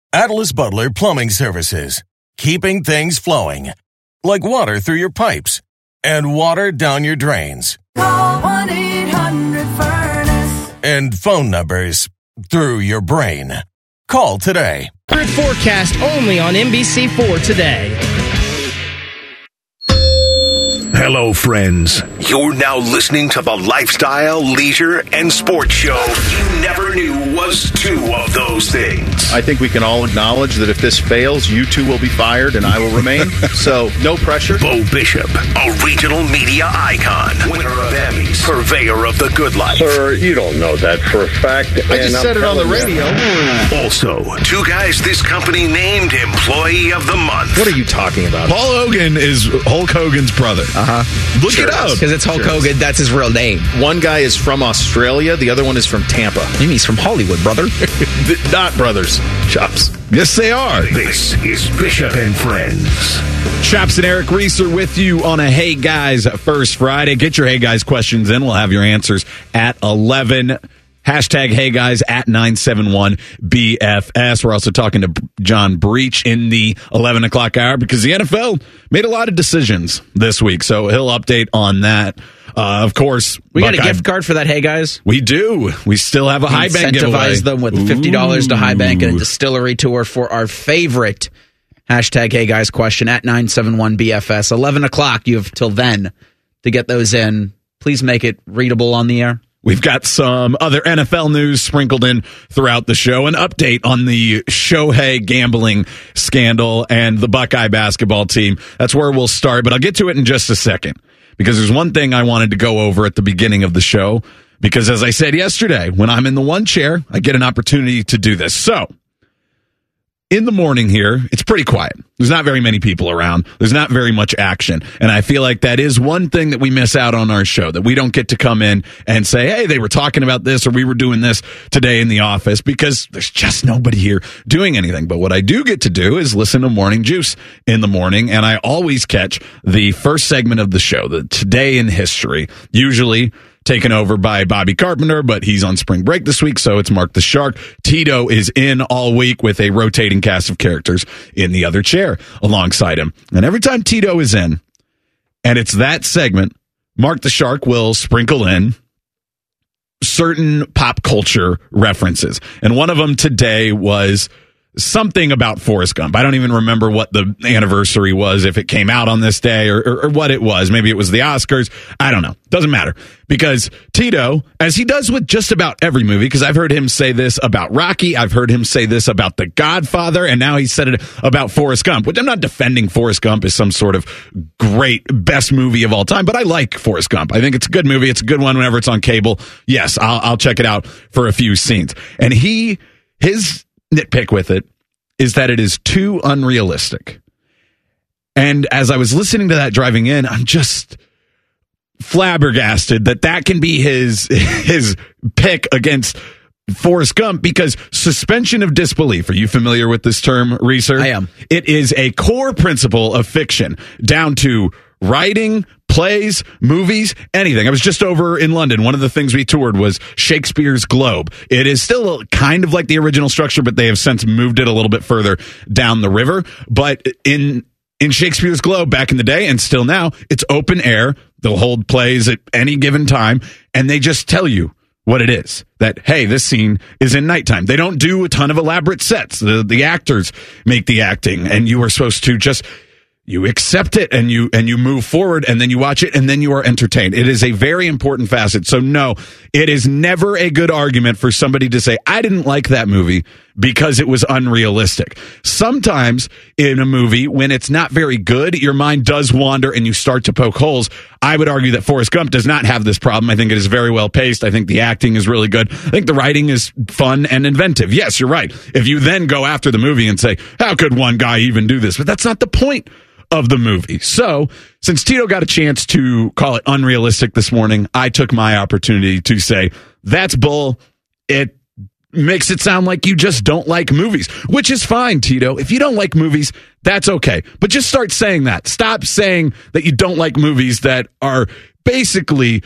Atlas Butler Plumbing Services. Keeping things flowing. Like water through your pipes and water down your drains. Call 1-800-FURNACE. And phone numbers through your brain. Call today. Grid forecast only on NBC4 today. Hello, friends. You're now listening to the lifestyle, leisure, and sports show you never knew was two of those things. I think we can all acknowledge that if this fails, you two will be fired and I will remain. So, no pressure. Bo Bishop, a regional media icon, winner of Emmys, purveyor of the good life. Sir, you don't know that for a fact. I just said it on the radio. Also, two guys this company named Employee of the Month. What are you talking about? Paul Hogan is Hulk Hogan's brother. Look it up. Because it's Hulk Hogan. That's his real name. One guy is from Australia. The other one is from Tampa. Maybe he's from Hollywood, brother. Not brothers. Chops. Yes, they are. This is Bishop and Friends. Chaps and Eric Reeser with you on a Hey Guys First Friday. Get your Hey Guys questions in. We'll have your answers at 11. Hashtag Hey Guys at 971BFS. We're also talking to John Breach in the 11 o'clock hour because the NFL made a lot of decisions this week. So he'll update on that. Of course, we got a gift card for that. Hey Guys, we do. We still have a High Bank giveaway. Incentivize them with $50 to High Bank and a distillery tour for our favorite hashtag Hey Guys question at 971BFS. 11 o'clock. You have till then to get those in. Please make it readable on the air. We've got some other NFL news sprinkled in throughout the show, an update on the Shohei gambling scandal and the Buckeye basketball team. That's where we'll start, but I'll get to it in just a second because there's one thing I wanted to go over at the beginning of the show because, as I said yesterday, when I'm in the one chair, I get an opportunity to do this. So, in the morning here, it's pretty quiet. There's not very many people around. There's not very much action. And I feel like that is one thing that we miss out on our show, that we don't get to come in and say, hey, they were talking about this or we were doing this today in the office because there's just nobody here doing anything. But what I do get to do is listen to Morning Juice in the morning. And I always catch the first segment of the show, the Today in History, usually taken over by Bobby Carpenter, but he's on spring break this week, so it's Mark the Shark. Tito is in all week with a rotating cast of characters in the other chair alongside him. And every time Tito is in, and it's that segment, Mark the Shark will sprinkle in certain pop culture references. And one of them today was something about Forrest Gump. I don't even remember what the anniversary was, if it came out on this day or what it was. Maybe it was the Oscars. I don't know. Doesn't matter. Because Tito, as he does with just about every movie, because I've heard him say this about Rocky, I've heard him say this about The Godfather, and now he said it about Forrest Gump, which I'm not defending Forrest Gump as some sort of great best movie of all time, but I like Forrest Gump. I think it's a good movie. It's a good one whenever it's on cable. Yes, I'll check it out for a few scenes. And his nitpick with it is that it is too unrealistic. And as I was listening to that driving in, I'm just flabbergasted that can be his pick against Forrest Gump, because suspension of disbelief. Are you familiar with this term, Reeser? I am. It is a core principle of fiction, down to writing, plays, movies, anything. I was just over in London. One of the things we toured was Shakespeare's Globe. It is still kind of like the original structure, but they have since moved it a little bit further down the river. But in Shakespeare's Globe back in the day, and still now, it's open air. They'll hold plays at any given time, and they just tell you what it is. That, hey, this scene is in nighttime. They don't do a ton of elaborate sets. The actors make the acting, and you are supposed to just... you accept it and you move forward, and then you watch it and then you are entertained. It is a very important facet. So no, it is never a good argument for somebody to say, I didn't like that movie because it was unrealistic. Sometimes in a movie, when it's not very good, your mind does wander and you start to poke holes. I would argue that Forrest Gump does not have this problem. I think it is very well paced. I think the acting is really good. I think the writing is fun and inventive. Yes, you're right. If you then go after the movie and say, how could one guy even do this? But that's not the point of the movie. So, since Tito got a chance to call it unrealistic this morning, I took my opportunity to say, that's bull. It makes it sound like you just don't like movies, which is fine, Tito. If you don't like movies, that's okay. But just start saying that. Stop saying that you don't like movies that are basically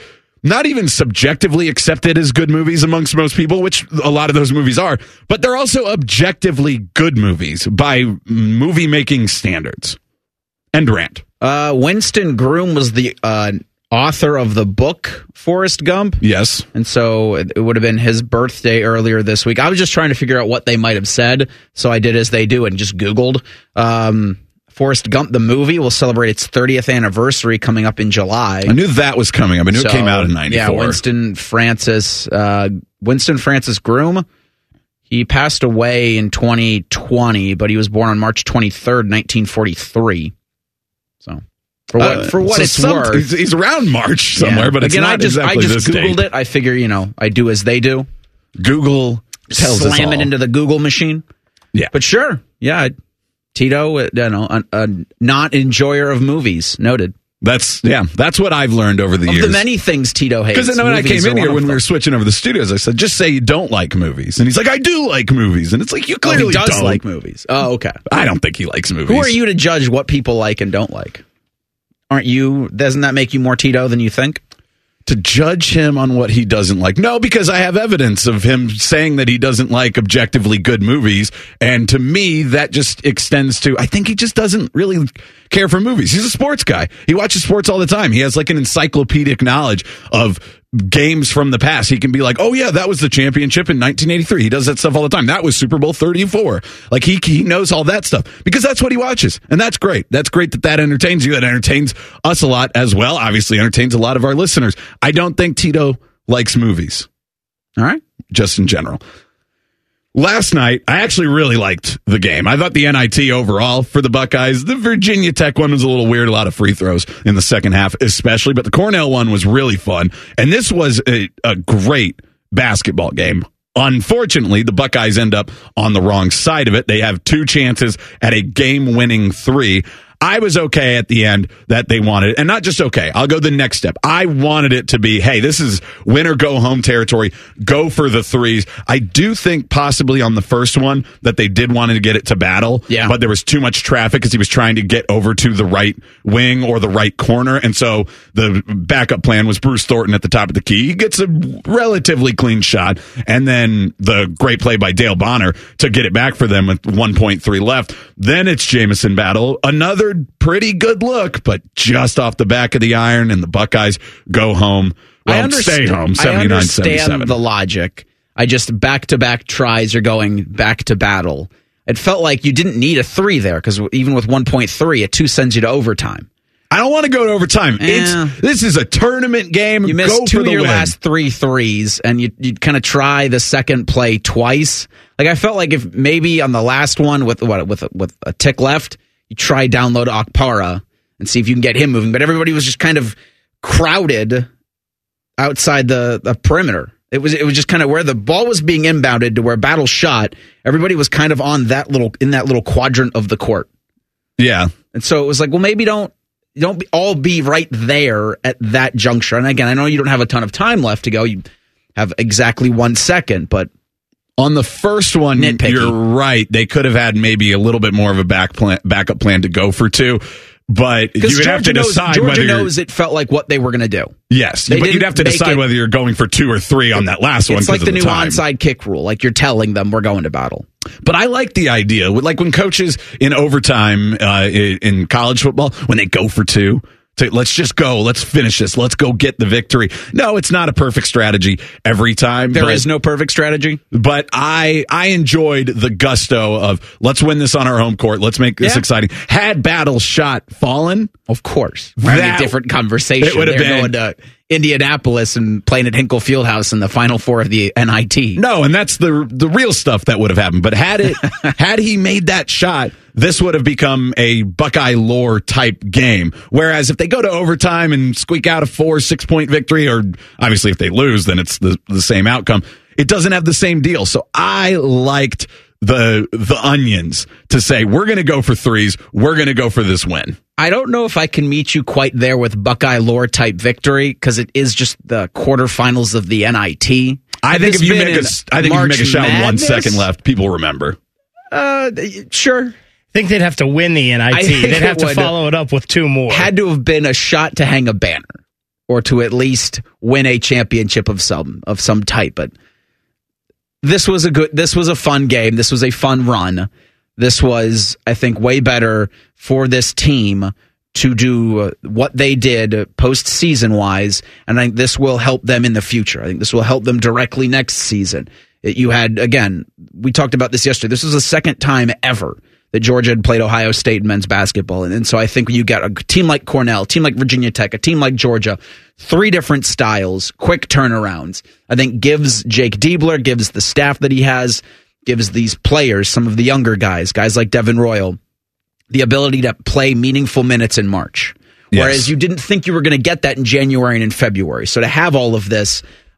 not even subjectively accepted as good movies amongst most people, which a lot of those movies are, but they're also objectively good movies by movie-making standards. End rant. Winston Groom was the author of the book Forrest Gump. Yes. And so it would have been his birthday earlier this week. I was just trying to figure out what they might have said, so I did as they do and just Googled. Forrest Gump, the movie, will celebrate its 30th anniversary coming up in July. I knew that was coming up. I knew it came out in 94. Yeah, Winston Francis Groom. He passed away in 2020, but he was born on March 23rd, 1943. So, for what it's worth, he's around March somewhere, but it's not exactly this date. I just Googled it. I figure, I do as they do. Google tells us all. Slam it into the Google machine. Yeah, but sure, yeah. Tito, a not enjoyer of movies. Noted. That's what I've learned over the years. Of the many things Tito hates. Because then when I came in here, when we were switching over the studios, I said, just say you don't like movies. And he's like, I do like movies. And it's like, you clearly he does don't like movies. Oh, okay. I don't think he likes movies. Who are you to judge what people like and don't like? Doesn't that make you more Tito than you think? To judge him on what he doesn't like. No, because I have evidence of him saying that he doesn't like objectively good movies. And to me, that just extends to, I think he just doesn't really care for movies. He's a sports guy. He watches sports all the time. He has like an encyclopedic knowledge of games from the past. He can be like, oh yeah, that was the championship in 1983. He does that stuff all the time. That was Super Bowl 34. Like he knows all that stuff because that's what he watches. And that's great. That's great that entertains you. That entertains us a lot as well. Obviously entertains a lot of our listeners. I don't think Tito likes movies. All right. Just in general. Last night, I actually really liked the game. I thought the NIT overall for the Buckeyes, the Virginia Tech one was a little weird, a lot of free throws in the second half especially, but the Cornell one was really fun. And this was a great basketball game. Unfortunately, the Buckeyes end up on the wrong side of it. They have 2 chances at a game-winning 3. I was okay at the end that they wanted, and not just okay. I'll go the next step. I wanted it to be, hey, this is win or go home territory. Go for the threes. I do think possibly on the first one that they did want to get it to Battle, but there was too much traffic because he was trying to get over to the right wing or the right corner, and so the backup plan was Bruce Thornton at the top of the key. He gets a relatively clean shot, and then the great play by Dale Bonner to get it back for them with 1.3 left. Then it's Jamison Battle. Another pretty good look, but just off the back of the iron, and the Buckeyes go home. Well, stay home, 79-77. I understand the logic. I just back-to-back tries are going back to Battle. It felt like you didn't need a 3 there, because even with 1.3, a 2 sends you to overtime. I don't want to go to overtime. This is a tournament game. You missed go 2 for of the your win. last 3 threes, and you kind of try the second play twice. Like I felt like if maybe on the last one with a tick left, you try download Okpara and see if you can get him moving. But everybody was just kind of crowded outside the perimeter. It was just kind of where the ball was being inbounded to where Battle shot. Everybody was kind of on that little quadrant of the court. Yeah, and so it was like, well, maybe don't all be right there at that juncture. And again, I know you don't have a ton of time left to go. You have exactly 1 second, but. On the first one, nitpicky. You're right. They could have had maybe a little bit more of a backup plan to go for 2, but you would have to decide whether Georgia knows it felt like what they were going to do. Yes, but you'd have to decide whether you're going for 2 or 3 on that last one. It's like the new onside kick rule. Like you're telling them we're going to Battle. But I like the idea. Like when coaches in overtime in college football, when they go for 2, let's just go. Let's finish this. Let's go get the victory. No, it's not a perfect strategy every time. There is no perfect strategy. But I enjoyed the gusto of let's win this on our home court. Let's make this exciting. Had Battle shot fallen, of course, a different conversation. It would have been going to Indianapolis and playing at Hinkle Fieldhouse in the Final Four of the NIT. No, and that's the real stuff that would have happened. But had he made that shot, this would have become a Buckeye lore type game. Whereas if they go to overtime and squeak out a 4-6 point victory, or obviously if they lose, then it's the same outcome. It doesn't have the same deal. So I liked the onions to say, we're going to go for 3s. We're going to go for this win. I don't know if I can meet you quite there with Buckeye lore type victory because it is just the quarterfinals of the NIT. I think if you make a shot with 1 second left, people remember. Sure. I think they'd have to win the NIT. They'd have to follow it up with 2 more. Had to have been a shot to hang a banner or to at least win a championship of some type. But this was a fun game. This was a fun run. This was, I think, way better for this team to do what they did postseason wise, and I think this will help them in the future. I think this will help them directly next season. You had, again, we talked about this yesterday. This was the second time ever that Georgia had played Ohio State in men's basketball. And so I think when you get a team like Cornell, a team like Virginia Tech, a team like Georgia, 3 different styles, quick turnarounds, I think gives Jake Diebler, gives the staff that he has, gives these players, some of the younger guys like Devin Royal, the ability to play meaningful minutes in March. Whereas you didn't think you were going to get that in January and in February. So to have all of this,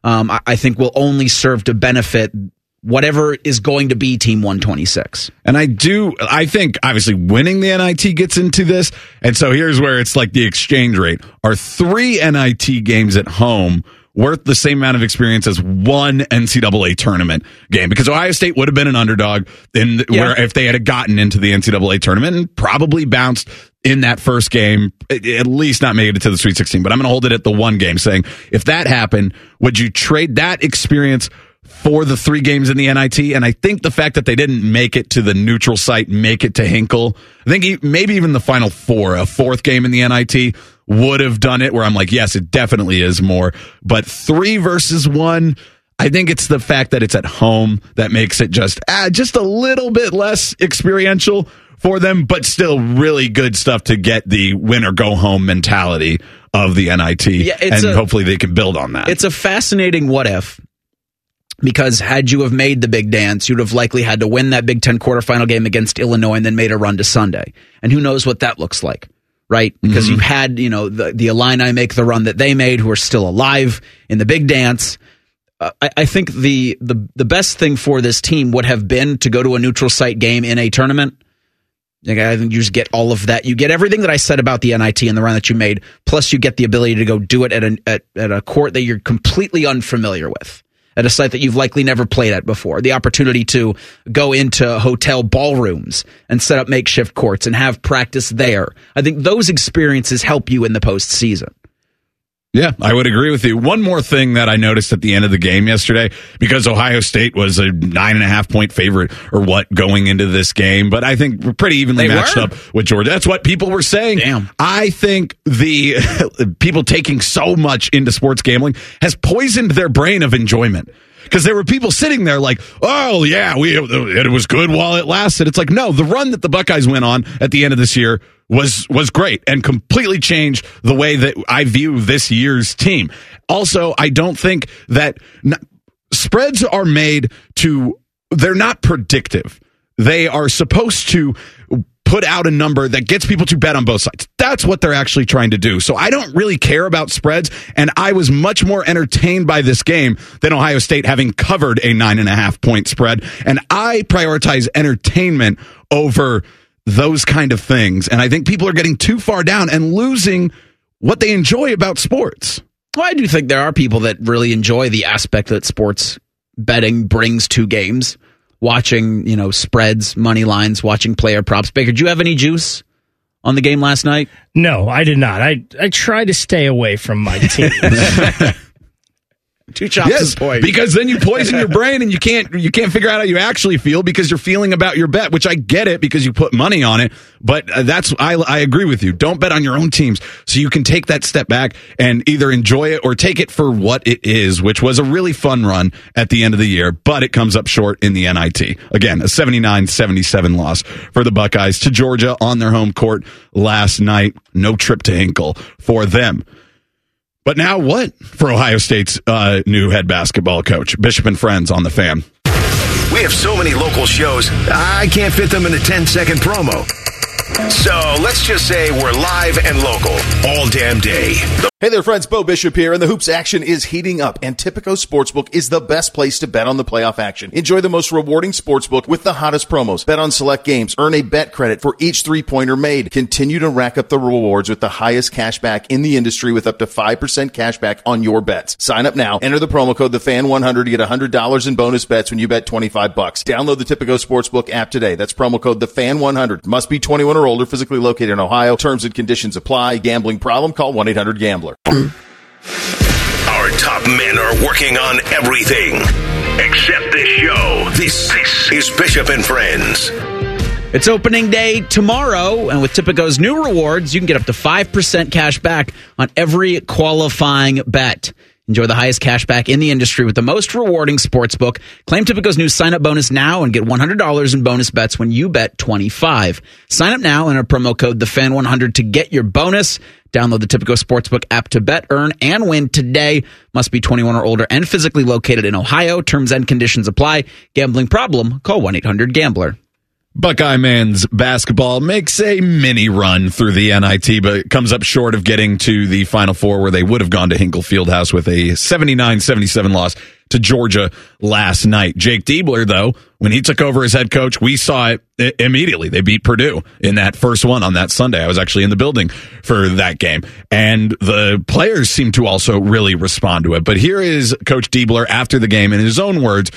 I think will only serve to benefit whatever is going to be Team 126. And I think obviously winning the NIT gets into this. And so here's where it's like the exchange rate. Are 3 NIT games at home worth the same amount of experience as one NCAA tournament game? Because Ohio State would have been an underdog where if they had gotten into the NCAA tournament and probably bounced in that first game, at least not made it to the Sweet 16. But I'm going to hold it at the one game, saying if that happened, would you trade that experience for the 3 games in the NIT? And I think the fact that they didn't make it to the neutral site, make it to Hinkle, I think maybe even the Final Four, a 4th game in the NIT, would have done it where I'm like, yes, it definitely is more. But 3 versus 1, I think it's the fact that it's at home that makes it just a little bit less experiential for them, but still really good stuff to get the win or go home mentality of the NIT. Yeah, and hopefully they can build on that. It's a fascinating what if. Because had you have made the big dance, you'd have likely had to win that Big Ten quarterfinal game against Illinois and then made a run to Sunday. And who knows what that looks like, right? Because you've had, the Illini make the run that they made, who are still alive in the big dance. I think the best thing for this team would have been to go to a neutral site game in a tournament. I think you just get all of that. You get everything that I said about the NIT and the run that you made, plus you get the ability to go do it at a court that you're completely unfamiliar with, at a site that you've likely never played at before, the opportunity to go into hotel ballrooms and set up makeshift courts and have practice there. I think those experiences help you in the postseason. Yeah, I would agree with you. One more thing that I noticed at the end of the game yesterday, because Ohio State was a 9.5-point favorite or what going into this game, but I think we're pretty evenly matched up with Georgia. That's what people were saying. Damn. I think the people taking so much into sports gambling has poisoned their brain of enjoyment. Because there were people sitting there like, oh, yeah, it was good while it lasted. It's like, no, the run that the Buckeyes went on at the end of this year was great and completely changed the way that I view this year's team. Also, I don't think that spreads are made they're not predictive. They are supposed to put out a number that gets people to bet on both sides. That's what they're actually trying to do. So I don't really care about spreads, and I was much more entertained by this game than Ohio State having covered a 9.5-point spread. And I prioritize entertainment over those kind of things. And I think people are getting too far down and losing what they enjoy about sports. Well, I do think there are people that really enjoy the aspect that sports betting brings to games. Watching, spreads, money lines, watching player props. Baker, did you have any juice on the game last night? No, I did not. I try to stay away from my team. Two chops yes, point. Because then you poison your brain and you can't figure out how you actually feel because you're feeling about your bet, which I get it because you put money on it. But I agree with you. Don't bet on your own teams so you can take that step back and either enjoy it or take it for what it is, which was a really fun run at the end of the year, but it comes up short in the NIT. Again, a 79-77 loss for the Buckeyes to Georgia on their home court last night. No trip to Hinkle for them. But now what for Ohio State's new head basketball coach? Bishop and Friends on the Fan. We have so many local shows, I can't fit them in a 10-second promo. So let's just say we're live and local all damn day. Hey there, friends. Bo Bishop here, and the hoops action is heating up, and Tipico Sportsbook is the best place to bet on the playoff action. Enjoy the most rewarding sportsbook with the hottest promos. Bet on select games. Earn a bet credit for each three-pointer made. Continue to rack up the rewards with the highest cash back in the industry with up to 5% cash back on your bets. Sign up now. Enter the promo code TheFan100 to get $100 in bonus bets when you bet $25. Download the Tipico Sportsbook app today. That's promo code TheFan100. Must be 21 or older, physically located in Ohio. Terms and conditions apply. Gambling problem? Call 1-800-GAMBLER. Our top men are working on everything except this show. This is Bishop and Friends. It's opening day tomorrow, and with Tipico's new rewards, you can get up to 5% cash back on every qualifying bet. Enjoy the highest cash back in the industry with the most rewarding sportsbook. Claim Tipico's new sign-up bonus now and get $100 in bonus bets when you bet $25. Sign up now and enter promo code TheFan100 to get your bonus. Download the Tipico Sportsbook app to bet, earn, and win today. Must be 21 or older and physically located in Ohio. Terms and conditions apply. Gambling problem? Call 1-800-GAMBLER. Buckeye men's basketball makes a mini run through the NIT, but comes up short of getting to the Final Four, where they would have gone to Hinkle Fieldhouse with a 79-77 loss to Georgia last night. Jake Diebler, though, when he took over as head coach, we saw it immediately. They beat Purdue in that first one on that Sunday. I was actually in the building for that game, and the players seem to also really respond to it. But here is Coach Diebler after the game in his own words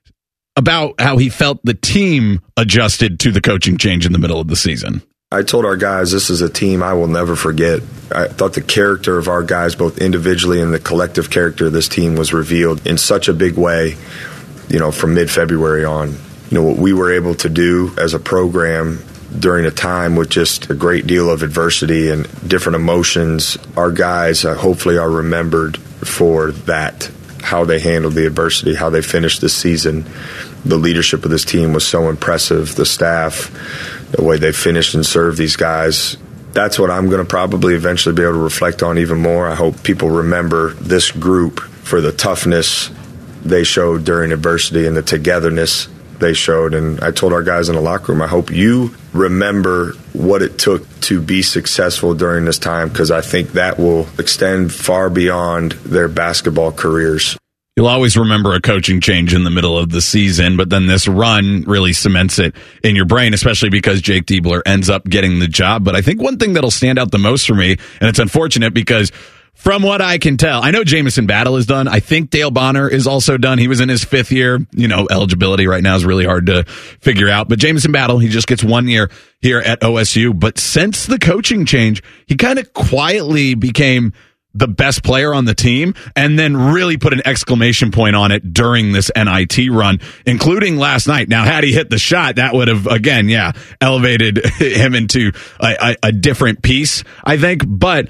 about how he felt the team adjusted to the coaching change in the middle of the season. I told our guys this is a team I will never forget. I thought the character of our guys, both individually and the collective character of this team, was revealed in such a big way, from mid-February on. What we were able to do as a program during a time with just a great deal of adversity and different emotions. Our guys hopefully are remembered for that, how they handled the adversity, how they finished the season. The leadership of this team was so impressive. The staff, the way they finished and served these guys. That's what I'm going to probably eventually be able to reflect on even more. I hope people remember this group for the toughness they showed during adversity and the togetherness they showed. And I told our guys in the locker room, I hope you remember what it took to be successful during this time, because I think that will extend far beyond their basketball careers. You'll always remember a coaching change in the middle of the season, but then this run really cements it in your brain, especially because Jake Diebler ends up getting the job. But I think one thing that'll stand out the most for me, and it's unfortunate because from what I can tell, I know Jamison Battle is done. I think Dale Bonner is also done. He was in his 5th year. Eligibility right now is really hard to figure out. But Jamison Battle, he just gets 1 year here at OSU. But since the coaching change, he kind of quietly became the best player on the team, and then really put an exclamation point on it during this NIT run, including last night. Now, had he hit the shot, that would have, again, elevated him into a different piece, I think. But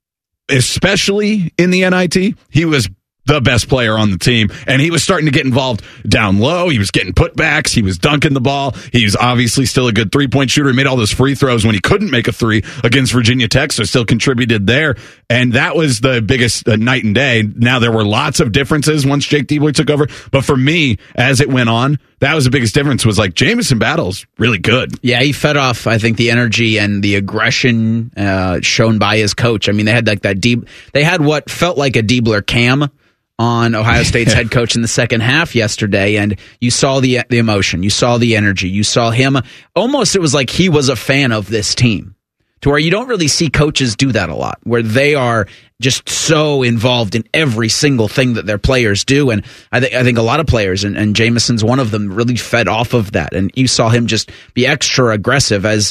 especially in the NIT, he was the best player on the team, and he was starting to get involved down low. He was getting putbacks. He was dunking the ball. He's obviously still a good three-point shooter. He made all those free throws when he couldn't make a three against Virginia Tech, so still contributed there. And that was the biggest night and day. Now, there were lots of differences once Jake Diebler took over, but for me, as it went on, that was the biggest difference, was like Jamison Battle's really good. Yeah, he fed off, I think, the energy and the aggression shown by his coach. I mean, they had like that they had what felt like a Diebler cam on Ohio State's head coach in the second half yesterday, and you saw the emotion, you saw the energy, you saw him. Almost, it was like he was a fan of this team, to where you don't really see coaches do that a lot, where they are just so involved in every single thing that their players do. And I think a lot of players, and Jamison's one of them, really fed off of that. And you saw him just be extra aggressive as,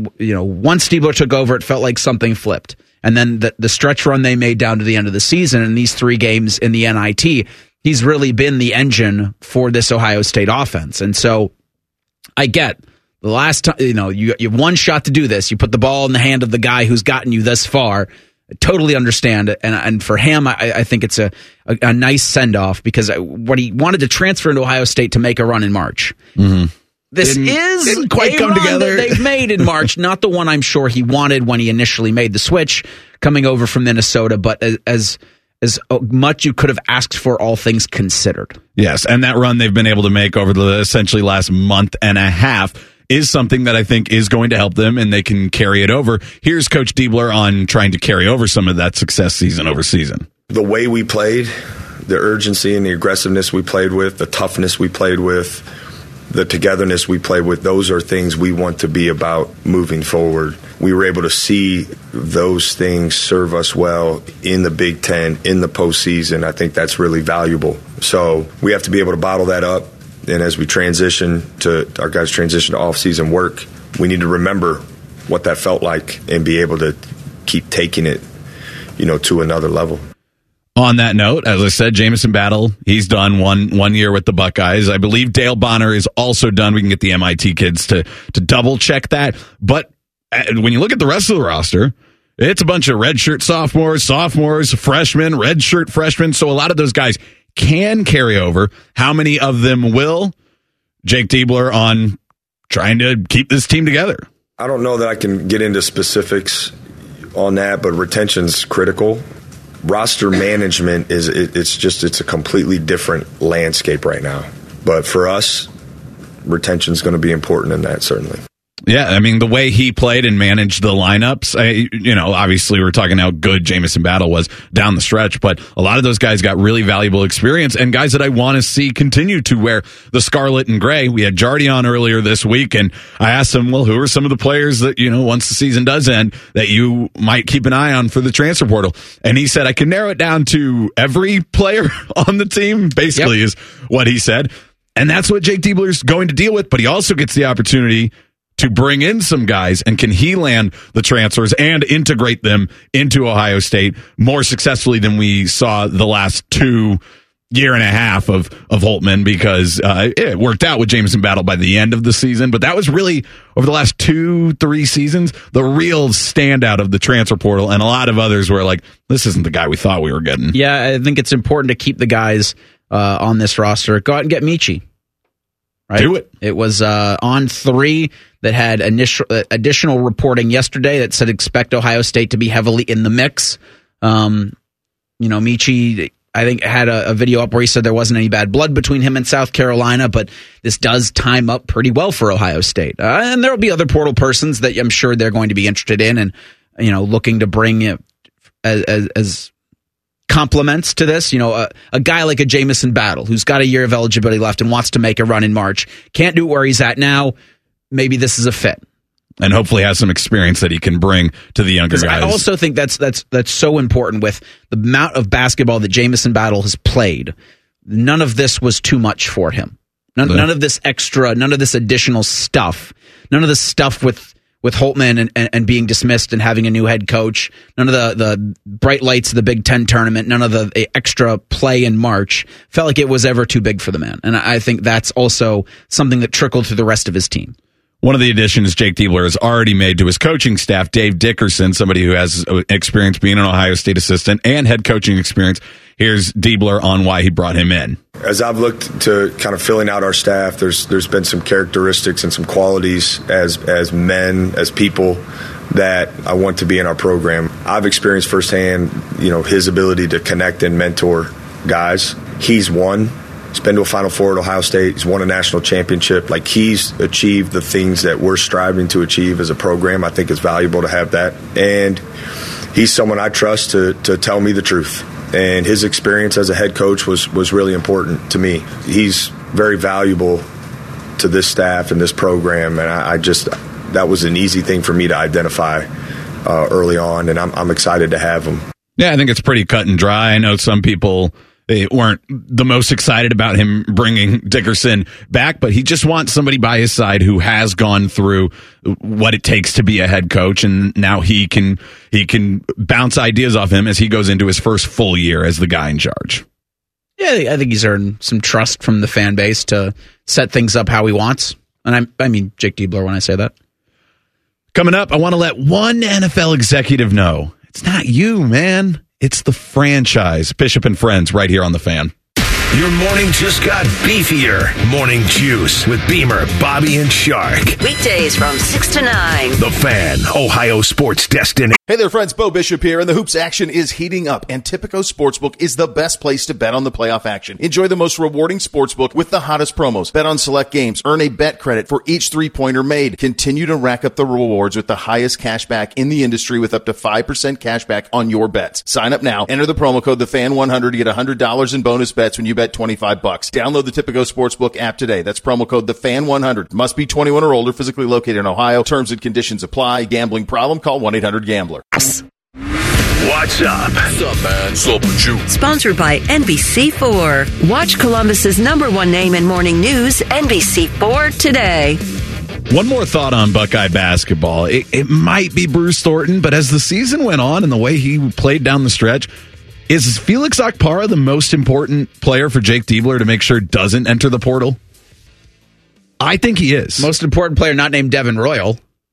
once Diebler took over, it felt like something flipped. And then the stretch run they made down to the end of the season, and these 3 games in the NIT, he's really been the engine for this Ohio State offense. And so I get the last time, you have one shot to do this. You put the ball in the hand of the guy who's gotten you this far. I totally understand it. And for him, I think it's a nice send-off, because what he wanted to transfer into Ohio State to make a run in March. Mm-hmm. This didn't quite come together. That they've made in March, not the one I'm sure he wanted when he initially made the switch coming over from Minnesota, but as much you could have asked for, all things considered. Yes, and that run they've been able to make over the essentially last month and a half is something that I think is going to help them, and they can carry it over. Here's Coach Diebler on trying to carry over some of that success season over season. The way we played, the urgency and the aggressiveness we played with, the toughness we played with, the togetherness we play with, those are things we want to be about moving forward. We were able to see those things serve us well in the Big Ten, in the postseason. I think that's really valuable. So we have to be able to bottle that up. And as we our guys transition to off-season work, we need to remember what that felt like and be able to keep taking it, to another level. On that note, as I said, Jamison Battle, he's done one year with the Buckeyes. I believe Dale Bonner is also done. We can get the MIT kids to double check that. But when you look at the rest of the roster, it's a bunch of redshirt sophomores, freshmen, redshirt freshmen. So a lot of those guys can carry over. How many of them will? Jake Diebler on trying to keep this team together. I don't know that I can get into specifics on that, but retention's critical. Roster management it's a completely different landscape right now. But for us, retention's going to be important in that, certainly. Yeah, I mean, the way he played and managed the lineups, obviously we're talking how good Jamison Battle was down the stretch, but a lot of those guys got really valuable experience and guys that I want to see continue to wear the scarlet and gray. We had Jardy on earlier this week, and I asked him, well, who are some of the players that, once the season does end, that you might keep an eye on for the transfer portal? And he said, I can narrow it down to every player on the team, basically, is what he said. And that's what Jake Diebler's going to deal with, but he also gets the opportunity to bring in some guys, and can he land the transfers and integrate them into Ohio State more successfully than we saw the last 2.5 years of Holtmann, because it worked out with Jamison Battle by the end of the season, but that was really, over the last 2-3 seasons, the real standout of the transfer portal, and a lot of others were like, this isn't the guy we thought we were getting. Yeah, I think it's important to keep the guys on this roster. Go out and get Michi. Right? Do it. It was On 3 that had additional reporting yesterday that said expect Ohio State to be heavily in the mix. Michi, I think, had a video up where he said there wasn't any bad blood between him and South Carolina, but this does time up pretty well for Ohio State. And there will be other portal persons that I'm sure they're going to be interested in and, looking to bring as compliments to this. A guy like a Jamison Battle who's got a year of eligibility left and wants to make a run in March, can't do it where he's at now. Maybe this is a fit, and hopefully has some experience that he can bring to the younger guys. I also think that's so important with the amount of basketball that Jamison Battle has played. None of this was too much for him. None of this extra, none of this additional stuff, none of this stuff with Holtmann and being dismissed and having a new head coach, none of the bright lights of the Big Ten tournament, none of the extra play in March felt like it was ever too big for the man. And I think that's also something that trickled through the rest of his team. One of the additions Jake Diebler has already made to his coaching staff, Dave Dickerson, somebody who has experience being an Ohio State assistant and head coaching experience. Here's Diebler on why he brought him in. As I've looked to kind of filling out our staff, there's been some characteristics and some qualities as men, as people, that I want to be in our program. I've experienced firsthand, his ability to connect and mentor guys. He's won. He's been to a Final Four at Ohio State. He's won a national championship. Like, he's achieved the things that we're striving to achieve as a program. I think it's valuable to have that. And he's someone I trust to tell me the truth. And his experience as a head coach was really important to me. He's very valuable to this staff and this program. And that was an easy thing for me to identify early on. And I'm excited to have him. Yeah, I think it's pretty cut and dry. I know some people, they weren't the most excited about him bringing Dickerson back, but he just wants somebody by his side who has gone through what it takes to be a head coach, and now he can bounce ideas off him as he goes into his first full year as the guy in charge. Yeah, I think he's earned some trust from the fan base to set things up how he wants. And I mean Jake Diebler when I say that. Coming up, I want to let one NFL executive know. It's not you, man. It's the franchise. Bishop and Friends right here on The Fan. Your morning just got beefier. Morning Juice with Beamer, Bobby, and Shark. Weekdays from 6 to 9. The Fan, Ohio sports destination. Hey there, friends. Bo Bishop here, and the hoops action is heating up, and Tipico Sportsbook is the best place to bet on the playoff action. Enjoy the most rewarding sportsbook with the hottest promos. Bet on select games. Earn a bet credit for each three-pointer made. Continue to rack up the rewards with the highest cash back in the industry with up to 5% cash back on your bets. Sign up now. Enter the promo code TheFan100 to get $100 in bonus bets when you bet $25. Download the Tipico Sportsbook app today. That's promo code TheFan100. Must be 21 or older, physically located in Ohio. Terms and conditions apply. Gambling problem? Call 1-800-GAMBLER. What's up? What's up, man? What's up with you? Sponsored by NBC4. Watch Columbus's #1 name in morning news, NBC4 today. One more thought on Buckeye basketball. It might be Bruce Thornton, but as the season went on and the way he played down the stretch, Is Felix Okpara the most important player for Jake Diebler to make sure doesn't enter the portal? I think he is. Most important player not named Devin Royal.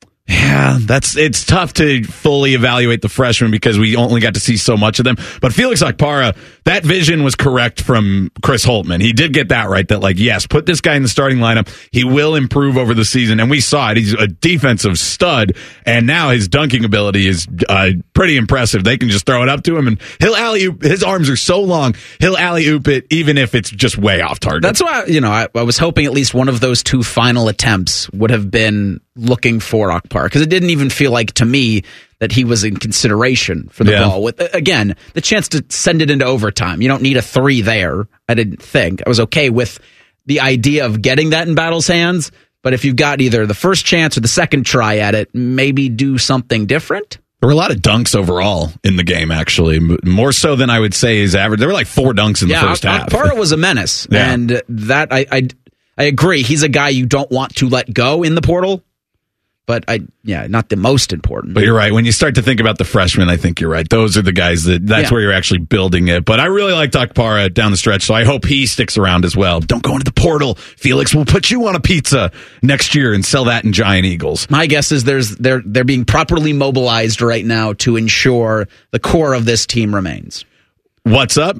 Yeah, it's tough to fully evaluate the freshmen because we only got to see so much of them. But Felix Okpara, that vision was correct from Chris Holtmann. He did get that right, that yes, put this guy in the starting lineup. He will improve over the season. And we saw it. He's a defensive stud. And now his dunking ability is pretty impressive. They can just throw it up to him and he'll alley-oop. His arms are so long, he'll alley-oop it even if it's just way off target. That's why, I was hoping at least one of those two final attempts would have been looking for Okpara, because it didn't even feel like to me that he was in consideration for the ball. With again, the chance to send it into overtime. You don't need a 3 there, I didn't think. I was okay with the idea of getting that in Battle's hands, but if you've got either the first chance or the second try at it, maybe do something different. There were a lot of dunks overall in the game, actually. More so than I would say is average. There were 4 dunks in the first half. Okpara was a menace, and that I agree. He's a guy you don't want to let go in the portal. But not the most important. But you're right. When you start to think about the freshmen, I think you're right. Those are the guys that's where you're actually building it. But I really liked Okpara down the stretch, so I hope he sticks around as well. Don't go into the portal. Felix will put you on a pizza next year and sell that in Giant Eagles. My guess is they're being properly mobilized right now to ensure the core of this team remains. What's up?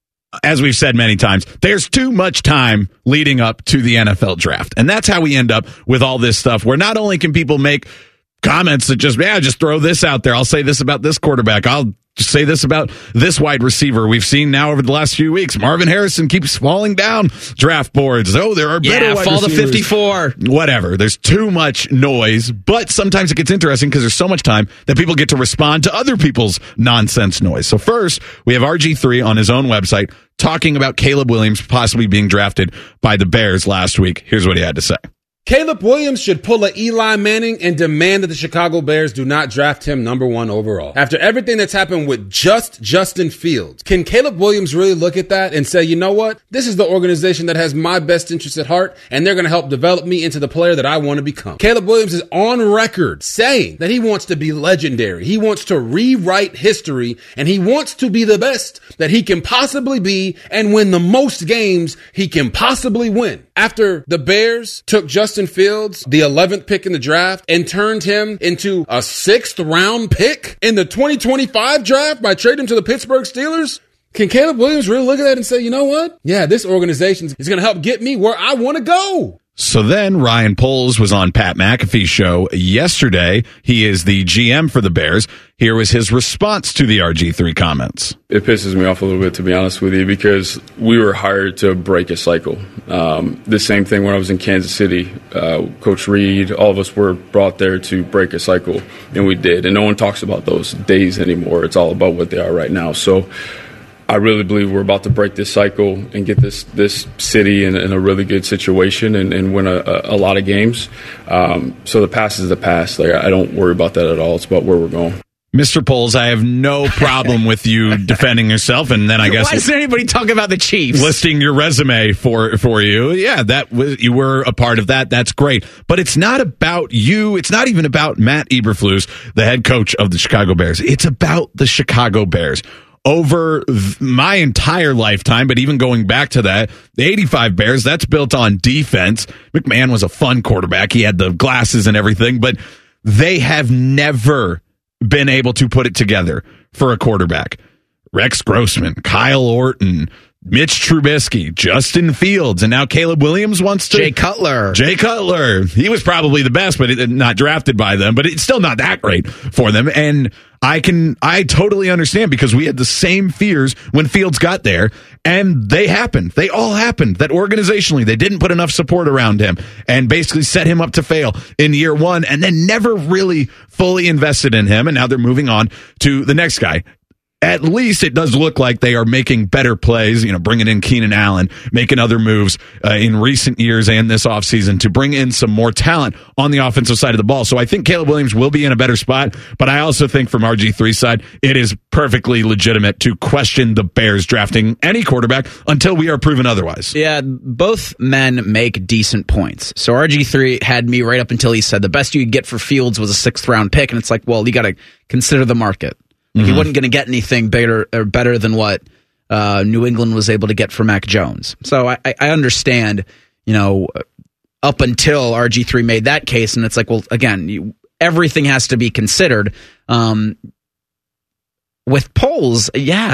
As we've said many times, there's too much time leading up to the NFL draft. And that's how we end up with all this stuff where not only can people make comments that just throw this out there. I'll say this about this quarterback. I'll just say this about this wide receiver. We've seen now over the last few weeks, Marvin Harrison keeps falling down draft boards. Oh, there are better wide fall receivers. To 54. Whatever. There's too much noise, but sometimes it gets interesting because there's so much time that people get to respond to other people's nonsense noise. So first, we have RG3 on his own website talking about Caleb Williams possibly being drafted by the Bears last week. Here's what he had to say. Caleb Williams should pull a Eli Manning and demand that the Chicago Bears do not draft him number 1 overall. After everything that's happened with Justin Fields, can Caleb Williams really look at that and say, you know what? This is the organization that has my best interest at heart, and they're going to help develop me into the player that I want to become. Caleb Williams is on record saying that he wants to be legendary. He wants to rewrite history, and he wants to be the best that he can possibly be and win the most games he can possibly win. After the Bears took Justin Fields, the 11th pick in the draft, and turned him into a 6th round pick in the 2025 draft by trading him to the Pittsburgh Steelers, can Caleb Williams really look at that and say, you know what? Yeah, this organization is going to help get me where I want to go. So then Ryan Poles was on Pat McAfee's show yesterday. He is the GM for the Bears. Here was his response to the RG3 comments. It pisses me off a little bit, to be honest with you, because we were hired to break a cycle. The same thing when I was in Kansas City. Coach Reed, all of us were brought there to break a cycle, and we did. And no one talks about those days anymore. It's all about what they are right now. So I really believe we're about to break this cycle and get this city in a really good situation and win a lot of games. So the past is the past. I don't worry about that at all. It's about where we're going. Mr. Poles, I have no problem with you defending yourself, and then I guess why doesn't anybody talk about the Chiefs? Listing your resume for you. Yeah, you were a part of that. That's great, but it's not about you. It's not even about Matt Eberflus, the head coach of the Chicago Bears. It's about the Chicago Bears. Over my entire lifetime, but even going back to that, the 85 Bears, that's built on defense. McMahon was a fun quarterback. He had the glasses and everything, but they have never been able to put it together for a quarterback. Rex Grossman, Kyle Orton, Mitch Trubisky, Justin Fields, and now Caleb Williams wants to. Jay Cutler. He was probably the best, but not drafted by them, but it's still not that great for them. And I totally understand because we had the same fears when Fields got there, and they happened. They all happened. That organizationally, they didn't put enough support around him and basically set him up to fail in year 1 and then never really fully invested in him. And now they're moving on to the next guy. At least it does look like they are making better plays, bringing in Keenan Allen, making other moves in recent years and this offseason to bring in some more talent on the offensive side of the ball. So I think Caleb Williams will be in a better spot, but I also think from RG3's side, it is perfectly legitimate to question the Bears drafting any quarterback until we are proven otherwise. Yeah, both men make decent points. So RG3 had me right up until he said the best you could get for Fields was a 6th round pick, and it's like, well, you got to consider the market. Like, he wasn't going to get anything better than what New England was able to get for Mac Jones. So I understand, up until RG3 made that case, and it's like, well, again, everything has to be considered. With Poles,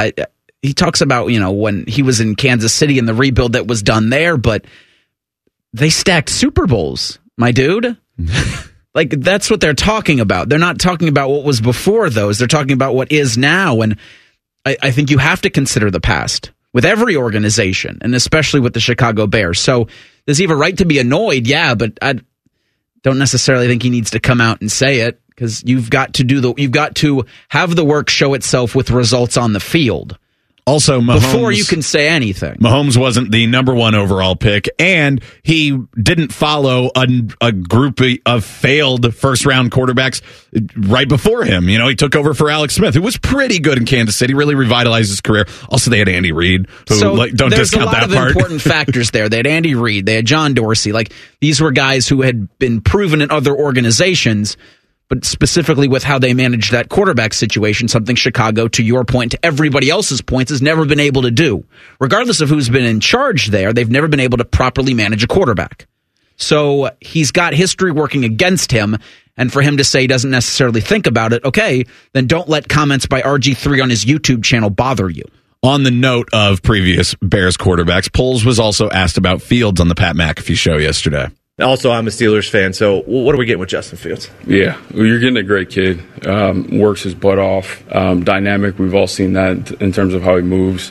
he talks about, when he was in Kansas City and the rebuild that was done there, but they stacked Super Bowls, my dude. Like, that's what they're talking about. They're not talking about what was before those. They're talking about what is now, and I think you have to consider the past with every organization, and especially with the Chicago Bears. So does he have a right to be annoyed? Yeah, but I don't necessarily think he needs to come out and say it, because you've got to have the work show itself with results on the field. Also, Mahomes, before you can say anything. Mahomes wasn't the number one overall pick, and he didn't follow a group of failed first-round quarterbacks right before him. He took over for Alex Smith, who was pretty good in Kansas City, really revitalized his career. Also, they had Andy Reid, who, don't discount that part. There's a lot of important factors there. They had Andy Reid. They had John Dorsey. These were guys who had been proven in other organizations, but specifically with how they managed that quarterback situation, something Chicago, to your point, to everybody else's points, has never been able to do. Regardless of who's been in charge there, they've never been able to properly manage a quarterback. So he's got history working against him, and for him to say he doesn't necessarily think about it, okay, then don't let comments by RG3 on his YouTube channel bother you. On the note of previous Bears quarterbacks, Poles was also asked about Fields on the Pat McAfee show yesterday. Also, I'm a Steelers fan, so what are we getting with Justin Fields? Yeah, well, you're getting a great kid. Works his butt off. Dynamic. We've all seen that in terms of how he moves.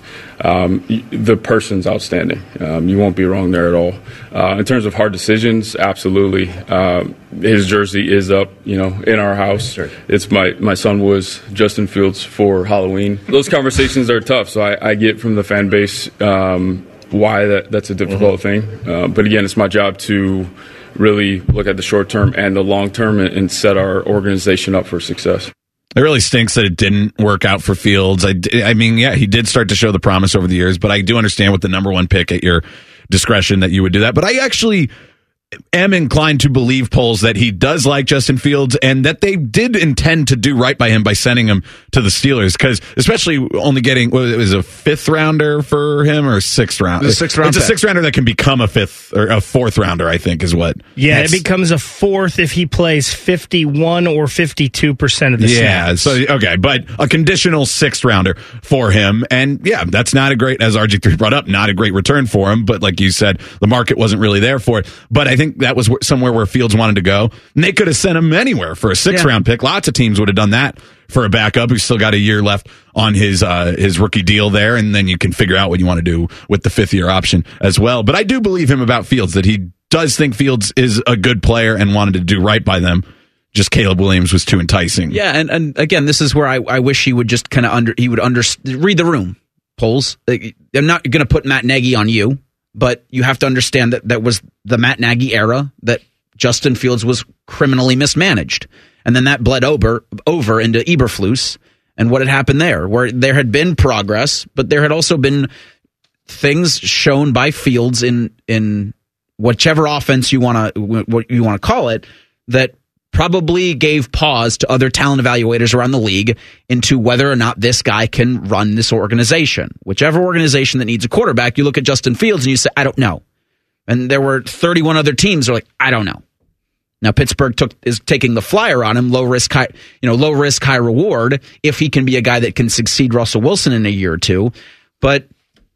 The person's outstanding. You won't be wrong there at all. In terms of hard decisions, absolutely. His jersey is up, in our house. Sure. It's my son was Justin Fields for Halloween. Those conversations are tough, so I get from the fan base why that's a difficult thing. But again, it's my job to really look at the short term and the long term and set our organization up for success. It really stinks that it didn't work out for Fields. I mean, he did start to show the promise over the years, but I do understand with the number one pick at your discretion that you would do that. But I actually am inclined to believe, Poles, that he does like Justin Fields and that they did intend to do right by him by sending him to the Steelers, because especially only getting, it was a fifth rounder for him or a sixth round. It's a sixth rounder that can become a fifth or a fourth rounder, I think is what. Yeah, it becomes a fourth if he plays 51 or 52% of the snaps. Yeah, so okay, but a conditional sixth rounder for him, and yeah, that's not a great, as RG3 brought up, not a great return for him, but like you said, the market wasn't really there for it. But I think that was somewhere where Fields wanted to go, and they could have sent him anywhere for a sixth-round pick. Lots of teams would have done that for a backup who's still got a year left on his rookie deal there, and then you can figure out what you want to do with the fifth-year option as well. But I do believe him about Fields, that he does think Fields is a good player and wanted to do right by them. Just Caleb Williams was too enticing. Yeah, and again, this is where I wish he would just kind of read the room, Poles. I'm not going to put Matt Nagy on you, but you have to understand that was the Matt Nagy era, that Justin Fields was criminally mismanaged. And then that bled over into Eberflus and what had happened there, where there had been progress, but there had also been things shown by Fields in whichever offense you want to call it, that probably gave pause to other talent evaluators around the league into whether or not this guy can run this organization. Whichever organization that needs a quarterback, you look at Justin Fields and you say, I don't know. And there were 31 other teams that are like, I don't know. Now Pittsburgh is taking the flyer on him, low risk, high reward, if he can be a guy that can succeed Russell Wilson in a year or two. But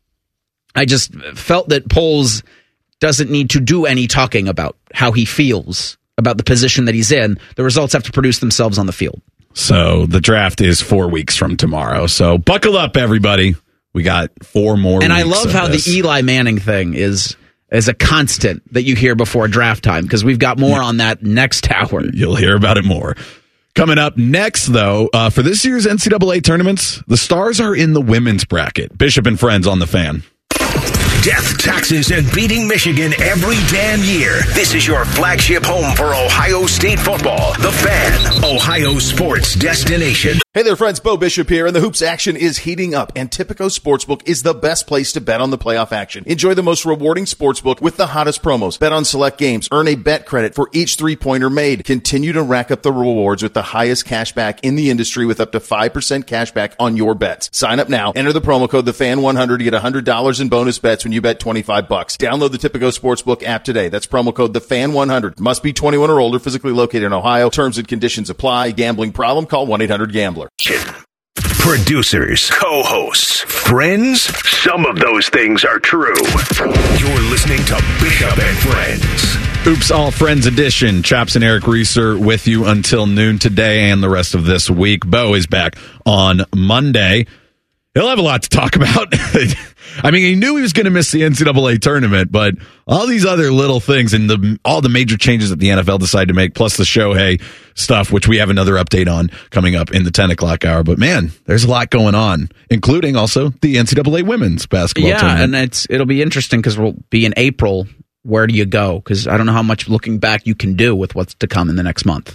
I just felt that Poles doesn't need to do any talking about how he feels about the position that he's in. The results have to produce themselves on the field. So the draft is 4 weeks from tomorrow. So buckle up, everybody. We got 4 more and weeks. And I love how the Eli Manning thing is a constant that you hear before draft time, because we've got more on that next hour. You'll hear about it more. Coming up next, though, for this year's NCAA tournaments, the Stars are in the women's bracket. Bishop and Friends on the Fan. Death, taxes, and beating Michigan every damn year. This is your flagship home for Ohio State football. The Fan, Ohio sports destination. Hey there, friends. Bo Bishop here, and the hoops action is heating up, and Tipico Sportsbook is the best place to bet on the playoff action. Enjoy the most rewarding sportsbook with the hottest promos. Bet on select games. Earn a bet credit for each three-pointer made. Continue to rack up the rewards with the highest cash back in the industry with up to 5% cash back on your bets. Sign up now. Enter the promo code TheFan100 to get $100 in bonus bets when you bet $25. Download the Tipico Sportsbook app today. That's promo code TheFan100. Must be 21 or older, physically located in Ohio. Terms and conditions apply. Gambling problem? Call 1-800-GAMBLER. Producers, co-hosts, friends, some of those things are true. You're listening to Bishop and Friends. Oops, All Friends edition. Chops and Eric Reeser with you until noon today and the rest of this week. Bo is back on Monday. He'll have a lot to talk about. I mean, he knew he was going to miss the NCAA tournament, but all these other little things and all the major changes that the NFL decided to make, plus the Shohei stuff, which we have another update on coming up in the 10 o'clock hour. But man, there's a lot going on, including also the NCAA women's basketball tournament. Yeah, and it'll be interesting because we'll be in April. Where do you go? Because I don't know how much looking back you can do with what's to come in the next month.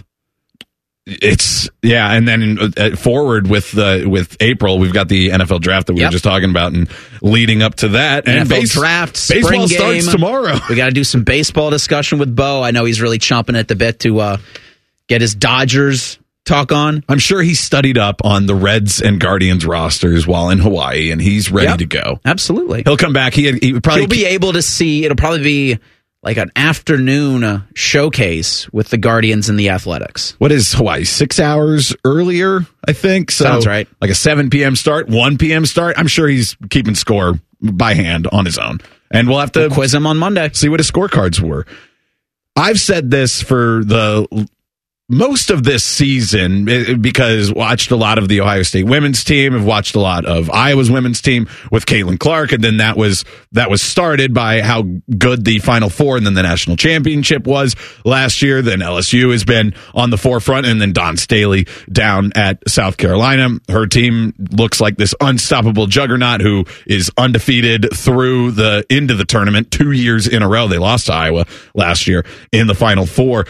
And then forward with April, we've got the NFL draft that we were just talking about, and leading up to that, and NFL draft, spring baseball game starts tomorrow. We got to do some baseball discussion with Bo. I know he's really chomping at the bit to get his Dodgers talk on. I'm sure he studied up on the Reds and Guardians rosters while in Hawaii, and he's ready to go. Absolutely, he'll come back. He'll be able to see. It'll probably be like an afternoon showcase with the Guardians and the Athletics. What is Hawaii? 6 hours earlier, I think. So sounds right. Like a 7 p.m. start, 1 p.m. start. I'm sure he's keeping score by hand on his own. And we'll have to quiz him on Monday. See what his scorecards were. I've said this for the most of this season because watched a lot of the Ohio State women's team. I've watched a lot of Iowa's women's team with Caitlin Clark, and then that was started by how good the Final Four and then the national championship was last year. Then LSU has been on the forefront, and then Dawn Staley down at South Carolina. Her team looks like this unstoppable juggernaut who is undefeated through the into the tournament 2 years in a row. They lost to Iowa last year in the Final Four.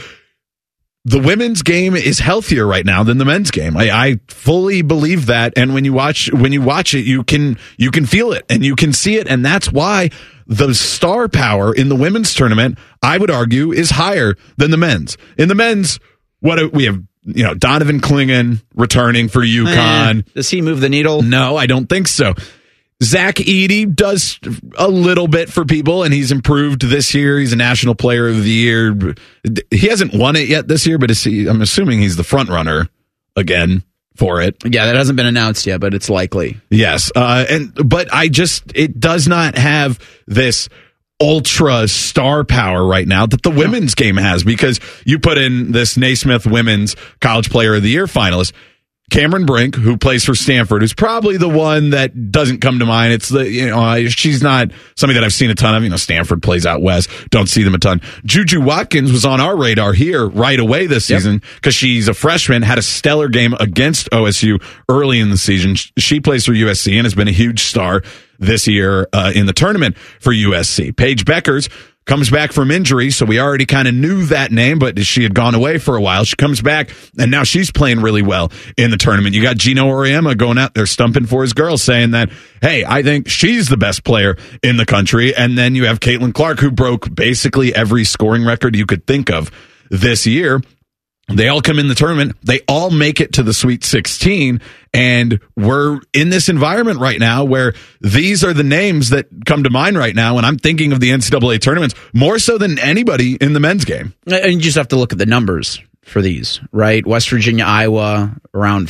The women's game is healthier right now than the men's game. I fully believe that, and when you watch it, you can feel it and you can see it, and that's why the star power in the women's tournament, I would argue, is higher than the men's. In the men's, we have, Donovan Clingan returning for UConn. Does he move the needle? No, I don't think so. Zach Edey does a little bit for people, and he's improved this year. He's a National Player of the Year. He hasn't won it yet this year, but I'm assuming he's the front runner again for it. Yeah, that hasn't been announced yet, but it's likely. Yes, but it does not have this ultra star power right now that the women's game has, because you put in this Naismith Women's College Player of the Year finalist, Cameron Brink, who plays for Stanford, who's probably the one that doesn't come to mind. It's she's not somebody that I've seen a ton of. Stanford plays out west. Don't see them a ton. Juju Watkins was on our radar here right away this season because she's a freshman, had a stellar game against OSU early in the season. She plays for USC and has been a huge star this year in the tournament for USC. Paige Beckers comes back from injury, so we already kind of knew that name, but she had gone away for a while. She comes back, and now she's playing really well in the tournament. You got Gino Auriemma going out there stumping for his girl, saying that, hey, I think she's the best player in the country. And then you have Caitlin Clark, who broke basically every scoring record you could think of this year. They all come in the tournament. They all make it to the Sweet 16. And we're in this environment right now where these are the names that come to mind right now. And I'm thinking of the NCAA tournaments more so than anybody in the men's game. And you just have to look at the numbers for these, right? West Virginia, Iowa, around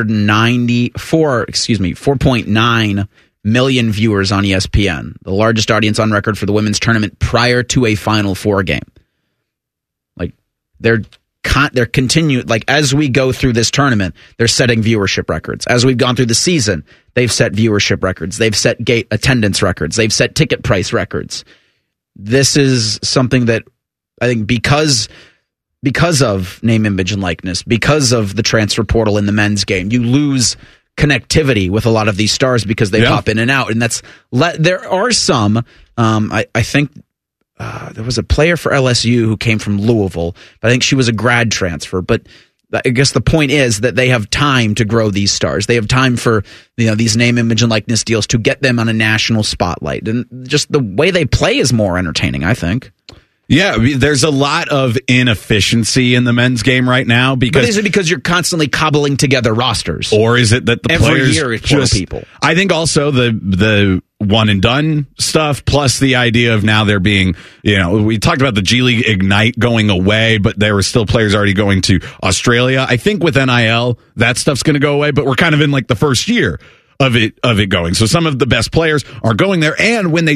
4.9 million viewers on ESPN. The largest audience on record for the women's tournament prior to a Final Four game. Like, they're continued, like, as we go through this tournament, they're setting viewership records. As we've gone through the season, they've set viewership records. They've set gate attendance records. They've set ticket price records. This is something that I think because of name, image, and likeness, because of the transfer portal in the men's game, you lose connectivity with a lot of these stars because they pop in and out. And there are some, I think there was a player for LSU who came from Louisville, but I think she was a grad transfer. But I guess the point is that they have time to grow these stars. They have time for these name, image, and likeness deals to get them on a national spotlight. And just the way they play is more entertaining, I think. Yeah, there's a lot of inefficiency in the men's game right now. But is it because you're constantly cobbling together rosters? Or is it that the every players year is poor people? I think also the one and done stuff, plus the idea of now there being, we talked about the G League Ignite going away, but there were still players already going to Australia. I think with NIL, that stuff's going to go away, but we're kind of in like the first year of it going. So some of the best players are going there. And when you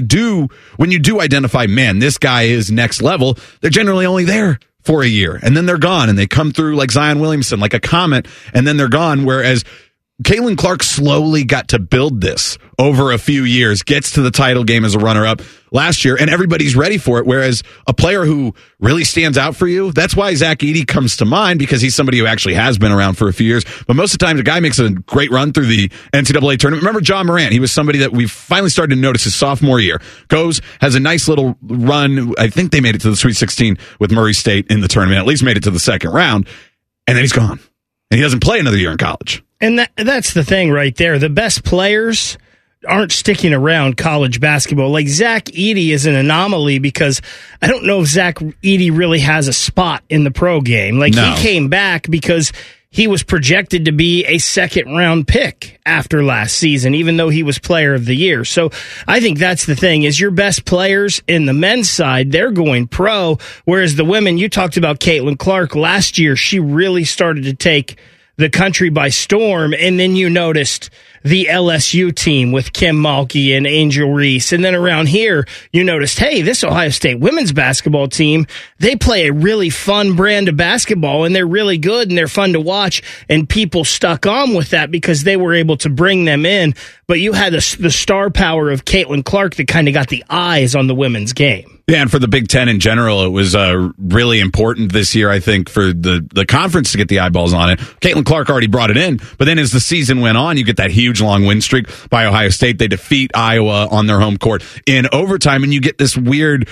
do identify, man, this guy is next level, they're generally only there for a year and then they're gone and they come through like Zion Williamson, like a comet, and then they're gone. Whereas Caitlin Clark slowly got to build this over a few years, gets to the title game as a runner-up last year, and everybody's ready for it. Whereas a player who really stands out for you, that's why Zach Edey comes to mind, because he's somebody who actually has been around for a few years. But most of the time, the guy makes a great run through the NCAA tournament. Remember John Morant? He was somebody that we finally started to notice his sophomore year. Has a nice little run. I think they made it to the Sweet 16 with Murray State in the tournament, at least made it to the second round, and then he's gone. And he doesn't play another year in college. And that's the thing right there. The best players aren't sticking around college basketball. Like Zach Edey is an anomaly because I don't know if Zach Edey really has a spot in the pro game. He came back because he was projected to be a second-round pick after last season, even though he was player of the year. So I think that's the thing, is your best players in the men's side, they're going pro, whereas the women, you talked about Caitlin Clark last year, she really started to take the country by storm, and then you noticed the LSU team with Kim Mulkey and Angel Reese. And then around here, you noticed, hey, this Ohio State women's basketball team, they play a really fun brand of basketball, and they're really good, and they're fun to watch, and people stuck on with that because they were able to bring them in. But you had the star power of Caitlin Clark that kind of got the eyes on the women's game. Yeah, and for the Big Ten in general, it was really important this year, I think, for the conference to get the eyeballs on it. Caitlin Clark already brought it in, but then as the season went on, you get that huge long win streak by Ohio State. They defeat Iowa on their home court in overtime, and you get this weird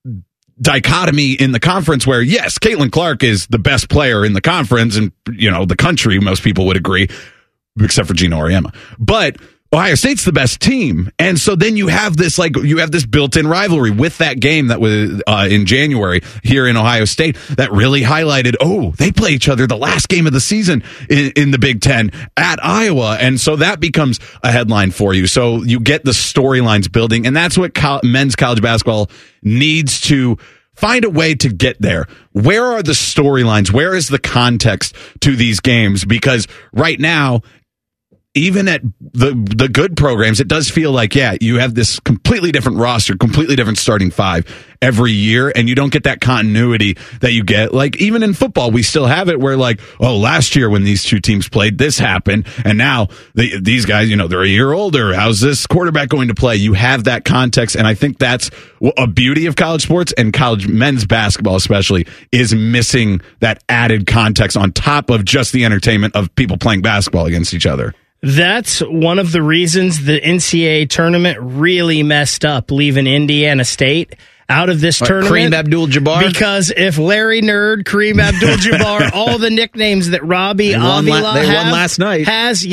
dichotomy in the conference where, yes, Caitlin Clark is the best player in the conference and, the country, most people would agree, except for Gino Auriemma. But Ohio State's the best team. And so then you have this built-in rivalry with that game that was in January here in Ohio State that really highlighted, they play each other the last game of the season in the Big Ten at Iowa. And so that becomes a headline for you. So you get the storylines building, and that's what men's college basketball needs to find a way to get there. Where are the storylines? Where is the context to these games? Because right now, even at the good programs, it does feel like, you have this completely different roster, completely different starting five every year, and you don't get that continuity that you get. Like, even in football, we still have it where, last year when these two teams played, this happened, and now these guys, they're a year older. How's this quarterback going to play? You have that context, and I think that's a beauty of college sports, and college men's basketball especially is missing that added context on top of just the entertainment of people playing basketball against each other. That's one of the reasons the NCAA tournament really messed up, leaving Indiana State out of this tournament. Kareem Abdul-Jabbar? Because if Larry Nerd, Kareem Abdul-Jabbar, all the nicknames that Robbie Avila won last night.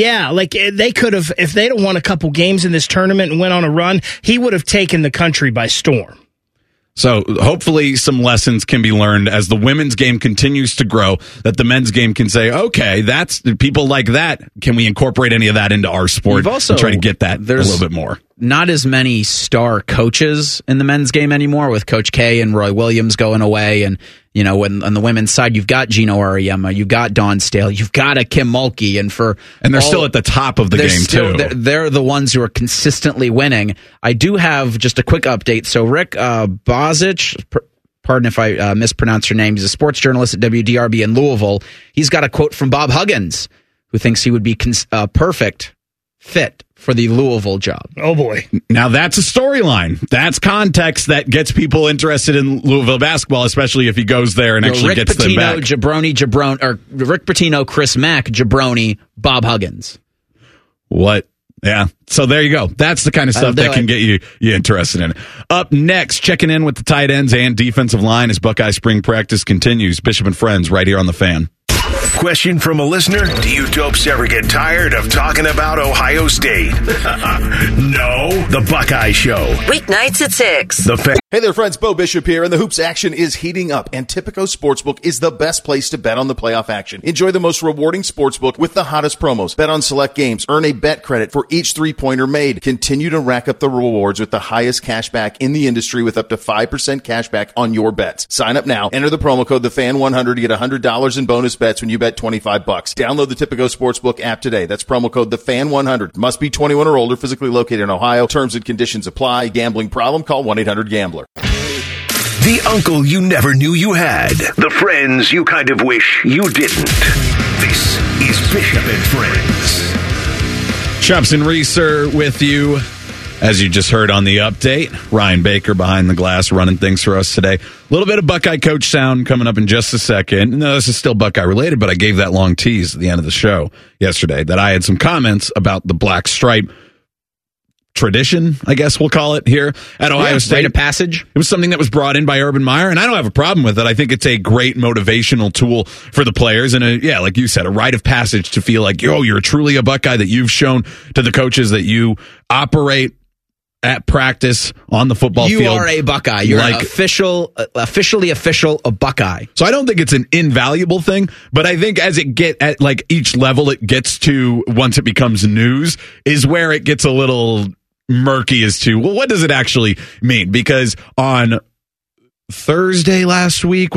They could have, if they'd have won a couple games in this tournament and went on a run, he would have taken the country by storm. So hopefully some lessons can be learned as the women's game continues to grow, that the men's game can say, okay, that's people like that. Can we incorporate any of that into our sport and try to get that a little bit more? Not as many star coaches in the men's game anymore, with Coach K and Roy Williams going away. And, when on the women's side, you've got Gino Auriemma, you've got Dawn Staley, you've got a Kim Mulkey. And they're still at the top of the game, too. They're the ones who are consistently winning. I do have just a quick update. So Rick Bozic, pardon if I mispronounce your name, he's a sports journalist at WDRB in Louisville. He's got a quote from Bob Huggins, who thinks he would be perfect fit for the Louisville job. Oh, boy. Now, that's a storyline. That's context that gets people interested in Louisville basketball, especially if he goes there and actually gets them back. Rick Pitino, Chris Mack, Jabroni, Bob Huggins. What? Yeah. So there you go. That's the kind of stuff that can get you interested in it. Up next, checking in with the tight ends and defensive line as Buckeye spring practice continues. Bishop and Friends right here on The Fan. Question from a listener. Do you dopes ever get tired of talking about Ohio State? No. The Buckeye Show. Weeknights at 6. The Fan. Hey there, friends. Bo Bishop here, and the hoops action is heating up, and Tipico Sportsbook is the best place to bet on the playoff action. Enjoy the most rewarding sportsbook with the hottest promos. Bet on select games. Earn a bet credit for each three-pointer made. Continue to rack up the rewards with the highest cash back in the industry with up to 5% cash back on your bets. Sign up now. Enter the promo code TheFan100 to get $100 in bonus bets when you bet $25. Download the Tipico Sportsbook app today. That's promo code TheFan100. Must be 21 or older, physically located in Ohio. Terms and conditions apply. Gambling problem? Call 1-800-GAMBLER. The uncle you never knew you had. The friends you kind of wish you didn't. This is Bishop and Friends. Chops and Reeser with you. As you just heard on the update, Ryan Baker behind the glass running things for us today. A little bit of Buckeye coach sound coming up in just a second. No, this is still Buckeye related, but I gave that long tease at the end of the show yesterday that I had some comments about the black stripe tradition, I guess we'll call it here at Ohio State. Rite of passage. It was something that was brought in by Urban Meyer, and I don't have a problem with it. I think it's a great motivational tool for the players, and like you said, a rite of passage to feel like, you're truly a Buckeye, that you've shown to the coaches that you operate at practice on the football field. You are a Buckeye. You're officially a Buckeye. So I don't think it's an invaluable thing, but I think as it at each level it gets to, once it becomes news, is where it gets a little murky as to, well, what does it actually mean? Because on Thursday last week,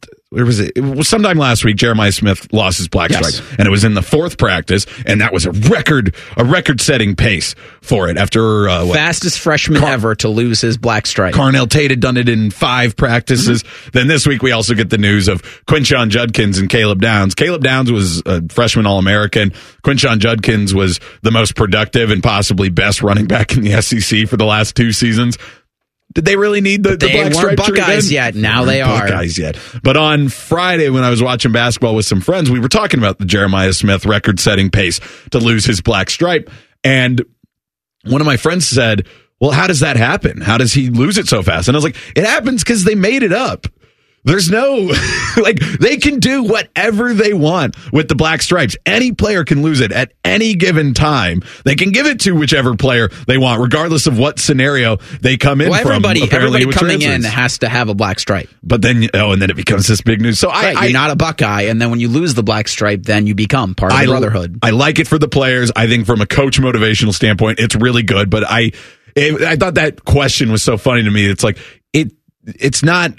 it was sometime last week, Jeremiah Smith lost his black stripe, and it was in the fourth practice, and that was a record-setting pace for it after fastest freshman ever to lose his black stripe. Carnell Tate had done it in 5 practices. Mm-hmm. Then this week we also get the news of Quinshon Judkins and Caleb Downs. Caleb Downs was a freshman All-American. Quinshon Judkins was the most productive and possibly best running back in the SEC for the last 2 seasons. Did they really need the black stripe? They weren't Buckeyes yet. Now they are. Buckeyes yet. But on Friday, when I was watching basketball with some friends, we were talking about the Jeremiah Smith record-setting pace to lose his black stripe. And one of my friends said, well, how does that happen? How does he lose it so fast? And I was like, it happens because they made it up. There's no, they can do whatever they want with the black stripes. Any player can lose it at any given time. They can give it to whichever player they want, regardless of what scenario they come in from. Everybody coming in has to have a black stripe. But then, and then it becomes this big news. So you're not a Buckeye, and then when you lose the black stripe, then you become part of the brotherhood. I like it for the players. I think from a coach motivational standpoint, it's really good. But I thought that question was so funny to me. It's like, it's not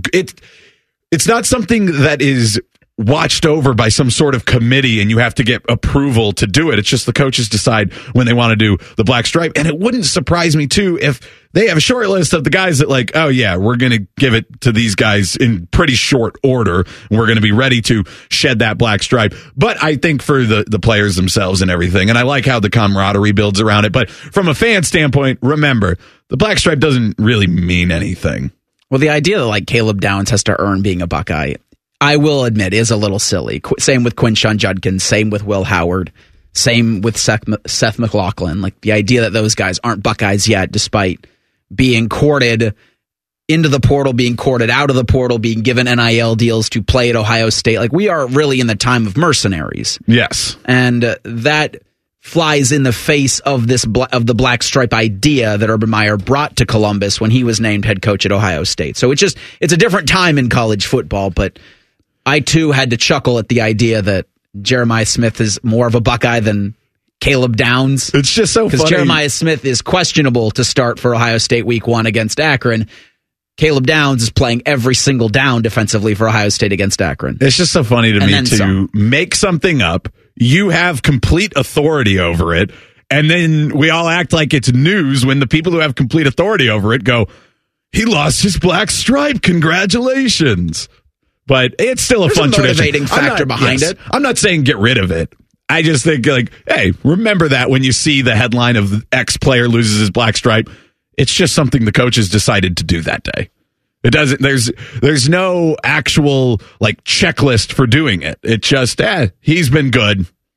something that is watched over by some sort of committee and you have to get approval to do it. It's just the coaches decide when they want to do the black stripe. And it wouldn't surprise me too if they have a short list of the guys that we're going to give it to these guys in pretty short order. And we're going to be ready to shed that black stripe. But I think for the players themselves and everything, and I like how the camaraderie builds around it. But from a fan standpoint, remember, the black stripe doesn't really mean anything. Well, the idea that Caleb Downs has to earn being a Buckeye, I will admit, is a little silly. Same with Quinshon Judkins, same with Will Howard, same with Seth McLaughlin. The idea that those guys aren't Buckeyes yet, despite being courted into the portal, being courted out of the portal, being given NIL deals to play at Ohio State. We are really in the time of mercenaries. Yes. And that flies in the face of the black stripe idea that Urban Meyer brought to Columbus when he was named head coach at Ohio State. So it's a different time in college football, but I too had to chuckle at the idea that Jeremiah Smith is more of a Buckeye than Caleb Downs. It's just so funny. Because Jeremiah Smith is questionable to start for Ohio State week 1 against Akron. Caleb Downs is playing every single down defensively for Ohio State against Akron. It's just so funny to me to make something up. You have complete authority over it, and then we all act like it's news when the people who have complete authority over it go, he lost his black stripe, congratulations. But it's still a fun tradition. Motivating factor behind it. I'm not saying get rid of it. I just think, hey, remember that when you see the headline of X player loses his black stripe. It's just something the coaches decided to do that day. It doesn't. There's no actual checklist for doing it. It just he's been good.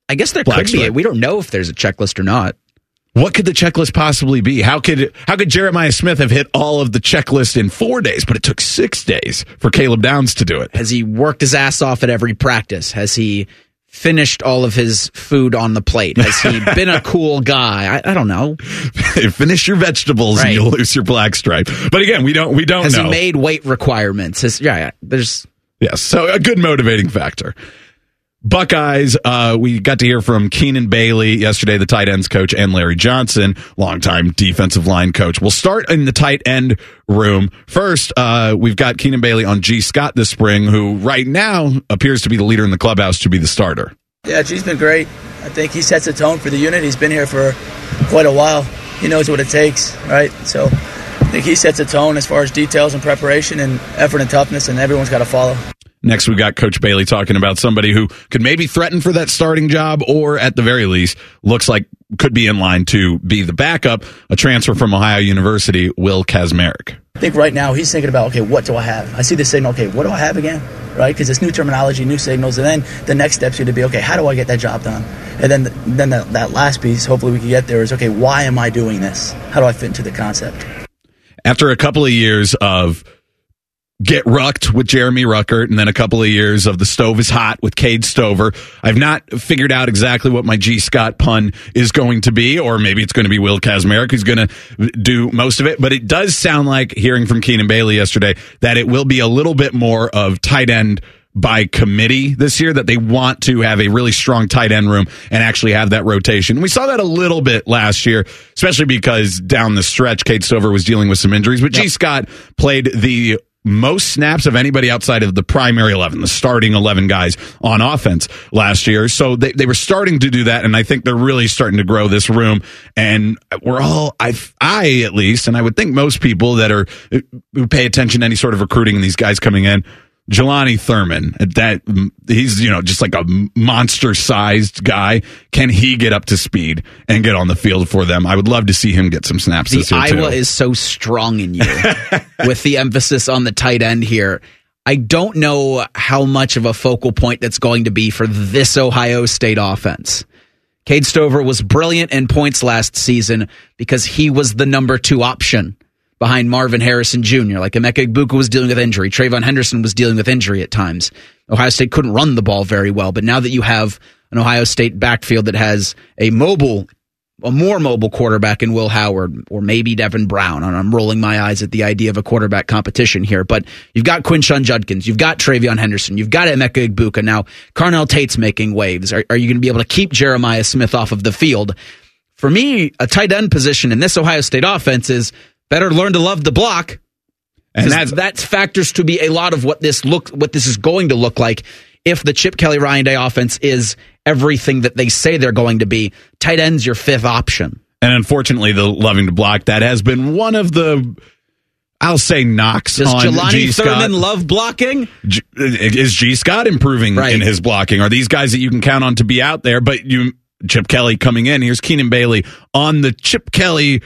I guess there could be. We don't know if there's a checklist or not. What could the checklist possibly be? How could Jeremiah Smith have hit all of the checklist in 4 days, but it took 6 days for Caleb Downs to do it? Has he worked his ass off at every practice? Has he finished all of his food on the plate? Has he been a cool guy? I don't know. Finish your vegetables and you'll lose your black stripe. But again, we don't know. Has he made weight requirements? There's so a good motivating factor. Buckeyes, we got to hear from Keenan Bailey yesterday, the tight ends coach, and Larry Johnson, longtime defensive line coach. We'll start in the tight end room. First, we've got Keenan Bailey on G. Scott this spring, who right now appears to be the leader in the clubhouse to be the starter. Yeah, G's been great. I think he sets the tone for the unit. He's been here for quite a while. He knows what it takes, right? So I think he sets the tone as far as details and preparation and effort and toughness, and everyone's got to follow. Next, we got Coach Bailey talking about somebody who could maybe threaten for that starting job, or at the very least, looks like could be in line to be the backup, a transfer from Ohio University, Will Kazmarek. I think right now he's thinking about, okay, what do I have? I see the signal, okay, what do I have again? Right? Because it's new terminology, new signals, and then the next step's going to be, okay, how do I get that job done? And then that last piece, hopefully we can get there, is, okay, why am I doing this? How do I fit into the concept? After a couple of years of get rucked with Jeremy Ruckert, and then a couple of years of the stove is hot with Cade Stover, I've not figured out exactly what my G. Scott pun is going to be, or maybe it's going to be Will Kazmarek who's going to do most of it, but it does sound like, hearing from Keenan Bailey yesterday, that it will be a little bit more of tight end by committee this year, that they want to have a really strong tight end room and actually have that rotation. We saw that a little bit last year, especially because down the stretch, Cade Stover was dealing with some injuries, but G. Scott played the most snaps of anybody outside of the primary 11, the starting 11 guys on offense last year. So they were starting to do that, and I think they're really starting to grow this room. And we're all, I at least, and I would think most people that are who pay attention to any sort of recruiting and these guys coming in, Jelani Thurman, he's just like a monster-sized guy. Can he get up to speed and get on the field for them? I would love to see him get some snaps this year, too. Iowa is so strong in you, with the emphasis on the tight end here. I don't know how much of a focal point that's going to be for this Ohio State offense. Cade Stover was brilliant in points last season because he was the number 2 option behind Marvin Harrison Jr. Like Emeka Egbuka was dealing with injury. Trayvon Henderson was dealing with injury at times. Ohio State couldn't run the ball very well, but now that you have an Ohio State backfield that has a more mobile quarterback in Will Howard, or maybe Devin Brown, and I'm rolling my eyes at the idea of a quarterback competition here, but you've got Quinshon Judkins, you've got Trayvon Henderson, you've got Emeka Egbuka. Now, Carnell Tate's making waves. Are you going to be able to keep Jeremiah Smith off of the field? For me, a tight end position in this Ohio State offense is better learn to love the block, and that factors to be a lot of what this is going to look like if the Chip Kelly Ryan Day offense is everything that they say they're going to be. Tight end's your 5th option, and unfortunately, the loving to block, that has been one of the, I'll say, knocks on G. Scott. Does Jelani Thurman love blocking? Is G. Scott improving in his blocking? Are these guys that you can count on to be out there? But Chip Kelly coming in. Here's Keenan Bailey on the Chip Kelly.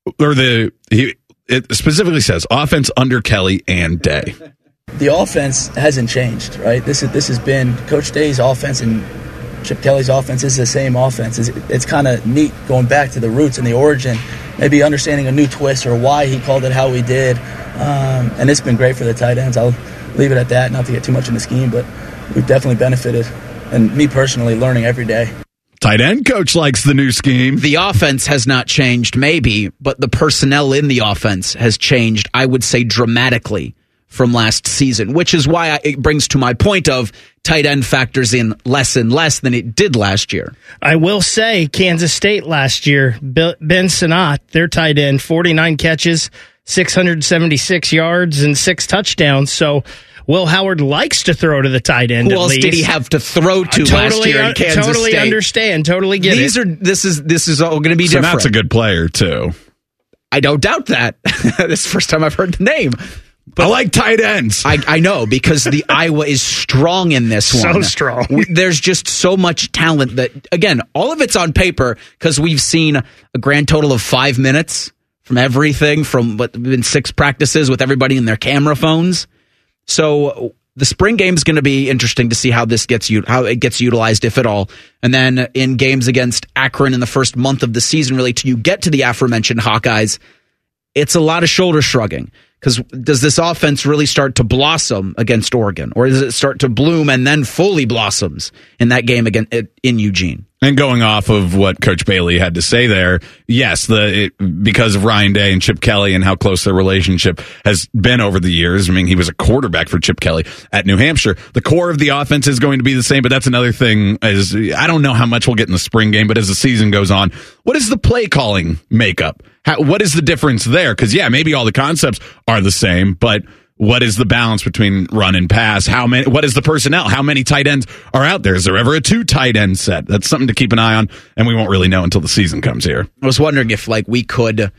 It specifically says offense under Kelly and Day. The offense hasn't changed, right? This has been Coach Day's offense, and Chip Kelly's offense is the same offense. It's kind of neat going back to the roots and the origin, maybe understanding a new twist or why he called it how he did. And it's been great for the tight ends. I'll leave it at that, not to get too much in the scheme, but we've definitely benefited, and me personally, learning every day. Tight end coach likes the new scheme. The offense has not changed, maybe, but the personnel in the offense has changed, I would say, dramatically from last season, which is why it brings to my point of tight end factors in less and less than it did last year. I will say Kansas State last year, Ben Sinnott, their tight end, 49 catches, 676 yards, and 6 touchdowns. So Will Howard likes to throw to the tight end. Who else did he have to throw to last year in Kansas State? Totally understand. Totally get it. This is all going to be different. Sinnott's a good player, too. I don't doubt that. This is the first time I've heard the name. But I like tight ends. I know, because the Iowa is strong in this one. So strong. There's just so much talent that, again, all of it's on paper, because we've seen a grand total of 5 minutes from everything, from what been 6 practices with everybody in their camera phones. So the spring game is going to be interesting to see how it gets utilized, if at all. And then in games against Akron in the first month of the season, really, till you get to the aforementioned Hawkeyes, it's a lot of shoulder shrugging. Because does this offense really start to blossom against Oregon? Or does it start to bloom and then fully blossoms in that game again in Eugene? And going off of what Coach Bailey had to say there, yes, because of Ryan Day and Chip Kelly and how close their relationship has been over the years. I mean, he was a quarterback for Chip Kelly at New Hampshire. The core of the offense is going to be the same, but that's another thing. I don't know how much we'll get in the spring game, but as the season goes on, what is the play calling makeup? What is the difference there? Because, yeah, maybe all the concepts are the same, but what is the balance between run and pass? What is the personnel? How many tight ends are out there? Is there ever a 2 tight end set? That's something to keep an eye on, and we won't really know until the season comes here. I was wondering if we could,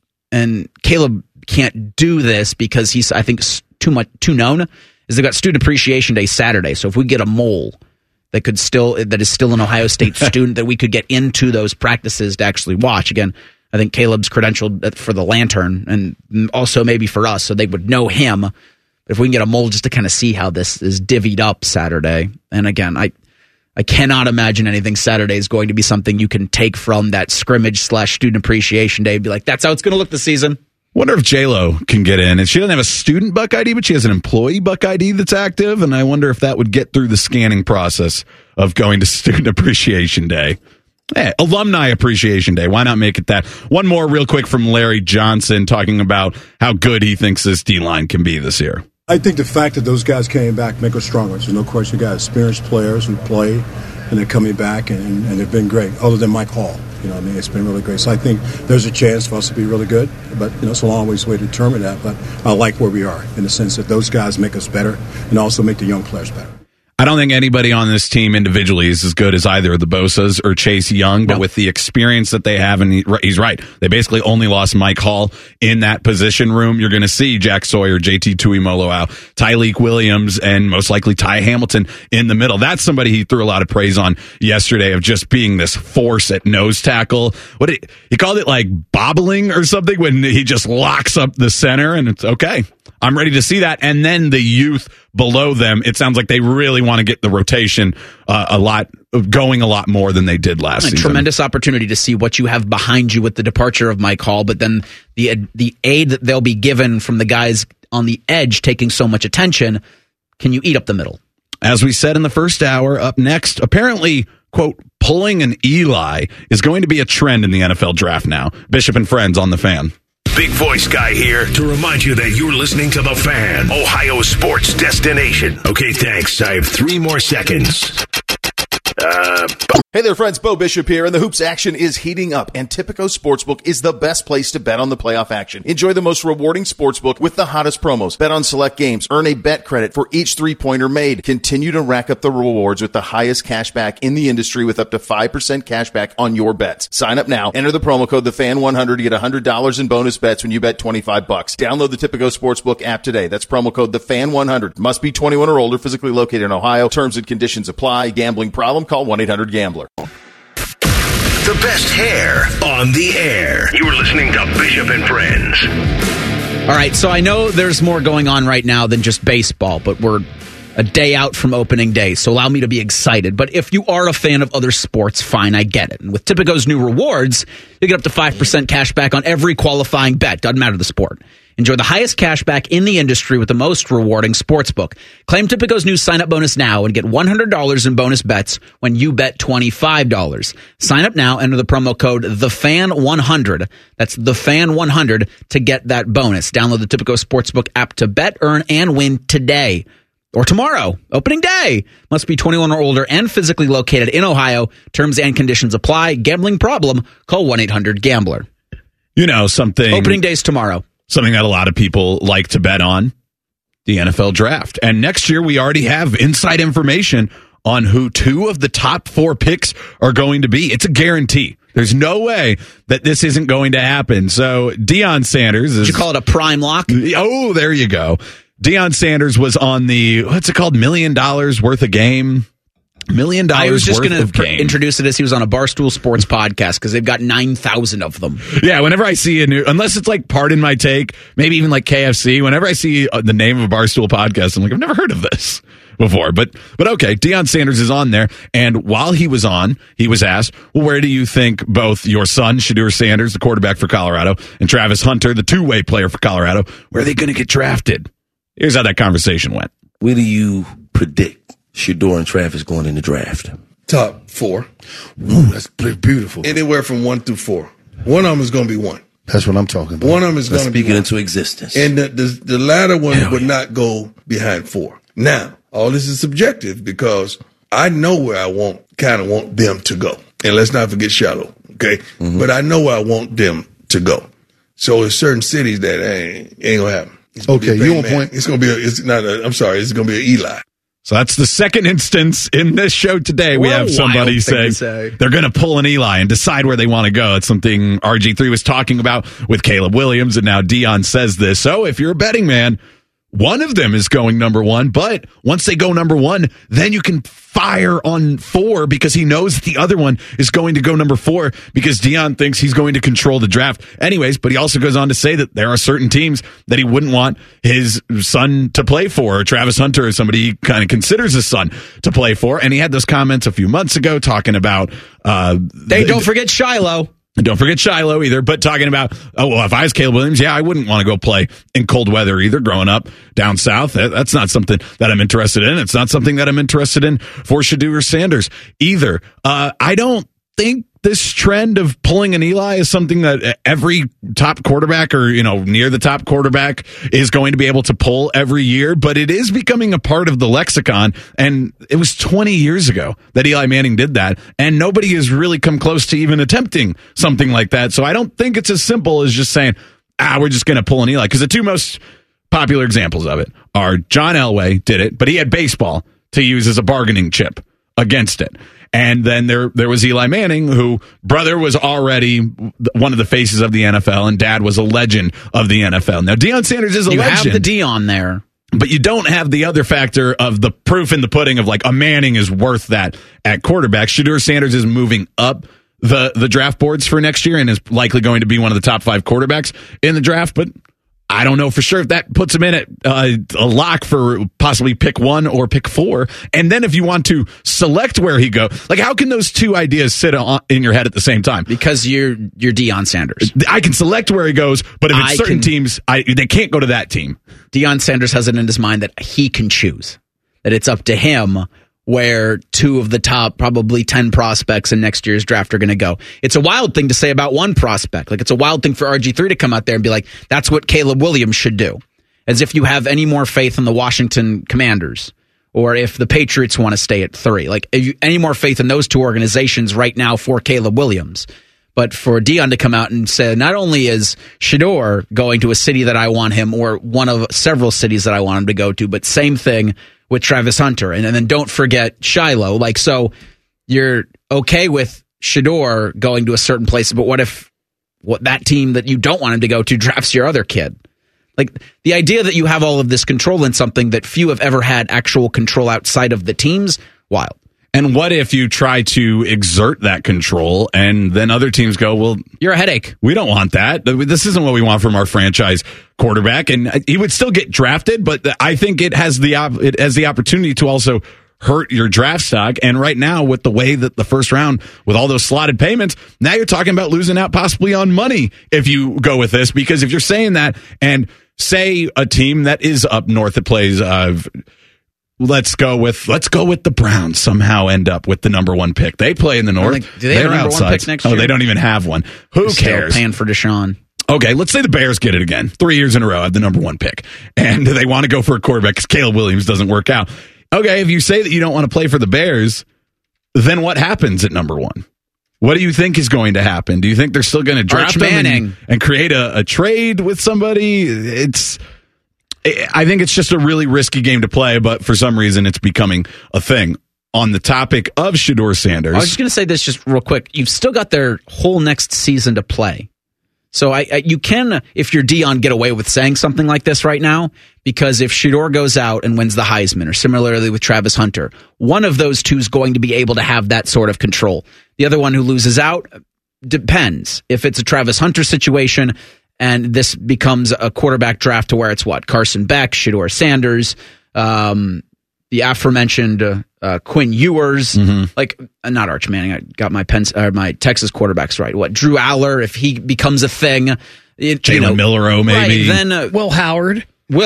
and Caleb can't do this because he's, I think, too known, is they've got Student Appreciation Day Saturday. So if we get a mole that is still an Ohio State student that we could get into those practices to actually watch. Again, I think Caleb's credentialed for the Lantern and also maybe for us, so they would know him. But if we can get a mold just to kind of see how this is divvied up Saturday. And again, I cannot imagine anything Saturday is going to be something you can take from that scrimmage / Student Appreciation Day and be like, that's how it's going to look this season. Wonder if J-Lo can get in. And she doesn't have a student Buck ID, but she has an employee Buck ID that's active. And I wonder if that would get through the scanning process of going to Student Appreciation Day. Hey, Alumni Appreciation Day. Why not make it that? One more real quick from Larry Johnson talking about how good he thinks this D-line can be this year. I think the fact that those guys came back make us stronger. There's no question. You got experienced players who play, and they're coming back, and they've been great, other than Mike Hall. It's been really great. So I think there's a chance for us to be really good, but it's a long ways away to determine that. But I like where we are in the sense that those guys make us better and also make the young players better. I don't think anybody on this team individually is as good as either of the Bosas or Chase Young, but with the experience that they have, and he's right, they basically only lost Mike Hall in that position room. You're going to see Jack Sawyer, JT Tuimoloau out, Tyleik Williams, and most likely Ty Hamilton in the middle. That's somebody he threw a lot of praise on yesterday of just being this force at nose tackle. He called it like bobbling or something when he just locks up the center, and it's okay. I'm ready to see that. And then the youth below them, it sounds like they really want to get the rotation a lot more than they did last season. Tremendous opportunity to see what you have behind you with the departure of Mike Hall, but then the aid that they'll be given from the guys on the edge taking so much attention. Can you eat up the middle? As we said in the first hour, up next, apparently, quote, pulling an Eli is going to be a trend in the NFL draft now. Bishop and Friends on The Fan. Big voice guy here to remind you that you're listening to The Fan, Ohio sports destination. Okay, thanks. I have 3 more seconds. Hey there, friends. Bo Bishop here, and the hoops action is heating up, and Tipico Sportsbook is the best place to bet on the playoff action. Enjoy the most rewarding sportsbook with the hottest promos. Bet on select games. Earn a bet credit for each 3-pointer made. Continue to rack up the rewards with the highest cash back in the industry with up to 5% cash back on your bets. Sign up now. Enter the promo code TheFan100 to get $100 in bonus bets when you bet $25. Download the Tipico Sportsbook app today. That's promo code TheFan100. Must be 21 or older, physically located in Ohio. Terms and conditions apply. Gambling problem? Call 1-800-GAMBLER. The best hair on the air. You are listening to Bishop and Friends. All right, so I know there's more going on right now than just baseball, but we're a day out from opening day, so allow me to be excited. But if you are a fan of other sports, fine, I get it. And with Tipico's new rewards, you get up to 5% cash back on every qualifying bet. Doesn't matter the sport. Enjoy the highest cash back in the industry with the most rewarding sportsbook. Claim Tipico's new sign-up bonus now and get $100 in bonus bets when you bet $25. Sign up now, enter the promo code TheFan100. That's TheFan100 to get that bonus. Download the Tipico Sportsbook app to bet, earn, and win today. Or tomorrow, opening day. Must be 21 or older and physically located in Ohio. Terms and conditions apply. Gambling problem? Call 1-800-GAMBLER. You know something. Opening day's tomorrow. Something that a lot of people like to bet on, the NFL draft. And next year, we already have inside information on who 2 of the top 4 picks are going to be. It's a guarantee. There's no way that this isn't going to happen. So Deion Sanders is... Did you call it a prime lock? Oh, there you go. Deion Sanders was on the, what's it called, $1 million worth a game $1 million I was just going to introduce it as he was on a Barstool Sports podcast because they've got 9,000 of them. Yeah, whenever I see a new, unless it's like Pardon My Take, maybe even like KFC, whenever I see the name of a Barstool podcast, I'm like, I've never heard of this before. But okay, Deion Sanders is on there, and while he was on, he was asked, well, where do you think both your son, Shedeur Sanders, the quarterback for Colorado, and Travis Hunter, the two-way player for Colorado, where are they going to get drafted? Here's how that conversation went. Where do you predict Shedeur and Travis going in the draft? Top 4. Ooh, that's beautiful. Anywhere from 1 through 4. One of them is going to be 1. That's what I'm talking about. One of them is going to be speaking into existence. And the latter one would not go behind 4. Now, all this is subjective because I know where I want them to go. And let's not forget Shiloh, okay? Mm-hmm. But I know where I want them to go. So there's certain cities that ain't going to happen. Okay, you on point. It's going to be it's going to be an Eli. So that's the second instance in this show today. We have somebody say they're going to pull an Eli and decide where they want to go. It's something RG3 was talking about with Caleb Williams, and now Deion says this. So if you're a betting man, one of them is going number 1, but once they go number 1, then you can fire on 4 because he knows that the other one is going to go number 4 because Deion thinks he's going to control the draft anyways. But he also goes on to say that there are certain teams that he wouldn't want his son to play for, or Travis Hunter is somebody he kind of considers his son to play for. And he had those comments a few months ago talking about don't forget Shiloh. And don't forget Shiloh either, but talking about, if I was Caleb Williams, I wouldn't want to go play in cold weather either. Growing up down south, that's not something that I'm interested in. It's not something that I'm interested in for Shedeur Sanders either. I don't think this trend of pulling an Eli is something that every top quarterback or, near the top quarterback is going to be able to pull every year, but it is becoming a part of the lexicon. And it was 20 years ago that Eli Manning did that, and nobody has really come close to even attempting something like that. So I don't think it's as simple as just saying, we're just going to pull an Eli, because the two most popular examples of it are John Elway did it, but he had baseball to use as a bargaining chip against it. And then there was Eli Manning, who brother was already one of the faces of the NFL, and dad was a legend of the NFL. Now, Deion Sanders is a legend. You have the Deion there. But you don't have the other factor of the proof in the pudding of like a Manning is worth that at quarterback. Shedeur Sanders is moving up the draft boards for next year and is likely going to be one of the top 5 quarterbacks in the draft, but I don't know for sure if that puts him in at a lock for possibly pick 1 or pick 4. And then if you want to select where he go, like how can those two ideas sit in your head at the same time? Because you're Deion Sanders. I can select where he goes, but if it's certain teams, they can't go to that team. Deion Sanders has it in his mind that he can choose, that it's up to him where 2 of the top probably 10 prospects in next year's draft are going to go. It's a wild thing to say about one prospect. Like, it's a wild thing for RG3 to come out there and be like, that's what Caleb Williams should do. As if you have any more faith in the Washington Commanders, or if the Patriots want to stay at 3. Like, any more faith in those 2 organizations right now for Caleb Williams. But for Deion to come out and say, not only is Shedeur going to a city that I want him, or one of several cities that I want him to go to, but same thing with Travis Hunter. And then don't forget Shiloh. Like, so you're okay with Shedeur going to a certain place, but what if that team that you don't want him to go to drafts your other kid? Like, the idea that you have all of this control in something that few have ever had actual control outside of the teams, wild. And what if you try to exert that control and then other teams go, well, you're a headache. We don't want that. This isn't what we want from our franchise quarterback. And he would still get drafted, but I think it has the opportunity to also hurt your draft stock. And right now, with the way that the first round, with all those slotted payments, now you're talking about losing out possibly on money if you go with this. Because if you're saying that, and say a team that is up north that plays let's go with the Browns somehow end up with the number 1 pick. They play in the north. Do they have a number 1 pick next year? Oh, they don't even have one. Who cares? Still paying for Deshaun. Okay, let's say the Bears get it again. 3 years in a row have the number 1 pick. And they want to go for a quarterback because Caleb Williams doesn't work out. Okay, if you say that you don't want to play for the Bears, then what happens at number 1? What do you think is going to happen? Do you think they're still going to draft him and create a trade with somebody? I think it's just a really risky game to play, but for some reason it's becoming a thing. On the topic of Shedeur Sanders, I was just going to say this just real quick. You've still got their whole next season to play. So you can, if you're Deion, get away with saying something like this right now, because if Shedeur goes out and wins the Heisman, or similarly with Travis Hunter, one of those two is going to be able to have that sort of control. The other one who loses out, depends. If it's a Travis Hunter situation and this becomes a quarterback draft to where it's Carson Beck, Shedeur Sanders, the aforementioned Quinn Ewers, not Arch Manning. I got my Texas quarterbacks right. Drew Aller, if he becomes a thing, Jalen Milroe, maybe. Right, then Will Howard.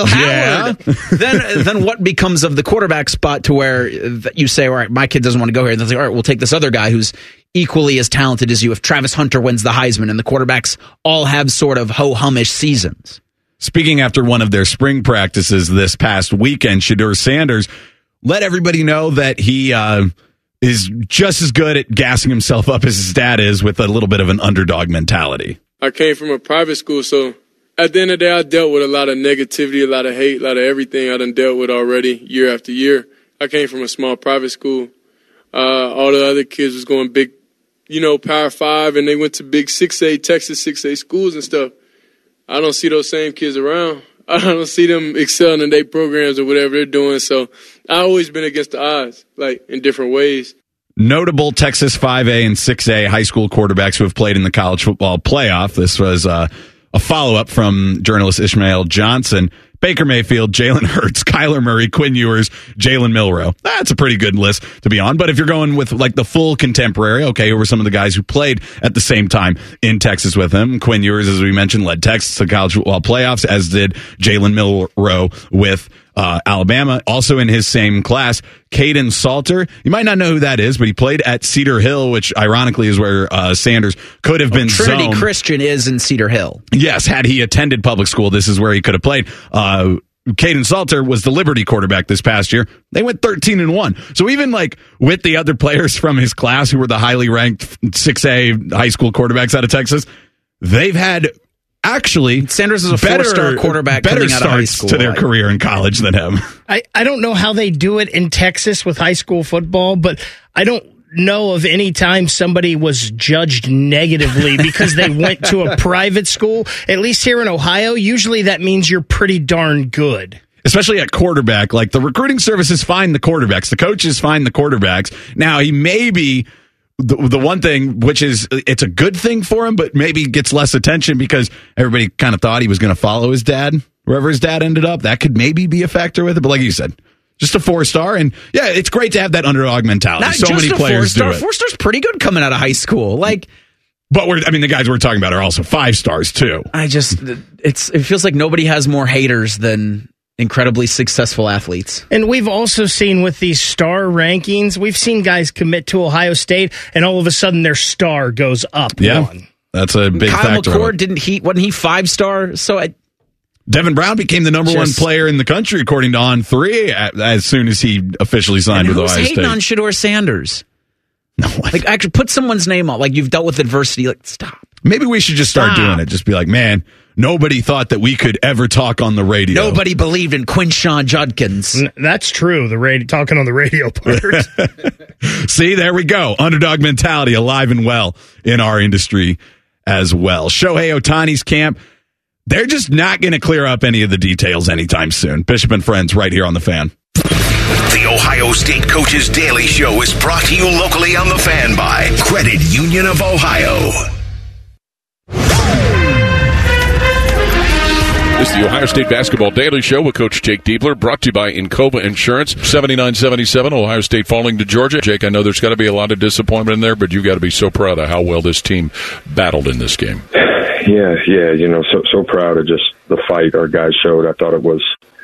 Then what becomes of the quarterback spot to where you say, all right, my kid doesn't want to go here. And then say, all right, we'll take this other guy who's equally as talented as you. If Travis Hunter wins the Heisman and the quarterbacks all have sort of ho-humish seasons. Speaking after one of their spring practices this past weekend, Shedeur Sanders let everybody know that he is just as good at gassing himself up as his dad is, with a little bit of an underdog mentality. I came from a private school, so at the end of the day, I dealt with a lot of negativity, a lot of hate, a lot of everything I done dealt with already year after year. I came from a small private school. All the other kids was going big, Power 5, and they went to big 6A, Texas 6A schools and stuff. I don't see those same kids around. I don't see them excelling in their programs or whatever they're doing. So I've always been against the odds, in different ways. Notable Texas 5A and 6A high school quarterbacks who have played in the college football playoff. This was a follow-up from journalist Ishmael Johnson. Baker Mayfield, Jalen Hurts, Kyler Murray, Quinn Ewers, Jalen Milroe. That's a pretty good list to be on. But if you're going with the full contemporary, okay, who were some of the guys who played at the same time in Texas with him? Quinn Ewers, as we mentioned, led Texas to college football playoffs, as did Jalen Milroe with Alabama. Also in his same class, Caden Salter. You might not know who that is, but he played at Cedar Hill, which ironically is where Sanders could have been Trinity zoned. Christian is in Cedar Hill. Yes, had he attended public school, this is where he could have played. Caden Salter was the Liberty quarterback this past year. They went 13-1. So even with the other players from his class who were the highly ranked 6A high school quarterbacks out of Texas, they've had actually Sanders is a four-star quarterback coming out of high school to their career in college than him. I don't know how they do it in Texas with high school football, but I don't know of any time somebody was judged negatively because they went to a private school. At least here in Ohio, usually that means you're pretty darn good. Especially at quarterback. The recruiting services find the quarterbacks. The coaches find the quarterbacks. Now, he may be the one thing, which is it's a good thing for him, but maybe gets less attention because everybody kind of thought he was going to follow his dad, wherever his dad ended up. That could maybe be a factor with it. But like you said, just a 4-star. And yeah, it's great to have that underdog mentality. Not so just many players do it. 4-star's pretty good coming out of high school. But the guys we're talking about are also 5 stars too. It feels like nobody has more haters than incredibly successful athletes. And we've also seen with these star rankings, we've seen guys commit to Ohio State and all of a sudden their star goes up one. That's a big factor. Kyle McCord, wasn't he 5-star? Devin Brown became the number one player in the country according to On3 as soon as he officially signed with Ohio State. Who's hating on Shedeur Sanders? No, actually put someone's name on. You've dealt with adversity. Stop. Maybe we should just start doing it. Just be like, man, nobody thought that we could ever talk on the radio. Nobody believed in Quinshon Judkins. That's true. Talking on the radio part. See, there we go. Underdog mentality alive and well in our industry as well. Shohei Ohtani's camp. They're just not going to clear up any of the details anytime soon. Bishop and Friends right here on The Fan. The Ohio State Coaches Daily Show is brought to you locally on The Fan by Credit Union of Ohio. This is the Ohio State Basketball Daily Show with Coach Jake Diebler, brought to you by Encova Insurance. 79-77, Ohio State falling to Georgia. Jake, I know there's got to be a lot of disappointment in there, but you've got to be so proud of how well this team battled in this game. Yeah, so proud of just the fight our guys showed. I thought it was,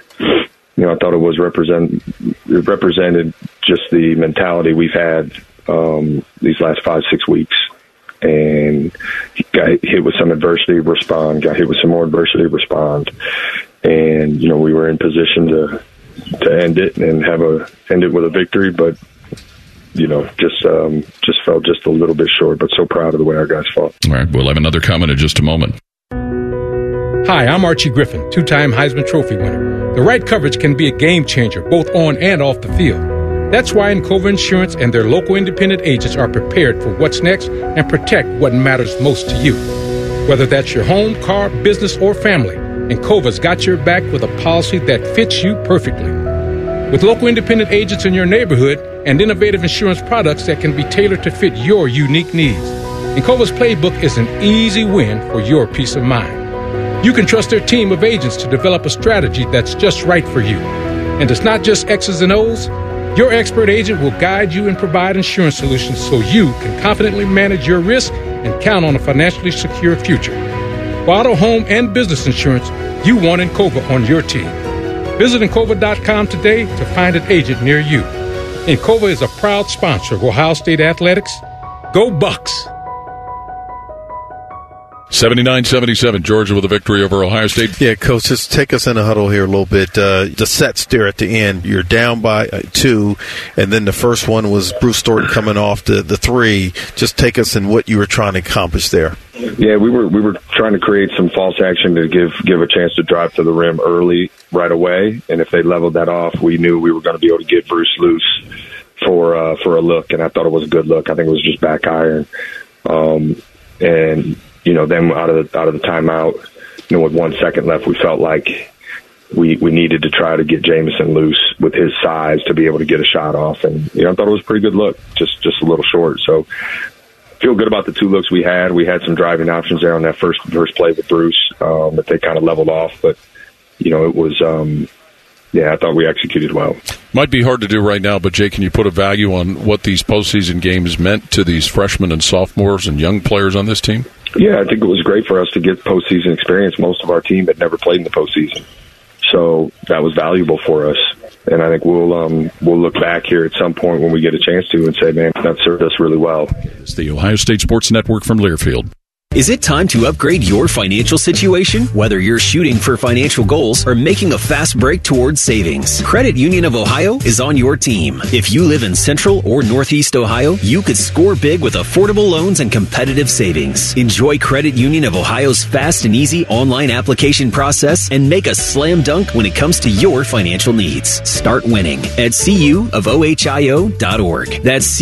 represented just the mentality we've had these last 5-6 weeks. And got hit with some adversity, respond. Got hit with some more adversity, respond. And we were in position to end it and end it with a victory, but just felt just a little bit short. But so proud of the way our guys fought. All right, we'll have another comment in just a moment. Hi, I'm Archie Griffin, 2-time Heisman Trophy winner. The right coverage can be a game changer, both on and off the field. That's why Encova Insurance and their local independent agents are prepared for what's next and protect what matters most to you. Whether that's your home, car, business, or family, Encova's got your back with a policy that fits you perfectly. With local independent agents in your neighborhood and innovative insurance products that can be tailored to fit your unique needs, Encova's playbook is an easy win for your peace of mind. You can trust their team of agents to develop a strategy that's just right for you. And it's not just X's and O's. Your expert agent will guide you and provide insurance solutions so you can confidently manage your risk and count on a financially secure future. For auto, home, and business insurance, you want Encova on your team. Visit Encova.com today to find an agent near you. Encova is a proud sponsor of Ohio State Athletics. Go Bucks! 79-77, Georgia with a victory over Ohio State. Yeah, Coach, just take us in the huddle here a little bit. The sets there at the end, you're down by 2, and then the first one was Bruce Thornton coming off the 3. Just take us in what you were trying to accomplish there. Yeah, we were trying to create some false action to give a chance to drive to the rim early right away, and if they leveled that off, we knew we were going to be able to get Bruce loose for a look, and I thought it was a good look. I think it was just back iron, and then out of the timeout, with 1 second left, we felt like we needed to try to get Jamison loose with his size to be able to get a shot off, and I thought it was a pretty good look, just a little short. So feel good about the 2 looks we had. We had some driving options there on that first play with Bruce that they kind of leveled off, but it was. I thought we executed well. Might be hard to do right now, but Jay, can you put a value on what these postseason games meant to these freshmen and sophomores and young players on this team? Yeah, I think it was great for us to get postseason experience. Most of our team had never played in the postseason, so that was valuable for us. And I think we'll look back here at some point when we get a chance to and say, man, that served us really well. It's the Ohio State Sports Network from Learfield. Is it time to upgrade your financial situation? Whether you're shooting for financial goals or making a fast break towards savings, Credit Union of Ohio is on your team. If you live in Central or Northeast Ohio, you could score big with affordable loans and competitive savings. Enjoy Credit Union of Ohio's fast and easy online application process and make a slam dunk when it comes to your financial needs. Start winning at cuofohio.org. That's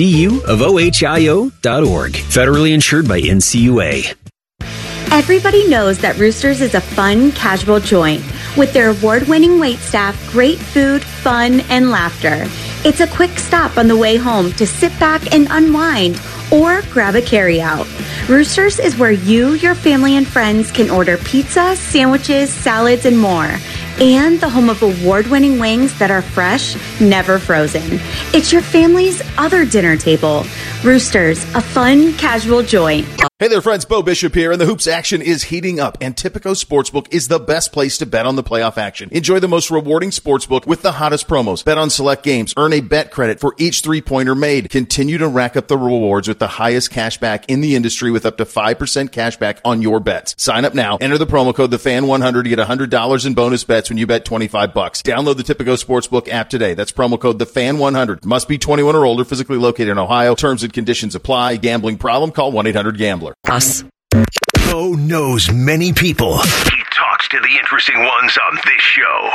cuofohio.org. Federally insured by NCUA. Everybody knows that Roosters is a fun, casual joint. With their award-winning waitstaff, great food, fun, and laughter. It's a quick stop on the way home to sit back and unwind or grab a carryout. Roosters is where you, your family, and friends can order pizza, sandwiches, salads, and more. And the home of award-winning wings that are fresh, never frozen. It's your family's other dinner table. Roosters, a fun, casual joint. Hey there, friends. Bo Bishop here, and the hoops action is heating up, and Tipico Sportsbook is the best place to bet on the playoff action. Enjoy the most rewarding sportsbook with the hottest promos. Bet on select games. Earn a bet credit for each three-pointer made. Continue to rack up the rewards with the highest cash back in the industry with up to 5% cash back on your bets. Sign up now. Enter the promo code TheFan100 to get $100 in bonus bets when you bet $25. Download the Tipico Sportsbook app today. That's promo code TheFan100. Must be 21 or older, physically located in Ohio. Terms and conditions apply. Gambling problem? Call 1-800-GAMBLER. Us. Bo knows many people. He talks to the interesting ones on this show.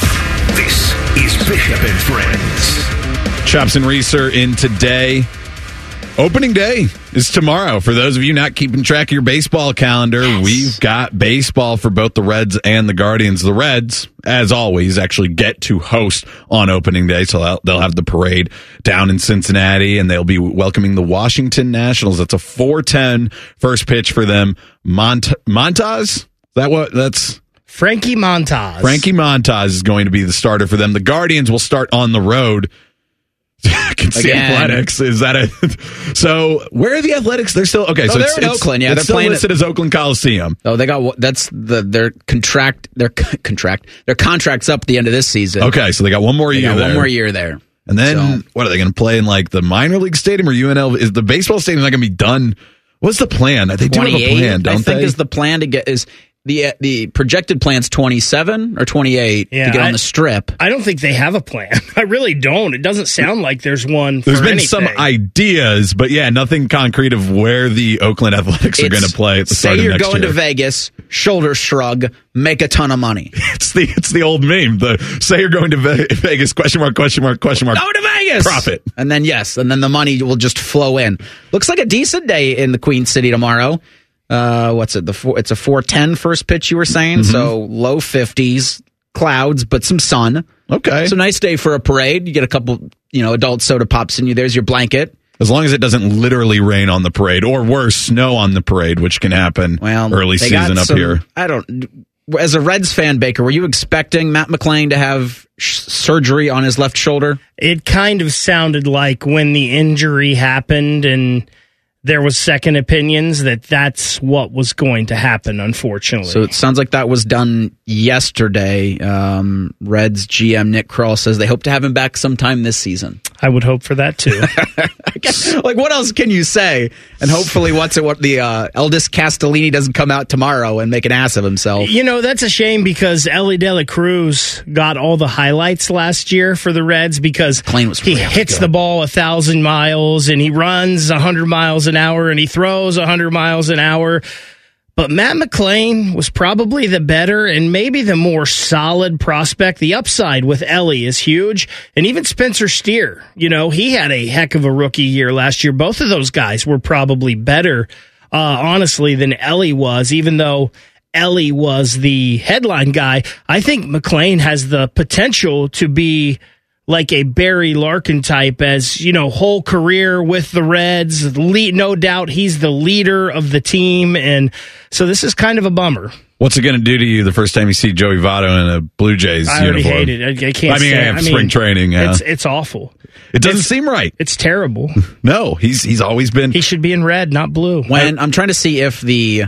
This is Bishop and Friends. Chops and Reeser in today. Opening day is tomorrow. For those of you not keeping track of your baseball calendar, we've got baseball for both the Reds and the Guardians. The Reds, as always, actually get to host on opening day, so they'll have the parade down in Cincinnati, and they'll be welcoming the Washington Nationals. That's a 4:10 first pitch for them. Montas? That's Frankie Montas. Frankie Montas is going to be the starter for them. The Guardians will start on the road. I can see Athletics. Is that a so? Where are the Athletics? They're still okay. So they're in Oakland. Yeah, it's still listed as Oakland Coliseum. Oh, they got their contract. Their contract's up at the end of this season. Okay, so they got one more year. One more year there. And then what are they going to play in like the minor league stadium or UNL? Is the baseball stadium not going to be done? What's the plan? They do have a plan, don't they? I think is the plan to get is. The projected plan's 27 or 28 to get on the Strip. I don't think they have a plan. I really don't. It doesn't sound like there's one for There's been anything. some ideas, but yeah, nothing concrete of where the Oakland Athletics are going to play at the start of next year. Say you're going to Vegas, shoulder shrug, make a ton of money. It's the old meme. Say you're going to Vegas, question mark. Go to Vegas! Profit. And then the money will just flow in. Looks like a decent day in the Queen City tomorrow. What's it? It's a 4:10 first pitch, you were saying? So low 50s, clouds, but some sun. Okay. So nice day for a parade. You get a couple, adult soda pops in you. There's your blanket. As long as it doesn't literally rain on the parade, or worse, snow on the parade, which can happen early season up here. As a Reds fan, Baker, were you expecting Matt McClain to have surgery on his left shoulder? It kind of sounded like when the injury happened and there was second opinions that's what was going to happen, unfortunately. So it sounds like that was done yesterday. Reds GM Nick Krall says they hope to have him back sometime this season. I would hope for that, too. Like, what else can you say? And hopefully what the Eldest Castellini doesn't come out tomorrow and make an ass of himself. That's a shame because Elly De La Cruz got all the highlights last year for the Reds because he hits the ball 1,000 miles and he runs 100 miles an hour and he throws 100 miles an hour. But Matt McClain was probably the better and maybe the more solid prospect. The upside with Elly is huge. And even Spencer Steer, he had a heck of a rookie year last year. Both of those guys were probably better, honestly, than Elly was, even though Elly was the headline guy. I think McClain has the potential to be like a Barry Larkin type as, whole career with the Reds. No doubt he's the leader of the team. And so this is kind of a bummer. What's it going to do to you the first time you see Joey Votto in a Blue Jays uniform? I already hate it. I can't say spring training. Yeah. It's awful. It doesn't seem right. It's terrible. No, he's always been. He should be in red, not blue. When I'm trying to see if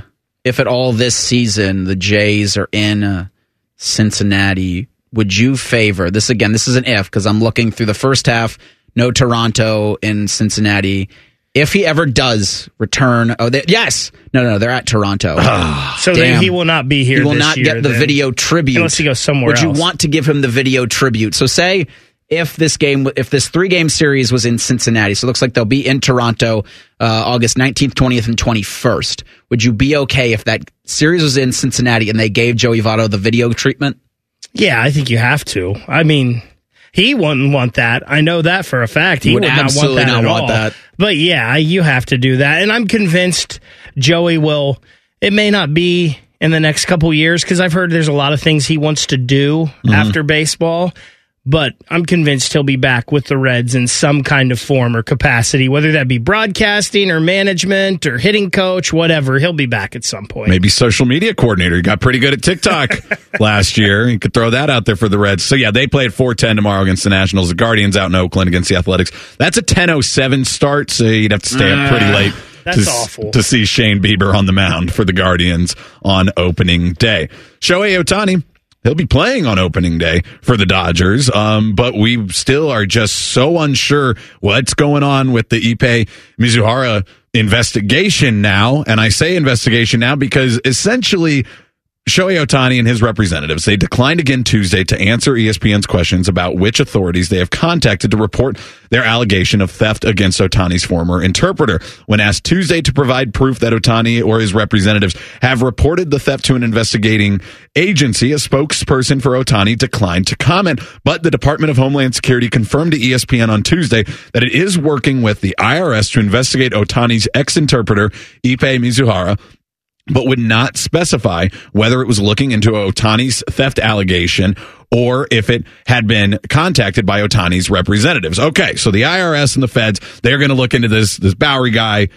at all this season the Jays are in Cincinnati, would you favor this again? This is an if because I'm looking through the first half. No Toronto in Cincinnati. If he ever does return, no, they're at Toronto. Then he will not be here. He will not get the video tribute unless he goes somewhere else. Would you want to give him the video tribute? So say if this 3-game series was in Cincinnati, so it looks like they'll be in Toronto August 19th, 20th, and 21st. Would you be okay if that series was in Cincinnati and they gave Joey Votto the video treatment? Yeah, I think you have to. I mean, he wouldn't want that. I know that for a fact. He would not want that at all. But yeah, you have to do that. And I'm convinced Joey will. It may not be in the next couple years because I've heard there's a lot of things he wants to do after baseball. But I'm convinced he'll be back with the Reds in some kind of form or capacity, whether that be broadcasting or management or hitting coach, whatever. He'll be back at some point. Maybe social media coordinator. He got pretty good at TikTok last year. You could throw that out there for the Reds. So, yeah, they play at 4:10 tomorrow against the Nationals. The Guardians out in Oakland against the Athletics. That's a 10:07 start, so you'd have to stay up pretty late. That's awful. To see Shane Bieber on the mound for the Guardians on opening day. Shohei Ohtani. He'll be playing on opening day for the Dodgers, but we still are just so unsure what's going on with the Ippei Mizuhara investigation now. And I say investigation now because essentially Shohei Ohtani and his representatives, they declined again Tuesday to answer ESPN's questions about which authorities they have contacted to report their allegation of theft against Ohtani's former interpreter. When asked Tuesday to provide proof that Ohtani or his representatives have reported the theft to an investigating agency, a spokesperson for Ohtani declined to comment. But the Department of Homeland Security confirmed to ESPN on Tuesday that it is working with the IRS to investigate Ohtani's ex-interpreter, Ippei Mizuhara, but would not specify whether it was looking into Ohtani's theft allegation or if it had been contacted by Ohtani's representatives. Okay, so the IRS and the feds, they're going to look into this Bowery guy,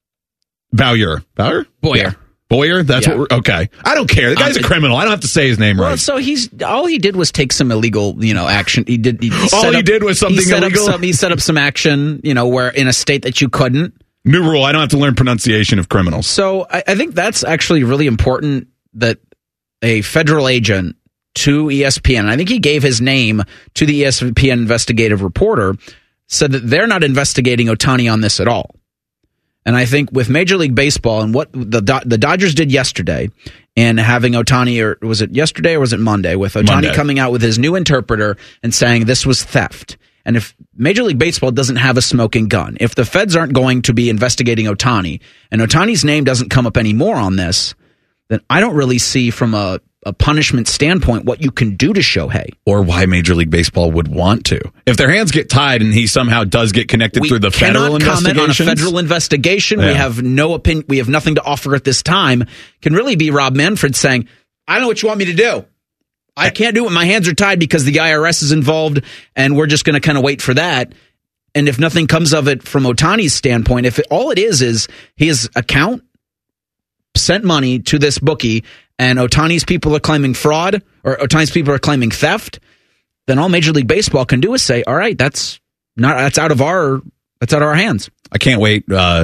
Boyer? Boyer. Boyer? That's what we're... Okay. I don't care. The guy's a criminal. I don't have to say his name right. Well, so all he did was take some illegal, action. He did was something illegal? He set up some action, where in a state that you couldn't. New rule, I don't have to learn pronunciation of criminals. So I think that's actually really important that a federal agent to ESPN, and I think he gave his name to the ESPN investigative reporter, said that they're not investigating Ohtani on this at all. And I think with Major League Baseball and what the Dodgers did yesterday and having Ohtani, or was it yesterday or was it Monday, with Ohtani coming out with his new interpreter and saying this was theft. And if Major League Baseball doesn't have a smoking gun, if the feds aren't going to be investigating Ohtani, and Ohtani's name doesn't come up anymore on this, then I don't really see from a a punishment standpoint what you can do to Shohei. Or why Major League Baseball would want to. If their hands get tied and he somehow does get connected through the federal investigation. We cannot comment on a federal investigation. Yeah. We have no opinion. We have nothing to offer at this time. Can really be Rob Manfred saying, I don't know what you want me to do. I can't do it. My hands are tied because the IRS is involved, and we're just going to kind of wait for that. And if nothing comes of it from Ohtani's standpoint, if all it is his account sent money to this bookie, and Ohtani's people are claiming fraud, or Ohtani's people are claiming theft, then all Major League Baseball can do is say, all right, that's out of our hands. I can't wait,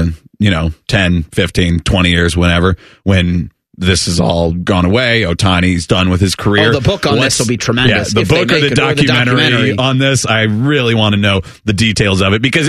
10, 15, 20 years, whenever, when this is all gone away, Ohtani's done with his career. Oh, the book on this will be tremendous. Yeah, the book or the documentary on this, I really want to know the details of it, because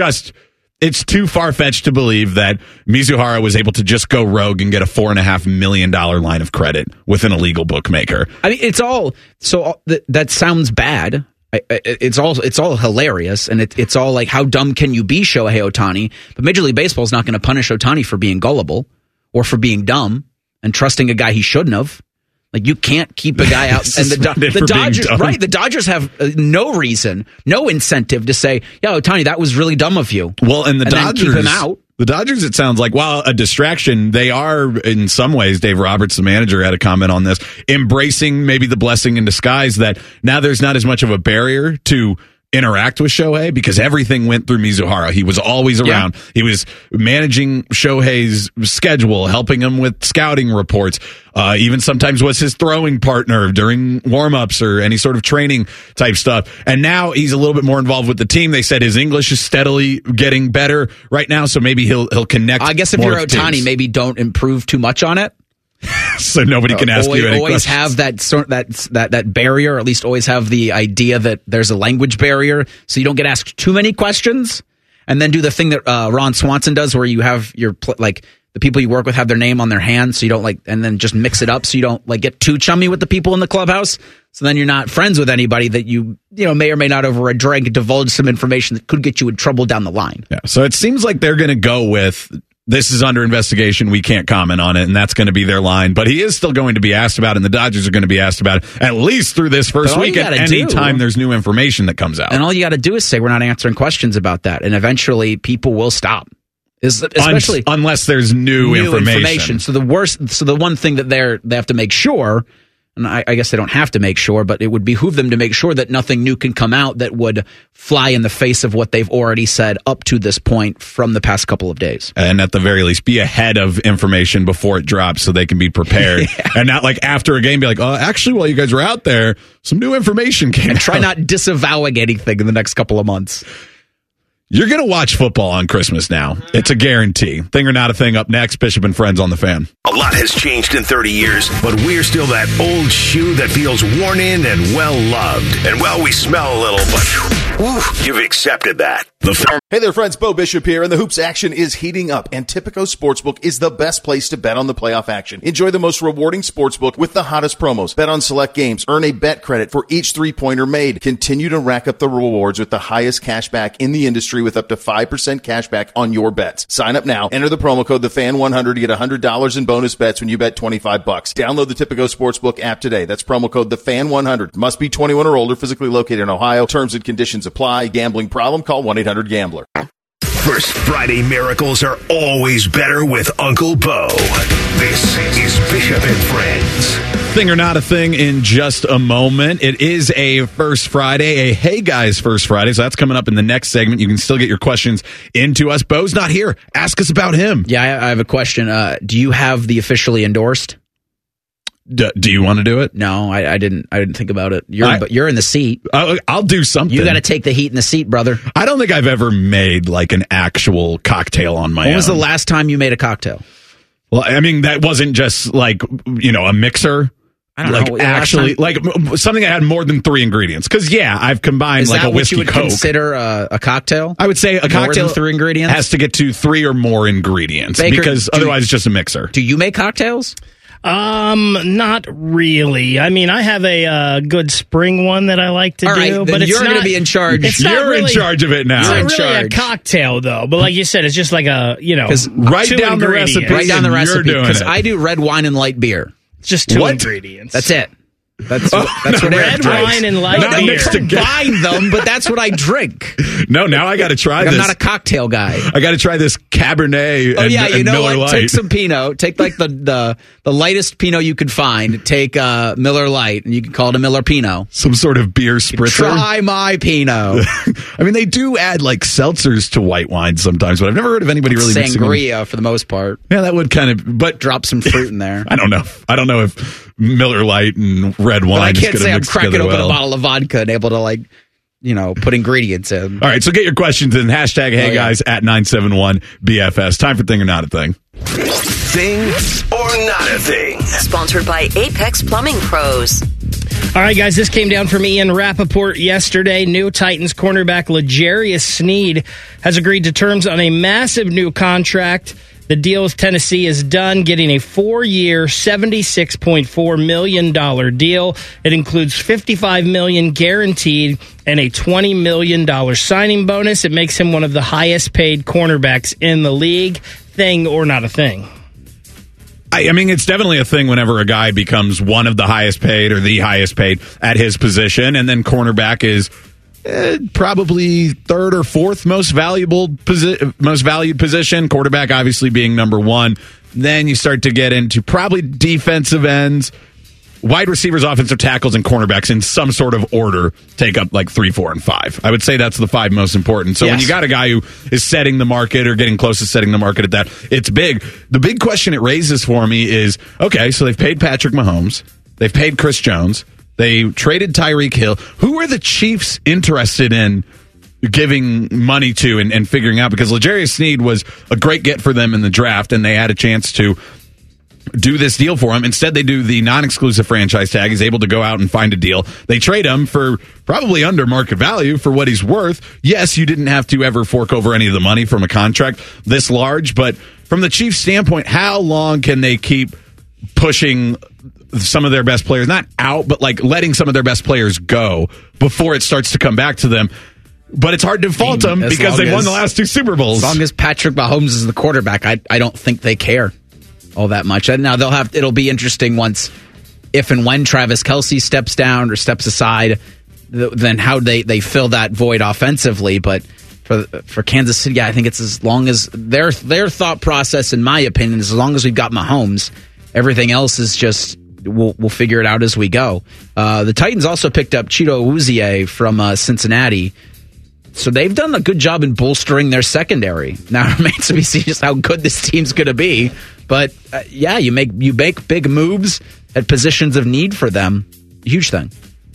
it's too far-fetched to believe that Mizuhara was able to just go rogue and get a $4.5 million line of credit with an illegal bookmaker. I mean, it's all so that sounds bad. It's all hilarious, and it's all like, how dumb can you be, Shohei Ohtani? But Major League Baseball is not going to punish Ohtani for being gullible or for being dumb and trusting a guy he shouldn't have. Like, you can't keep a guy out. And the Dodgers, right? The Dodgers have no reason, no incentive to say, "Yeah, Ohtani, that was really dumb of you." Well, and Dodgers keep him out. The Dodgers, it sounds like, while a distraction, they are in some ways. Dave Roberts, the manager, had a comment on this, embracing maybe the blessing in disguise that now there's not as much of a barrier to interact with Shohei, because everything went through Mizuhara. He was always around. Yeah. He was managing Shohei's schedule, helping him with scouting reports, even sometimes was his throwing partner during warm-ups or any sort of training type stuff. And now he's a little bit more involved with the team. They said his English is steadily getting better right now, so maybe he'll connect. I guess if you're Ohtani, maybe don't improve too much on it. So nobody can ask you any always questions. Have that barrier, or at least always have the idea that there's a language barrier, so you don't get asked too many questions. And then do the thing that Ron Swanson does, where you have the people you work with have their name on their hand, so you don't and then just mix it up, so you don't get too chummy with the people in the clubhouse. So then you're not friends with anybody that you may or may not over a drink divulge some information that could get you in trouble down the line. Yeah. So it seems like they're going to go with, this is under investigation, we can't comment on it, and that's going to be their line. But he is still going to be asked about it, and the Dodgers are going to be asked about it at least through this first weekend, anytime there's new information that comes out. And all you got to do is say, we're not answering questions about that, and eventually people will stop. Especially unless there's new information. So the one thing that they have to make sure, and I guess they don't have to make sure, but it would behoove them to make sure that nothing new can come out that would fly in the face of what they've already said up to this point from the past couple of days. And at the very least, be ahead of information before it drops so they can be prepared. Yeah. And not like after a game, be like, oh, actually, while you guys were out there, some new information came out. Try not disavowing anything in the next couple of months. You're going to watch football on Christmas now. It's a guarantee. Thing or not a thing, up next, Bishop and Friends on the Fan. A lot has changed in 30 years, but we're still that old shoe that feels worn in and well-loved. And, well, we smell a little, but you've accepted that. Hey there, friends. Bo Bishop here, and the Hoops action is heating up, and Tipico Sportsbook is the best place to bet on the playoff action. Enjoy the most rewarding sportsbook with the hottest promos. Bet on select games. Earn a bet credit for each three-pointer made. Continue to rack up the rewards with the highest cash back in the industry with up to 5% cash back on your bets. Sign up now. Enter the promo code TheFan100 to get $100 in bonus bets when you bet $25. Download the Tipico Sportsbook app today. That's promo code TheFan100. Must be 21 or older, physically located in Ohio. Terms and conditions apply. Gambling problem? Call 1-800-GAMBLER. First Friday miracles are always better with Uncle Bo. This is Bishop and Friends. Thing or not a thing in just a moment. It is a First Friday, a Hey Guys First Friday, so that's coming up in the next segment. You can still get your questions into us. Bo's not here. Ask us about him. Yeah, I have a question. Do you have the officially endorsed? Do you want to do it? No, I didn't think about it. You're in the seat. I'll do something. You got to take the heat in the seat, brother. I don't think I've ever made like an actual cocktail on my own. When was the last time you made a cocktail? Well, I mean, that wasn't just like, a mixer. I don't know. Actually, like something that had more than 3 ingredients. Because, I've combined like a whiskey Coke. Is that what you would consider a cocktail? I would say a cocktail more than 3 ingredients? Has to get to 3 or more ingredients. Because otherwise it's just a mixer. Do you make cocktails? Not really. I mean, I have a good spring one that I like to do, but you're going to be in charge. You're in charge of it now. It's not really a cocktail, though. But like you said, it's just like write down the recipe. Write down the recipe because I do red wine and light beer. Just two ingredients. That's it. That's what red wine and light beer. Combine them, but that's what I drink. No, now I got to try this. I'm not a cocktail guy. I got to try this Cabernet and Miller Lite. Take some Pinot. Take like the lightest Pinot you could find. Take Miller Lite, and you can call it a Miller Pinot. Some sort of beer spritzer. Try my Pinot. I mean, they do add like seltzers to white wine sometimes, but I've never heard of anybody really mixing sangria for the most part. Yeah, that would kind of, but drop some fruit in there. I don't know if Miller Lite and red wine. But I can't is say I'm mix cracking open well. a bottle of vodka and able to put ingredients in. All right, so get your questions in hashtag Hey Guys at 971 BFS. Time for Thing or Not a Thing. Thing or Not a Thing. Sponsored by Apex Plumbing Pros. All right, guys, this came down from Ian Rappaport yesterday. New Titans cornerback L'Jarius Sneed has agreed to terms on a massive new contract. The deal with Tennessee is done, getting a 4-year, $76.4 million deal. It includes $55 million guaranteed and a $20 million signing bonus. It makes him one of the highest-paid cornerbacks in the league. Thing or not a thing? I mean, it's definitely a thing whenever a guy becomes one of the highest paid or the highest paid at his position, and then cornerback is probably third or fourth most valued position. Quarterback obviously being number one. Then you start to get into probably defensive ends, wide receivers, offensive tackles, and cornerbacks in some sort of order take up like 3, 4, and 5. I would say that's the 5 most important. So when you got a guy who is setting the market or getting close to setting the market at that, it's big. The big question it raises for me is, okay, so they've paid Patrick Mahomes. They've paid Chris Jones. They traded Tyreek Hill. Who are the Chiefs interested in giving money to and figuring out? Because L'Jarius Sneed was a great get for them in the draft, and they had a chance to do this deal for him. Instead, they do the non-exclusive franchise tag. He's able to go out and find a deal. They trade him for probably under market value for what he's worth. Yes, you didn't have to ever fork over any of the money from a contract this large, but from the Chiefs' standpoint, how long can they keep pushing some of their best players, not out, but like letting some of their best players go before it starts to come back to them? But it's hard to fault them because they won the last 2 Super Bowls. As long as Patrick Mahomes is the quarterback, I don't think they care all that much. And now it'll be interesting if and when Travis Kelce steps down or steps aside, then how they fill that void offensively. But for Kansas City, I think it's as long as their thought process, in my opinion, is as long as we've got Mahomes, everything else is just we'll figure it out as we go. The Titans also picked up Chido Awuzie from Cincinnati. So they've done a good job in bolstering their secondary. Now it remains to be seen just how good this team's going to be. But you make big moves at positions of need for them. Huge thing.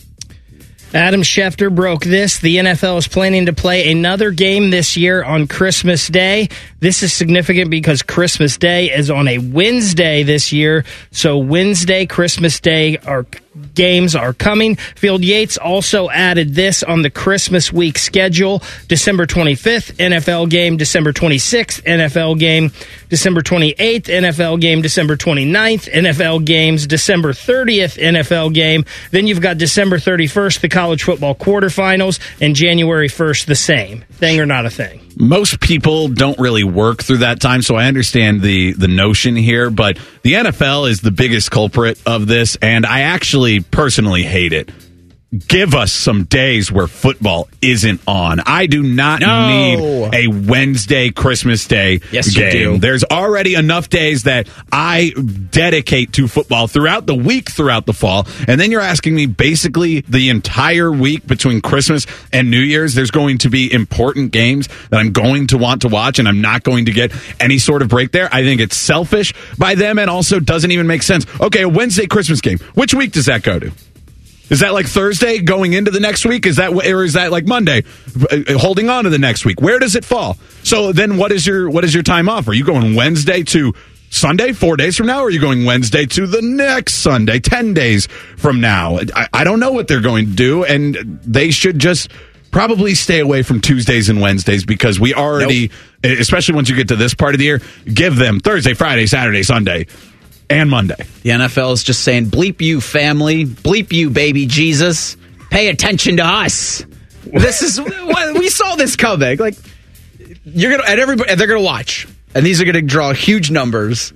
Adam Schefter broke this. The NFL is planning to play another game this year on Christmas Day. This is significant because Christmas Day is on a Wednesday this year. So Wednesday, Christmas Day, games are coming. Field Yates also added this on the Christmas week schedule. December 25th, NFL game. December 26th, NFL game. December 28th, NFL game. December 29th, NFL games. December 30th, NFL game. Then you've got December 31st, the college football quarterfinals, and January 1st, the same. Thing or not a thing? Most people don't really work through that time, so I understand the notion here, but the NFL is the biggest culprit of this, and I actually personally hate it. Give us some days where football isn't on. I do not need a Wednesday Christmas Day game. You do. There's already enough days that I dedicate to football throughout the week, throughout the fall. And then you're asking me basically the entire week between Christmas and New Year's, there's going to be important games that I'm going to want to watch, and I'm not going to get any sort of break there. I think it's selfish by them and also doesn't even make sense. Okay, a Wednesday Christmas game. Which week does that go to? Is that like Thursday going into the next week? Is that like Monday holding on to the next week? Where does it fall? So then what is your time off? Are you going Wednesday to Sunday 4 days from now? Or are you going Wednesday to the next Sunday 10 days from now? I don't know what they're going to do, and they should just probably stay away from Tuesdays and Wednesdays because we already, especially once you get to this part of the year, give them Thursday, Friday, Saturday, Sunday, and Monday. The NFL is just saying, bleep you, family. Bleep you, baby Jesus. Pay attention to us. This is we saw this coming. Like, you're gonna, and everybody, they're gonna watch, and these are gonna draw huge numbers.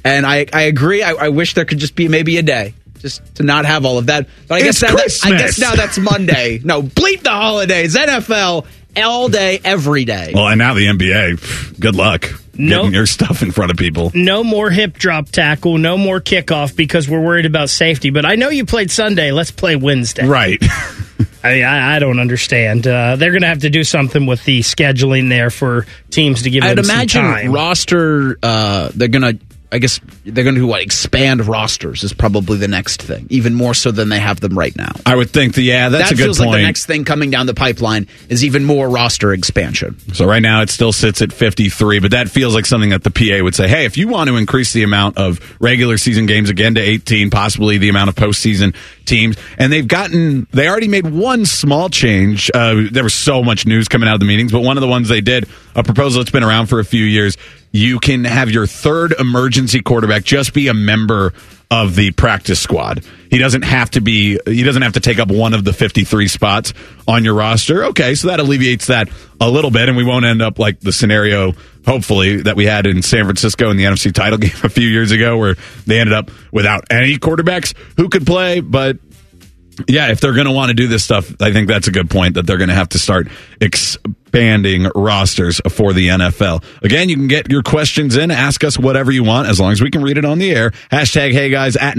And I agree. I wish there could just be maybe a day just to not have all of that. But I guess now that's Monday. No, bleep the holidays. NFL all day, every day. Well, and now the NBA. Good luck getting your stuff in front of people. No more hip drop tackle. No more kickoff because we're worried about safety. But I know you played Sunday. Let's play Wednesday. Right. I mean, I don't understand. They're going to have to do something with the scheduling there for teams to give them some time. I'd imagine roster, they're going to expand rosters is probably the next thing, even more so than they have them right now. I would think that's a good point. That feels like the next thing coming down the pipeline is even more roster expansion. So right now it still sits at 53, but that feels like something that the PA would say, hey, if you want to increase the amount of regular season games again to 18, possibly the amount of postseason teams, and they already made one small change. There was so much news coming out of the meetings, but one of the ones they did, a proposal that's been around for a few years, you can have your third emergency quarterback just be a member of the practice squad. He doesn't have to take up one of the 53 spots on your roster. Okay, so that alleviates that a little bit, and we won't end up like the scenario, hopefully, that we had in San Francisco in the NFC title game a few years ago where they ended up without any quarterbacks who could play. But yeah, if they're going to want to do this stuff, I think that's a good point that they're going to have to start expanding rosters for the NFL. Again, you can get your questions in. Ask us whatever you want as long as we can read it on the air. Hashtag Hey Guys at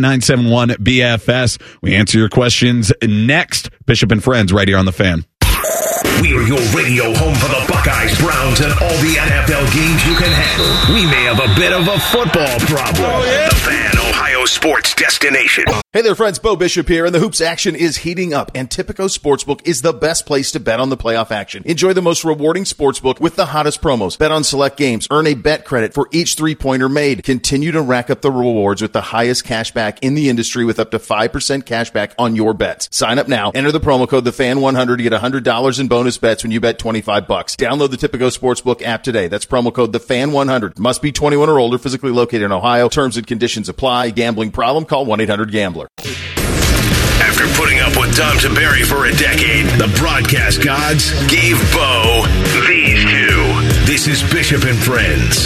971BFS. We answer your questions next. Bishop and Friends right here on The Fan. We are your radio home for the Buckeyes, Browns, and all the NFL games you can handle. We may have a bit of a football problem. Oh, yeah. The Fan, Ohio sports destination. Hey there, friends. Bo Bishop here, and the hoops action is heating up, and Tipico Sportsbook is the best place to bet on the playoff action. Enjoy the most rewarding sportsbook with the hottest promos. Bet on select games. Earn a bet credit for each three-pointer made. Continue to rack up the rewards with the highest cash back in the industry with up to 5% cash back on your bets. Sign up now. Enter the promo code TheFan100 to get $100 in bonus bets when you bet $25. Download the Tipico Sportsbook app today. That's promo code TheFan100. Must be 21 or older, physically located in Ohio. Terms and conditions apply. Gambling problem? Call 1-800-GAMBLER. After putting up with Dom Tiberi for a decade, the broadcast gods gave Bo these two. This is Bishop and Friends.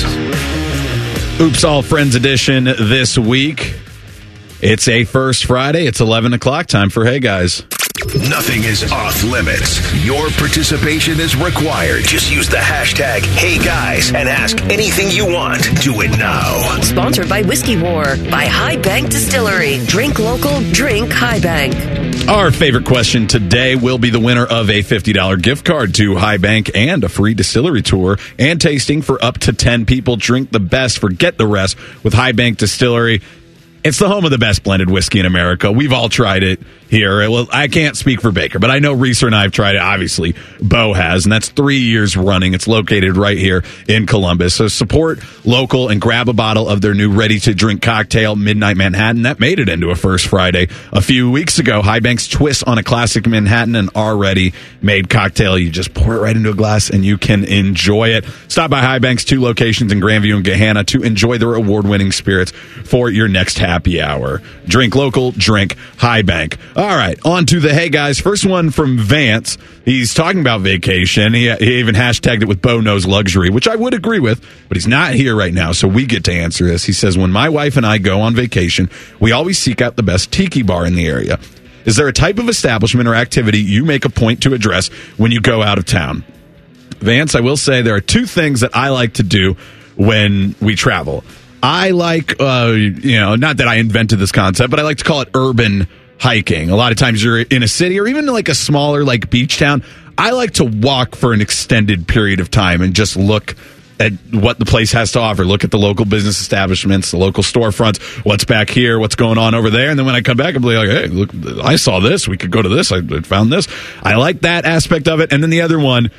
Oops All Friends edition this week. It's a First Friday. It's 11 o'clock. Time for Hey Guys. Nothing is off limits. Your participation is required. Just use the hashtag HeyGuys and ask anything you want. Do it now. Sponsored by Whiskey War by High Bank Distillery. Drink local, drink High Bank. Our favorite question today will be the winner of a $50 gift card to High Bank and a free distillery tour and tasting for up to 10 people. Drink the best, forget the rest with High Bank Distillery. It's the home of the best blended whiskey in America. We've all tried it here. Well, I can't speak for Baker, but I know Reeser and I have tried it. Obviously, Bo has, and that's 3 years running. It's located right here in Columbus. So support local and grab a bottle of their new ready-to-drink cocktail, Midnight Manhattan. That made it into a First Friday a few weeks ago. High Bank's twist on a classic Manhattan, an already made cocktail. You just pour it right into a glass, and you can enjoy it. Stop by High Bank's 2 locations in Grandview and Gahanna to enjoy their award-winning spirits for your next happy hour. Drink local, drink High Bank. All right, on to the Hey Guys. First one from Vance. He's talking about vacation. He even hashtagged it with Bo Knows Luxury, which I would agree with, but he's not here right now, so we get to answer this. He says, when my wife and I go on vacation, we always seek out the best tiki bar in the area. Is there a type of establishment or activity you make a point to address when you go out of town? Vance, I will say there are 2 things that I like to do when we travel. I like, not that I invented this concept, but I like to call it urban hiking. A lot of times you're in a city or even like a smaller like beach town. I like to walk for an extended period of time and just look at what the place has to offer. Look at the local business establishments, the local storefronts, what's back here, what's going on over there. And then when I come back, I'll be like, hey, look, I saw this. We could go to this. I found this. I like that aspect of it. And then the other one,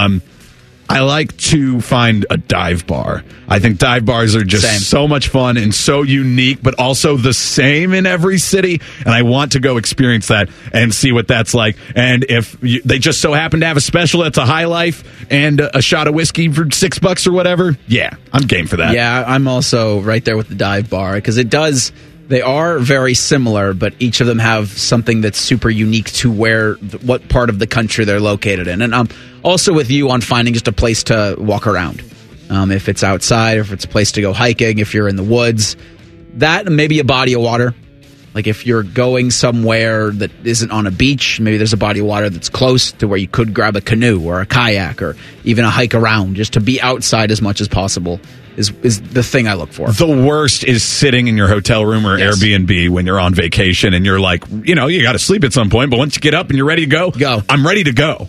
I like to find a dive bar. I think dive bars are just so much fun and so unique, but also the same in every city. And I want to go experience that and see what that's like. And if they just so happen to have a special that's a High Life and a shot of whiskey for $6 or whatever, yeah, I'm game for that. Yeah, I'm also right there with the dive bar because it does. They are very similar, but each of them have something that's super unique to what part of the country they're located in. And I'm also with you on finding just a place to walk around. If it's outside, if it's a place to go hiking, if you're in the woods, that maybe a body of water. Like if you're going somewhere that isn't on a beach, maybe there's a body of water that's close to where you could grab a canoe or a kayak or even a hike around, just to be outside as much as possible is the thing I look for. The worst is sitting in your hotel room or Airbnb when you're on vacation and you're like, you got to sleep at some point, but once you get up and you're ready to go. I'm ready to go.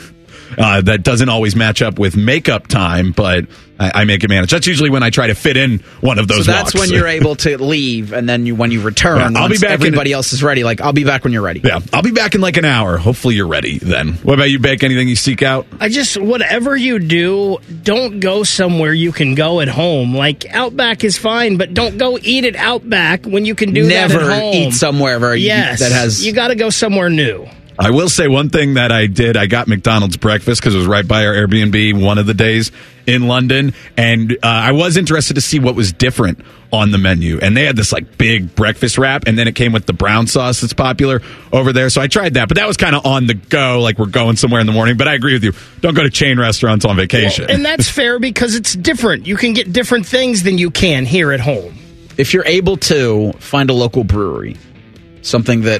That doesn't always match up with makeup time, but I make it manage. That's usually when I try to fit in one of those So that's walks. when you're able to leave, and then when you return, I'll be back everybody else is ready. I'll be back when you're ready. Yeah, I'll be back in like an hour. Hopefully you're ready then. What about you, Bake? Anything you seek out? Whatever you do, don't go somewhere you can go at home. Like Outback is fine, but don't go eat at Outback when you can do that at home. Never eat somewhere that has... You got to go somewhere new. I will say one thing that I did. I got McDonald's breakfast because it was right by our Airbnb one of the days in London. And I was interested to see what was different on the menu. And they had this big breakfast wrap. And then it came with the brown sauce that's popular over there. So I tried that. But that was kind of on the go. Like we're going somewhere in the morning. But I agree with you. Don't go to chain restaurants on vacation. Well, and that's fair because it's different. You can get different things than you can here at home. If you're able to find a local brewery, something that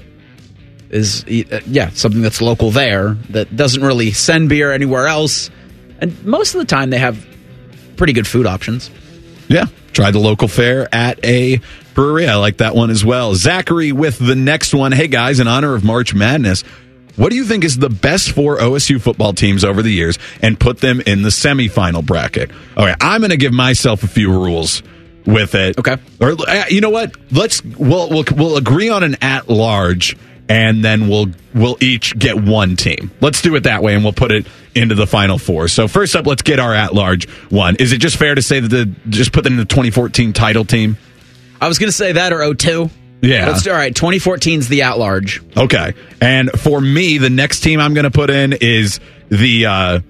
is something that's local there that doesn't really send beer anywhere else, and most of the time they have pretty good food options. Yeah, try the local fare at a brewery. I like that one as well. Zachary with the next one. Hey guys, in honor of March Madness, what do you think is the best 4 OSU football teams over the years, and put them in the semifinal bracket? Okay, I'm going to give myself a few rules with it. Okay, or you know what? We'll agree on an at large. And then we'll each get one team. Let's do it that way, and we'll put it into the Final Four. So first up, let's get our at-large one. Is it just fair to say that just put them in the 2014 title team? I was going to say that, or 02. Yeah. All right, 2014's the at-large. Okay. And for me, the next team I'm going to put in is the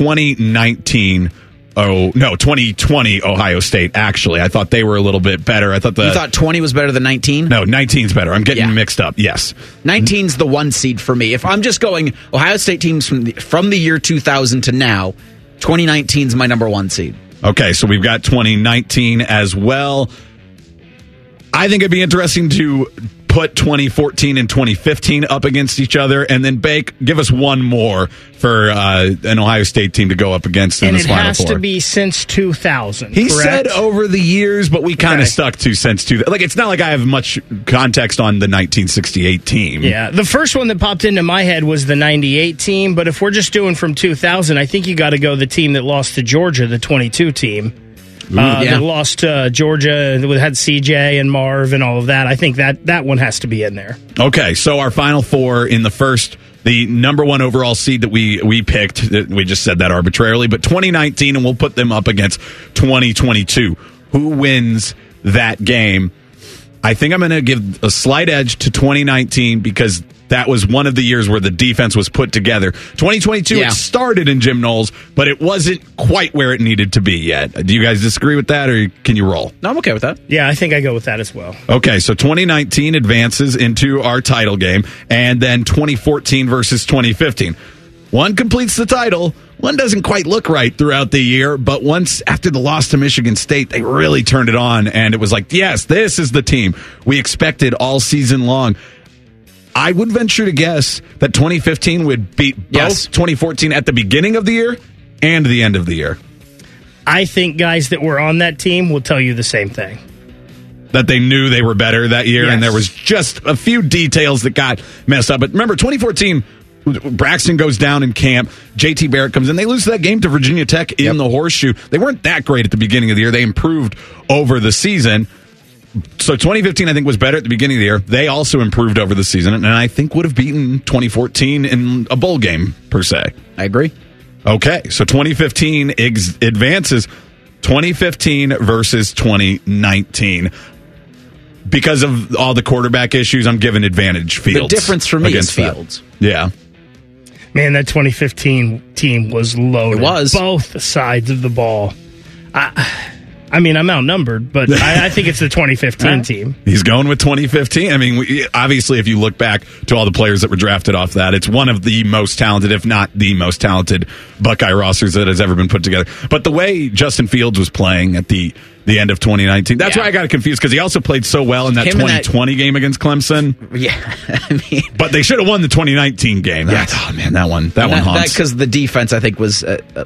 2020 Ohio State, actually. I thought they were a little bit better. You thought 20 was better than 19? No, 19's better. I'm getting mixed up, yes. 19's the 1 seed for me. If I'm just going Ohio State teams from the year 2000 to now, 2019's my number 1 seed. Okay, so we've got 2019 as well. I think it'd be interesting to put 2014 and 2015 up against each other, and then Bake, give us one more for an Ohio State team to go up against in this Final Four. And it has to be since 2000, He correct? said over the years, but we kind of stuck to since 2000. It's not like I have much context on the 1968 team. Yeah, the first one that popped into my head was the 98 team, but if we're just doing from 2000, I think you got to go the team that lost to Georgia, the 22 team. That lost to Georgia, that had CJ and Marv and all of that. I think that one has to be in there. Okay, so our Final Four in the first, the number 1 overall seed that we picked, we just said that arbitrarily, but 2019, and we'll put them up against 2022. Who wins that game? I think I'm going to give a slight edge to 2019 because that was one of the years where the defense was put together. 2022, It started in Jim Knowles, but it wasn't quite where it needed to be yet. Do you guys disagree with that, or can you roll? No, I'm okay with that. Yeah, I think I go with that as well. Okay, so 2019 advances into our title game, and then 2014 versus 2015. One completes the title. One doesn't quite look right throughout the year, but once after the loss to Michigan State, they really turned it on, and it was like, yes, this is the team we expected all season long. I would venture to guess that 2015 would beat both 2014 at the beginning of the year and the end of the year. I think guys that were on that team will tell you the same thing. That they knew they were better that year, and there was just a few details that got messed up. But remember, 2014, Braxton goes down in camp. JT Barrett comes in. They lose that game to Virginia Tech in the Horseshoe. They weren't that great at the beginning of the year. They improved over the season. So 2015, I think, was better at the beginning of the year. They also improved over the season, and I think would have beaten 2014 in a bowl game, per se. I agree. Okay, so 2015 advances. 2015 versus 2019. Because of all the quarterback issues, I'm giving advantage Fields. The difference for me is Fields. Yeah. Man, that 2015 team was loaded. It was. Both sides of the ball. I mean, I'm outnumbered, but I think it's the 2015 team. He's going with 2015. I mean, obviously, if you look back to all the players that were drafted off that, it's one of the most talented, if not the most talented, Buckeye rosters that has ever been put together. But the way Justin Fields was playing at the end of 2019, that's why I got confused, because he also played so well in that 2020 game against Clemson. Yeah, I mean, but they should have won the 2019 game. Oh man, that one haunts. Because the defense, I think, was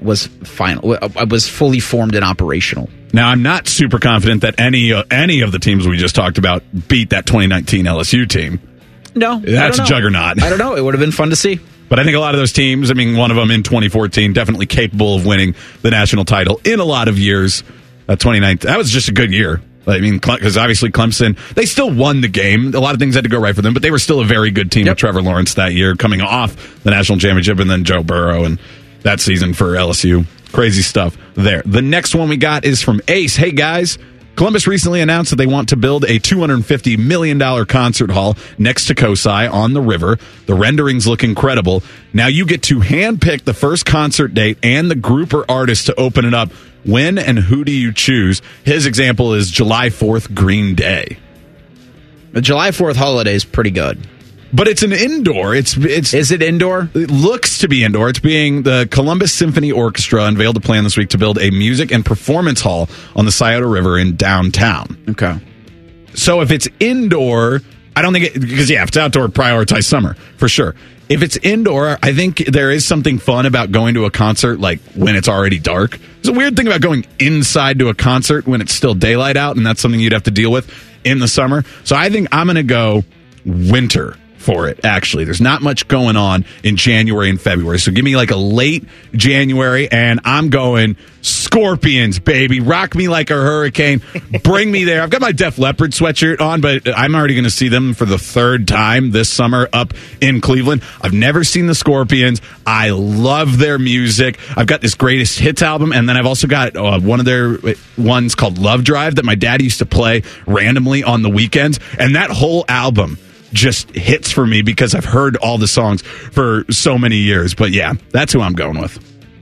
fully formed and operational. Now, I'm not super confident that any of the teams we just talked about beat that 2019 LSU team. No, that's a juggernaut. I don't know. It would have been fun to see. But I think a lot of those teams, I mean, one of them in 2014, definitely capable of winning the national title in a lot of years. 2019, that was just a good year. I mean, because obviously Clemson, they still won the game. A lot of things had to go right for them, but they were still a very good team with Trevor Lawrence that year, coming off the national championship, and then Joe Burrow and that season for LSU. Crazy stuff there. The next one we got is from Ace. Hey, guys. Columbus recently announced that they want to build a $250 million concert hall next to COSI on the river. The renderings look incredible. Now you get to handpick the first concert date and the group or artist to open it up. When and who do you choose? His example is July 4th, Green Day. The July 4th holiday is pretty good. But it's an indoor. Is it indoor? It looks to be indoor. It's being the Columbus Symphony Orchestra unveiled a plan this week to build a music and performance hall on the Scioto River in downtown. Okay. So if it's indoor, I don't think because if it's outdoor, prioritize summer for sure. If it's indoor, I think there is something fun about going to a concert like when it's already dark. There's a weird thing about going inside to a concert when it's still daylight out, and that's something you'd have to deal with in the summer. So I think I'm going to go winter for it, actually. There's not much going on in January and February. So give me like a late January, and I'm going Scorpions, baby. Rock me like a hurricane. Bring me there. I've got my Def Leppard sweatshirt on, but I'm already going to see them for the third time this summer up in Cleveland. I've never seen the Scorpions. I love their music. I've got this greatest hits album, and then I've also got one of their ones called Love Drive that my dad used to play randomly on the weekends, and that whole album just hits for me because I've heard all the songs for so many years. But yeah, that's who I'm going with.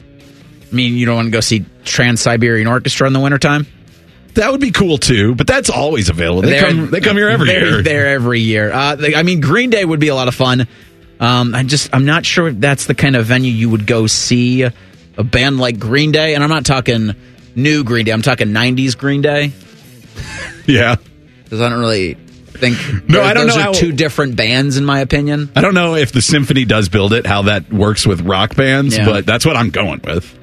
I mean, you don't want to go see Trans-Siberian Orchestra in the wintertime? That would be cool too, but that's always available. They come here every year. They're every year. I mean, Green Day would be a lot of fun. I'm not sure if that's the kind of venue you would go see a band like Green Day. And I'm not talking new Green Day. I'm talking 90s Green Day. Yeah. Because I don't really think I don't know. Those are two different bands, in my opinion. I don't know if the symphony does build it, how that works with rock bands, but that's what I'm going with.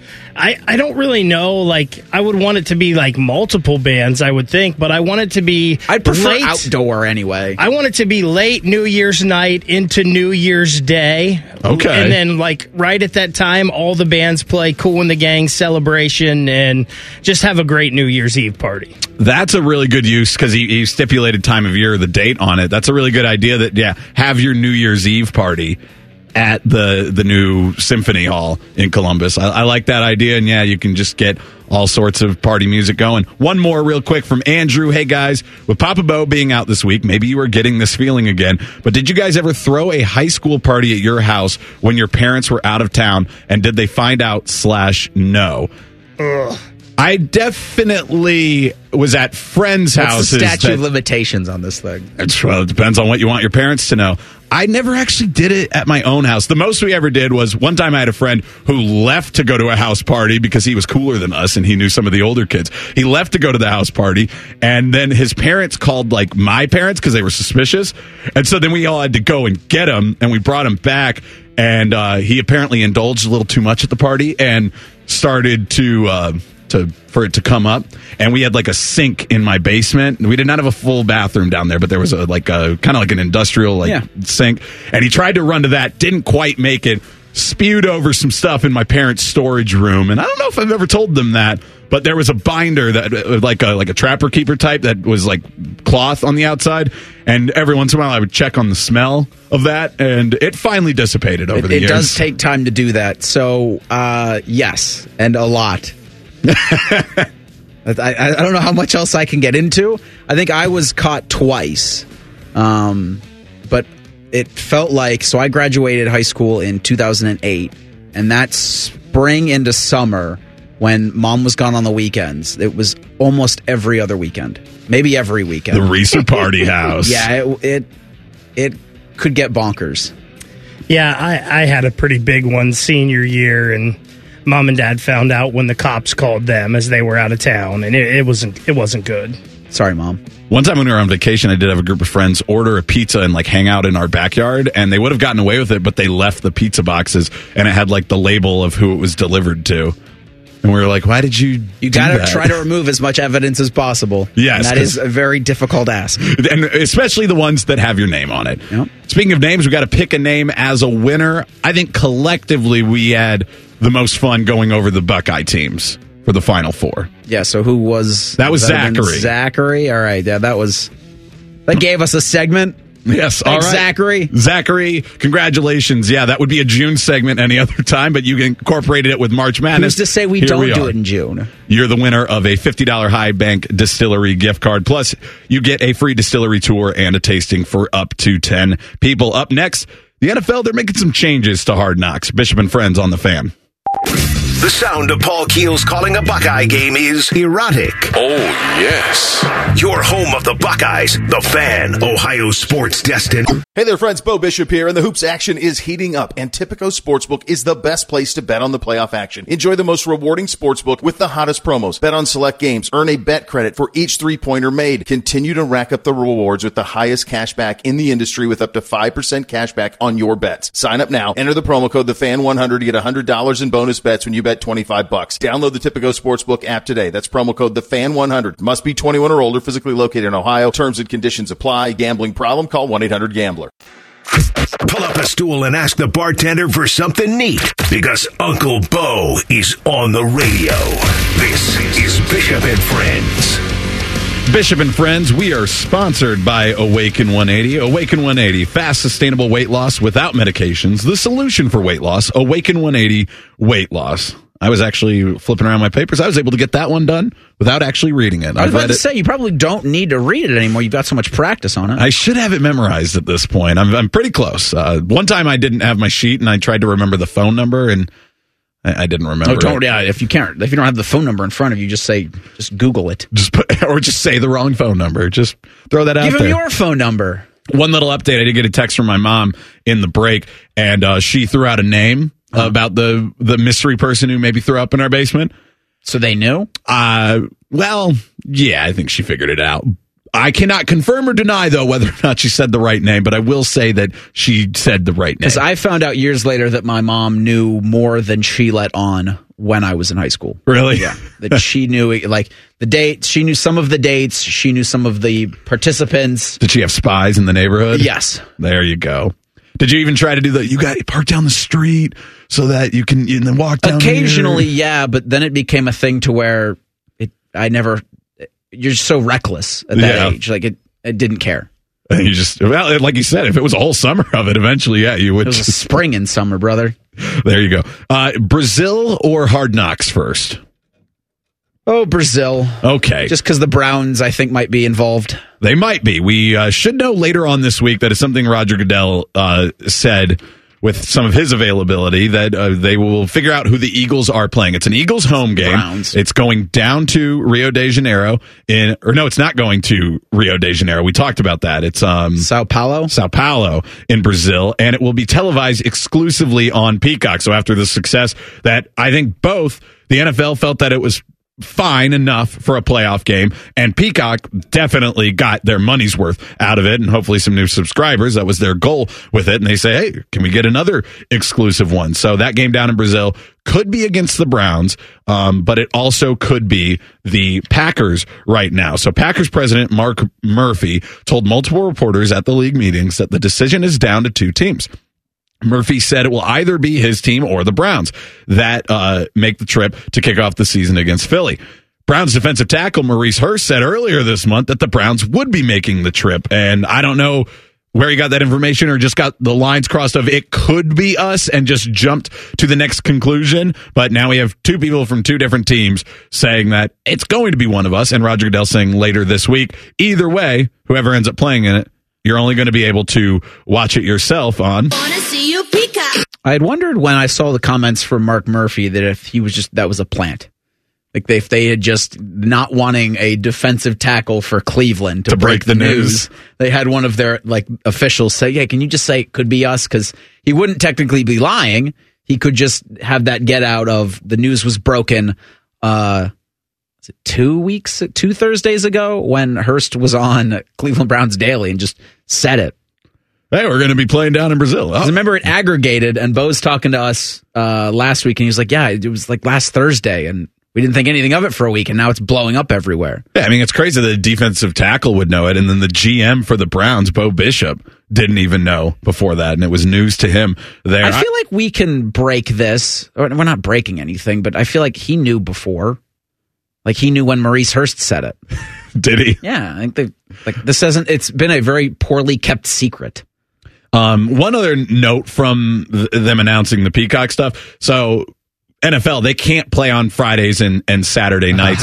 I don't really know. Like, I would want it to be like multiple bands, I would think, but I want it to be. I'd prefer outdoor anyway. I want it to be late New Year's night into New Year's Day. Okay. And then, like, right at that time, all the bands play Kool and the Gang Celebration and just have a great New Year's Eve party. That's a really good use because he stipulated time of year, the date on it. That's a really good idea that, have your New Year's Eve party at the new Symphony Hall in Columbus. I like that idea, and you can just get all sorts of party music going. One more real quick from Andrew. Hey, guys, with Papa Bo being out this week, maybe you are getting this feeling again, but did you guys ever throw a high school party at your house when your parents were out of town, and did they find out /no? Ugh. I definitely was at friends' houses. What's the statute of limitations on this thing? It depends on what you want your parents to know. I never actually did it at my own house. The most we ever did was one time I had a friend who left to go to a house party because he was cooler than us and he knew some of the older kids. He left to go to the house party, and then his parents called like my parents because they were suspicious. And so then we all had to go and get him, and we brought him back. And he apparently indulged a little too much at the party and started for it to come up, and we had like a sink in my basement. We did not have a full bathroom down there, but there was a kind of like an industrial sink, and he tried to run to that, didn't quite make it, spewed over some stuff in my parents' storage room. And I don't know if I've ever told them that, but there was a binder that like a trapper keeper type that was like cloth on the outside, and every once in a while I would check on the smell of that, and it finally dissipated over the years. It does take time to do that, so yes, and a lot. I don't know how much else I can get into. I think I was caught twice, but it felt like, so I graduated high school in 2008, and that spring into summer, when Mom was gone on the weekends, it was almost every other weekend, maybe every weekend. The Reeser Party House. Yeah, it could get bonkers. Yeah, I had a pretty big one senior year, and Mom and Dad found out when the cops called them as they were out of town, and it wasn't good. Sorry, Mom. One time when we were on vacation, I did have a group of friends order a pizza and like hang out in our backyard, and they would have gotten away with it, but they left the pizza boxes, and it had like the label of who it was delivered to. And we were like, why did you You got to try to remove as much evidence as possible. Yes. And that is a very difficult ask. And especially the ones that have your name on it. Yep. Speaking of names, we got to pick a name as a winner. I think collectively we had the most fun going over the Buckeye teams for the Final Four. Yeah, so who was... That was Zachary. Zachary? All right, yeah, that gave us a segment. Yes, all right. Zachary, congratulations. Yeah, that would be a June segment any other time, but you incorporated it with March Madness. Who's to say we don't do it in June? You're the winner of a $50 High Bank Distillery gift card. Plus, you get a free distillery tour and a tasting for up to 10 people. Up next, the NFL, they're making some changes to Hard Knocks. Bishop and Friends on the Fan. The sound of Paul Keels calling a Buckeye game is erotic. Oh, yes. Your home of the Buckeyes, the Fan, Ohio sports destined. Hey there, friends. Bo Bishop here, and the hoops action is heating up, and Tipico Sportsbook is the best place to bet on the playoff action. Enjoy the most rewarding sportsbook with the hottest promos. Bet on select games. Earn a bet credit for each three-pointer made. Continue to rack up the rewards with the highest cash back in the industry with up to 5% cash back on your bets. Sign up now. Enter the promo code TheFan100 to get $100 in bonus bets when you bet $25. Download the Tipico Sportsbook app today. That's promo code TheFan100. Must be 21 or older, physically located in Ohio. Terms and conditions apply. Gambling problem? Call 1-800-GAMBLER. Pull up a stool and ask the bartender for something neat, because Uncle Bo is on the radio. This is Bishop and Friends. Bishop and Friends, we are sponsored by Awaken 180. Awaken 180, fast, sustainable weight loss without medications. The solution for weight loss, Awaken 180 weight loss. I was actually flipping around my papers. I was able to get that one done without actually reading it. I was about to say, you probably don't need to read it anymore. You've got so much practice on it. I should have it memorized at this point. I'm pretty close. One time I didn't have my sheet, and I tried to remember the phone number, and I didn't remember. Oh, don't. Yeah, if you don't have the phone number in front of you, just Google it. Just say the wrong phone number. Just throw that out there. Give him your phone number. One little update. I did get a text from my mom in the break, and she threw out a name about the mystery person who maybe threw up in our basement. So they knew? Well, yeah, I think she figured it out. I cannot confirm or deny, though, whether or not she said the right name, but I will say that she said the right name. Because I found out years later that my mom knew more than she let on when I was in high school. Really? Yeah. That she knew, like, the dates. She knew some of the dates. She knew some of the participants. Did she have spies in the neighborhood? Yes. There you go. Did you even try to do that? You got to park down the street so that you can walk down Occasionally, here. Yeah, but then it became a thing to where you're so reckless at that age. Like, it didn't care. And you just, well, like you said, if it was a whole summer of it, eventually, yeah, you would. It was a spring and summer, brother. There you go. Brazil or Hard Knocks first? Oh, Brazil. Okay. Just because the Browns, I think, might be involved. They might be. We should know later on this week that it's something Roger Goodell said with some of his availability, that they will figure out who the Eagles are playing. It's an Eagles home game. Browns. It's going down to Rio de Janeiro. It's not going to Rio de Janeiro. We talked about that. It's Sao Paulo in Brazil, and it will be televised exclusively on Peacock. So after the success that I think both the NFL felt that it was fine enough for a playoff game, and Peacock definitely got their money's worth out of it, and hopefully some new subscribers. That was their goal with it, and they say, hey, can we get another exclusive one? So that game down in Brazil could be against the Browns, but it also could be the Packers right now. So Packers president Mark Murphy told multiple reporters at the league meetings that the decision is down to two teams. Murphy said it will either be his team or the Browns that make the trip to kick off the season against Philly. Browns defensive tackle Maurice Hurst said earlier this month that the Browns would be making the trip. And I don't know where he got that information or just got the lines crossed of it could be us and just jumped to the next conclusion. But now we have two people from two different teams saying that it's going to be one of us, and Roger Goodell saying later this week, either way, whoever ends up playing in it, you're only going to be able to watch it yourself on. I had wondered when I saw the comments from Mark Murphy that if he was that was a plant. Like if they had just not wanting a defensive tackle for Cleveland to break the news, they had one of their like officials say, "Yeah, can you just say it could be us?" Because he wouldn't technically be lying. He could just have that get out of the news was broken. Was it 2 Thursdays ago when Hurst was on Cleveland Browns Daily and just said it. Hey, we're going to be playing down in Brazil. Oh. Remember, it aggregated, and Bo's talking to us last week, and he was like, "Yeah, it was like last Thursday, and we didn't think anything of it for a week, and now it's blowing up everywhere." Yeah, I mean, it's crazy that the defensive tackle would know it, and then the GM for the Browns, Bo Bishop, didn't even know before that, and it was news to him there. I feel like we can break this. Or we're not breaking anything, but I feel like he knew before. Like he knew when Maurice Hurst said it. Did he? Yeah, I think this hasn't. It's been a very poorly kept secret. One other note from them announcing the Peacock stuff. So NFL, they can't play on Fridays and Saturday nights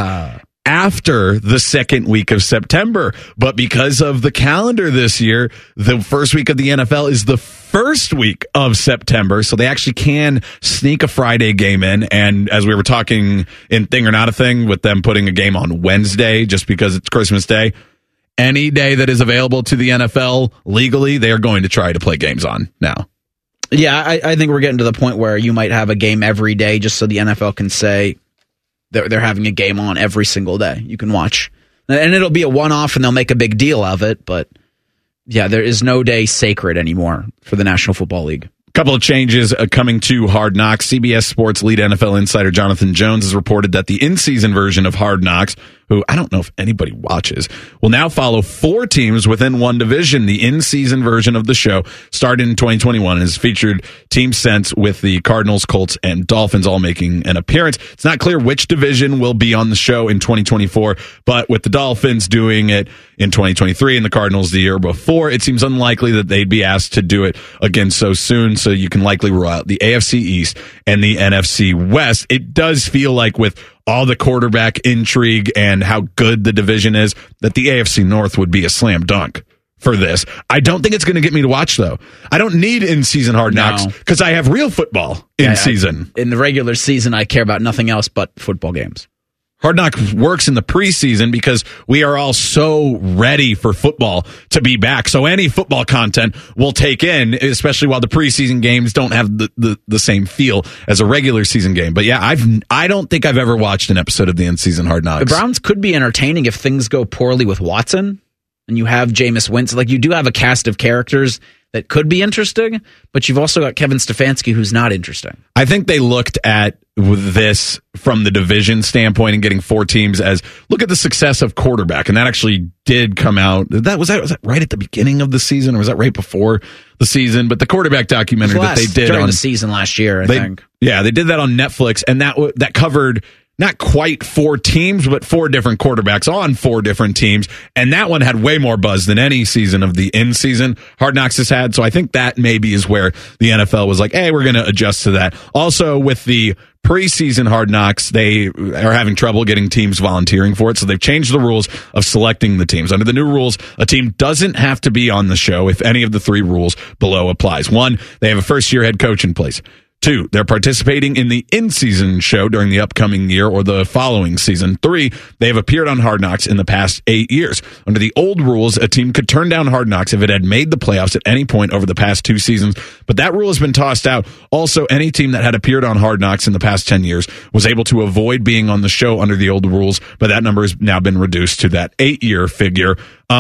after the second week of September. But because of the calendar this year, the first week of the NFL is the first week of September. So they actually can sneak a Friday game in. And as we were talking in Thing or Not a Thing with them putting a game on Wednesday just because it's Christmas Day, any day that is available to the NFL legally, they are going to try to play games on now. Yeah, I think we're getting to the point where you might have a game every day just so the NFL can say they're having a game on every single day. You can watch. And it'll be a one-off and they'll make a big deal of it. But yeah, there is no day sacred anymore for the National Football League. Couple of changes coming to Hard Knocks. CBS Sports lead NFL insider Jonathan Jones has reported that the in-season version of Hard Knocks, who I don't know if anybody watches, will now follow 4 teams within one division. The in-season version of the show started in 2021 and has featured teams since, with the Cardinals, Colts, and Dolphins all making an appearance. It's not clear which division will be on the show in 2024, but with the Dolphins doing it in 2023 and the Cardinals the year before, it seems unlikely that they'd be asked to do it again so soon. So you can likely rule out the AFC East and the NFC West. It does feel like with all the quarterback intrigue and how good the division is, that the AFC North would be a slam dunk for this. I don't think it's going to get me to watch, though. I don't need in-season Hard Knocks because I have real football in season. In the regular season, I care about nothing else but football games. Hard Knocks works in the preseason because we are all so ready for football to be back. So any football content we'll take in, especially while the preseason games don't have the same feel as a regular season game. But yeah, I don't think I've ever watched an episode of the in-season Hard Knocks. The Browns could be entertaining if things go poorly with Watson and you have Jameis Winston. Like, you do have a cast of characters that could be interesting, but you've also got Kevin Stefanski, who's not interesting. I think they looked at this from the division standpoint and getting 4 teams as, look at the success of quarterback. And that actually did come out. Was that right at the beginning of the season, or was that right before the season? But the quarterback documentary that they did during the season last year, I think. Yeah, they did that on Netflix, and that covered not quite 4 teams, but 4 different quarterbacks on 4 different teams. And that one had way more buzz than any season of the in-season Hard Knocks has had. So I think that maybe is where the NFL was like, hey, we're going to adjust to that. Also, with the preseason Hard Knocks, they are having trouble getting teams volunteering for it. So they've changed the rules of selecting the teams. Under the new rules, a team doesn't have to be on the show if any of the 3 rules below applies. 1, they have a first-year head coach in place. 2, they're participating in the in-season show during the upcoming year or the following season. 3, they have appeared on Hard Knocks in the past 8 years. Under the old rules, a team could turn down Hard Knocks if it had made the playoffs at any point over the past 2 seasons, but that rule has been tossed out. Also, any team that had appeared on Hard Knocks in the past 10 years was able to avoid being on the show under the old rules, but that number has now been reduced to that 8-year figure.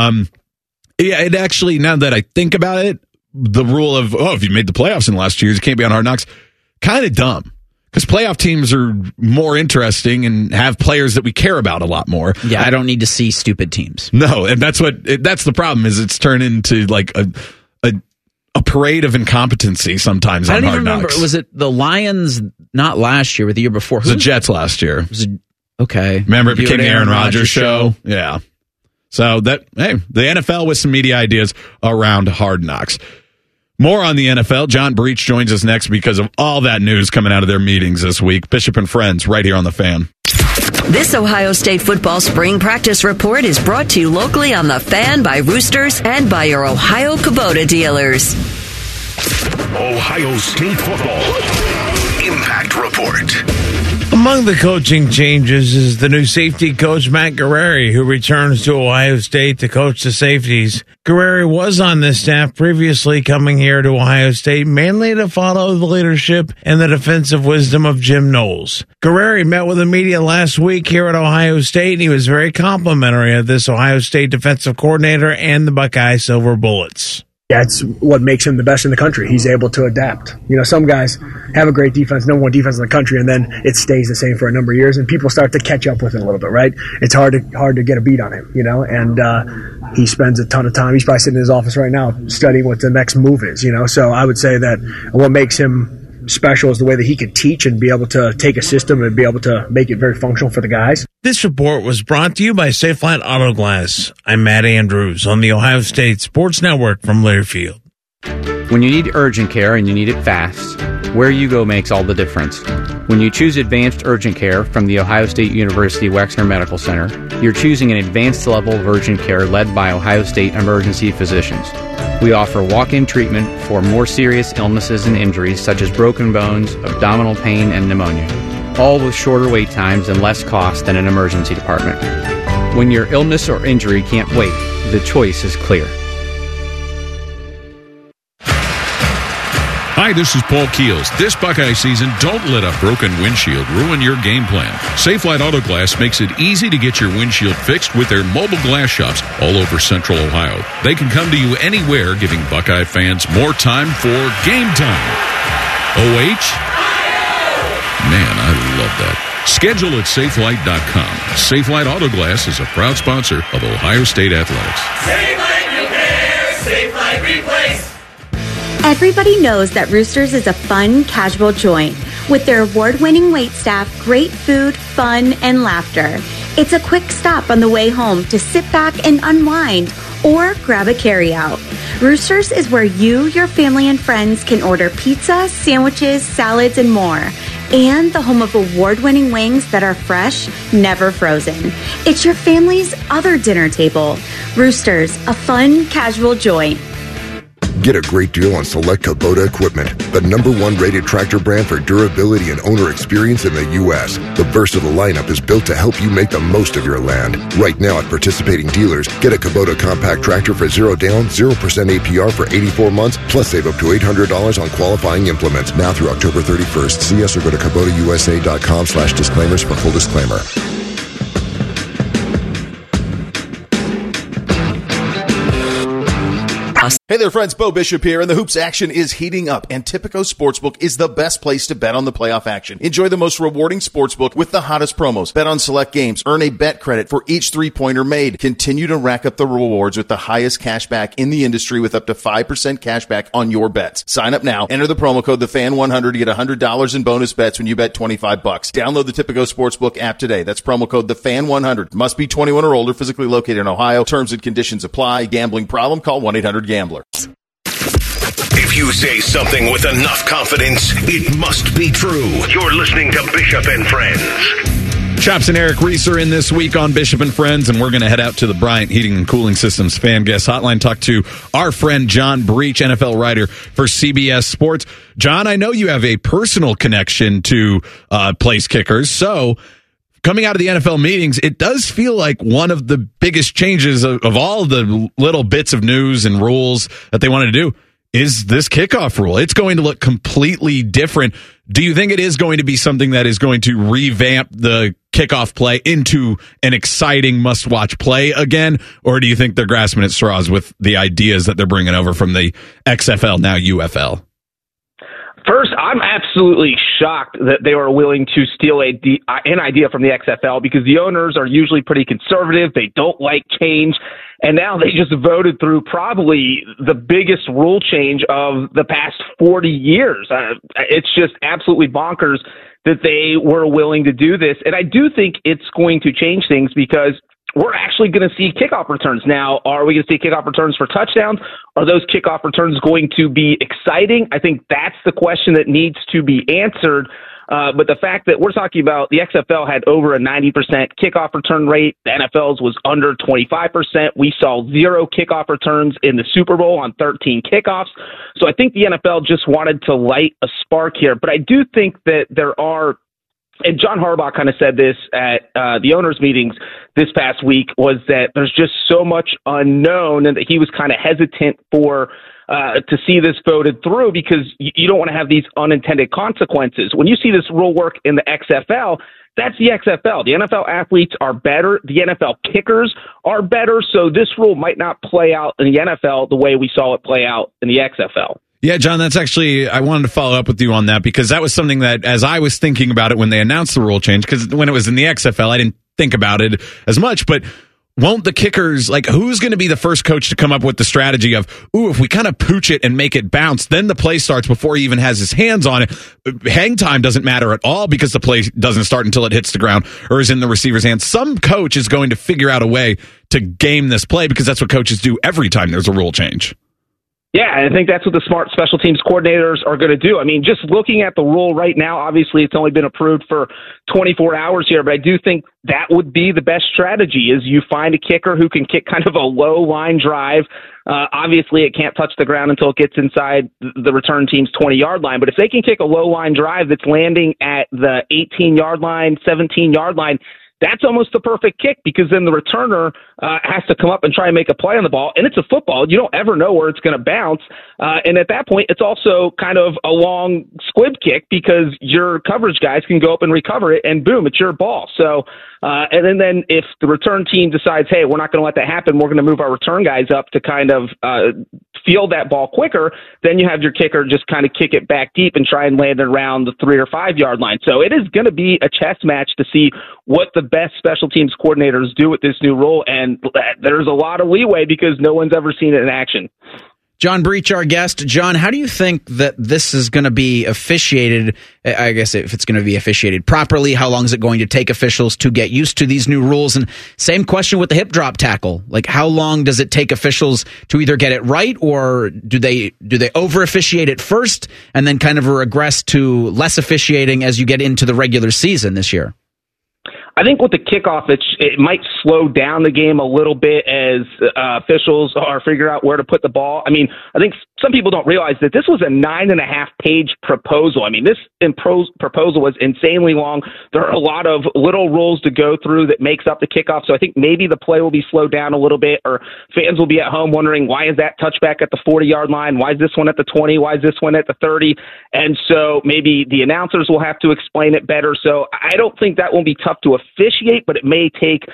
It actually, now that I think about it, the rule of, if you made the playoffs in the last 2 years, you can't be on Hard Knocks, kind of dumb, because playoff teams are more interesting and have players that we care about a lot more. Yeah, I don't need to see stupid teams. No, and that's the problem, is it's turned into like a parade of incompetency sometimes on Hard Knocks. I don't even remember. Was it the Lions, not last year, but the year before? It was the Jets last year. Okay. Remember, it became the Aaron Rodgers show? Yeah. So the NFL with some media ideas around Hard Knocks. More on the NFL. John Breach joins us next because of all that news coming out of their meetings this week. Bishop and Friends, right here on The Fan. This Ohio State football spring practice report is brought to you locally on The Fan by Roosters and by your Ohio Kubota dealers. Ohio State football Impact Report. Among the coaching changes is the new safety coach, Matt Guerrieri, who returns to Ohio State to coach the safeties. Guerrieri was on this staff previously, coming here to Ohio State mainly to follow the leadership and the defensive wisdom of Jim Knowles. Guerrieri met with the media last week here at Ohio State, and he was very complimentary of this Ohio State defensive coordinator and the Buckeye Silver Bullets. That's what makes him the best in the country. He's able to adapt. You know, some guys have a great defense, number one defense in the country, and then it stays the same for a number of years, and people start to catch up with it a little bit, right? It's hard to get a beat on him, you know, and he spends a ton of time. He's probably sitting in his office right now studying what the next move is, you know. So I would say that what makes him special is the way that he can teach and be able to take a system and be able to make it very functional for the guys. This report was brought to you by Safelite Auto Glass. I'm Matt Andrews on the Ohio State Sports Network from Learfield. When you need urgent care and you need it fast, where you go makes all the difference. When you choose advanced urgent care from the Ohio State University Wexner Medical Center, you're choosing an advanced level of urgent care led by Ohio State emergency physicians. We offer walk-in treatment for more serious illnesses and injuries such as broken bones, abdominal pain, and pneumonia, all with shorter wait times and less cost than an emergency department. When your illness or injury can't wait, the choice is clear. Hi, this is Paul Keels. This Buckeye season, don't let a broken windshield ruin your game plan. Safelite Auto Glass makes it easy to get your windshield fixed with their mobile glass shops all over Central Ohio. They can come to you anywhere, giving Buckeye fans more time for game time. OH? Man, I love that. Schedule at safelite.com. Safelite Auto Glass is a proud sponsor of Ohio State Athletics. Safelite Repair, Safelite Replace. Everybody knows that Roosters is a fun, casual joint. With their award-winning waitstaff, great food, fun, and laughter. It's a quick stop on the way home to sit back and unwind or grab a carryout. Roosters is where you, your family, and friends can order pizza, sandwiches, salads, and more. And the home of award-winning wings that are fresh, never frozen. It's your family's other dinner table. Roosters, a fun, casual joint. Get a great deal on select Kubota equipment, the #1 rated tractor brand for durability and owner experience in the U.S. The versatile lineup is built to help you make the most of your land. Right now at participating dealers, get a Kubota compact tractor for 0 down, 0% APR for 84 months, plus save up to $800 on qualifying implements. Now through October 31st. See us or go to KubotaUSA.com/disclaimers for full disclaimer. Hey there, friends. Bo Bishop here, and the hoops action is heating up, and Tipico Sportsbook is the best place to bet on the playoff action. Enjoy the most rewarding sportsbook with the hottest promos. Bet on select games. Earn a bet credit for each three-pointer made. Continue to rack up the rewards with the highest cash back in the industry with up to 5% cash back on your bets. Sign up now. Enter the promo code TheFan100 to get $100 in bonus bets when you bet $25. Download the Tipico Sportsbook app today. That's promo code TheFan100. Must be 21 or older, physically located in Ohio. Terms and conditions apply. Gambling problem? Call 1-800-GAMBLER. If you say something with enough confidence, it must be true. You're listening to Bishop and Friends. Chops and Eric Reese are in this week on Bishop and Friends, and we're going to head out to the Bryant Heating and Cooling Systems fan guest hotline, talk to our friend John Breach, NFL writer for CBS Sports. John, I know you have a personal connection to place kickers, so coming out of the NFL meetings, it does feel like one of the biggest changes of all the little bits of news and rules that they wanted to do is this kickoff rule. It's going to look completely different. Do you think it is going to be something that is going to revamp the kickoff play into an exciting must-watch play again? Or do you think they're grasping at straws with the ideas that they're bringing over from the XFL, now UFL? First, I'm absolutely shocked that they were willing to steal an idea from the XFL because the owners are usually pretty conservative. They don't like change. And now they just voted through probably the biggest rule change of the past 40 years. It's just absolutely bonkers that they were willing to do this. And I do think it's going to change things because we're actually going to see kickoff returns. Now, are we going to see kickoff returns for touchdowns? Are those kickoff returns going to be exciting? I think that's the question that needs to be answered. But the fact that we're talking about the XFL had over a 90% kickoff return rate, the NFL's was under 25%. We saw 0 kickoff returns in the Super Bowl on 13 kickoffs. So I think the NFL just wanted to light a spark here. But I do think that there are and John Harbaugh kind of said this at the owners' meetings this past week, was that there's just so much unknown, and that he was kind of hesitant to see this voted through because you don't want to have these unintended consequences. When you see this rule work in the XFL, that's the XFL. The NFL athletes are better. The NFL kickers are better. So this rule might not play out in the NFL the way we saw it play out in the XFL. Yeah, John, that's actually, I wanted to follow up with you on that because that was something that, as I was thinking about it when they announced the rule change, because when it was in the XFL, I didn't think about it as much, but won't the kickers, like, who's going to be the first coach to come up with the strategy of, if we kind of pooch it and make it bounce, then the play starts before he even has his hands on it. Hang time doesn't matter at all because the play doesn't start until it hits the ground or is in the receiver's hands. Some coach is going to figure out a way to game this play because that's what coaches do every time there's a rule change. Yeah, I think that's what the smart special teams coordinators are going to do. I mean, just looking at the rule right now, obviously it's only been approved for 24 hours here, but I do think that would be the best strategy is you find a kicker who can kick kind of a low line drive. Obviously it can't touch the ground until it gets inside the return team's 20-yard line, but if they can kick a low line drive that's landing at the 18-yard line, 17-yard line, that's almost the perfect kick because then the returner has to come up and try and make a play on the ball. And it's a football. You don't ever know where it's going to bounce. And at that point, it's also kind of a long squib kick because your coverage guys can go up and recover it, and boom, it's your ball. So, and then if the return team decides, hey, we're not going to let that happen, we're going to move our return guys up to kind of field that ball quicker, then you have your kicker just kind of kick it back deep and try and land it around the 3 or 5 yard line. So it is going to be a chess match to see what the best special teams coordinators do with this new rule. And there's a lot of leeway because no one's ever seen it in action. John Breach, our guest. John, how do you think that this is going to be officiated? I guess if it's going to be officiated properly, how long is it going to take officials to get used to these new rules? And same question with the hip drop tackle. Like, how long does it take officials to either get it right, or do they over officiate it first and then kind of regress to less officiating as you get into the regular season this year? I think with the kickoff, it might slow down the game a little bit as officials are figuring out where to put the ball. I mean, I think some people don't realize that this was a 9.5-page proposal. I mean, this proposal was insanely long. There are a lot of little rules to go through that makes up the kickoff. So I think maybe the play will be slowed down a little bit, or fans will be at home wondering, why is that touchback at the 40-yard line? Why is this one at the 20? Why is this one at the 30? And so maybe the announcers will have to explain it better. So I don't think that will be tough to officiate, but it may take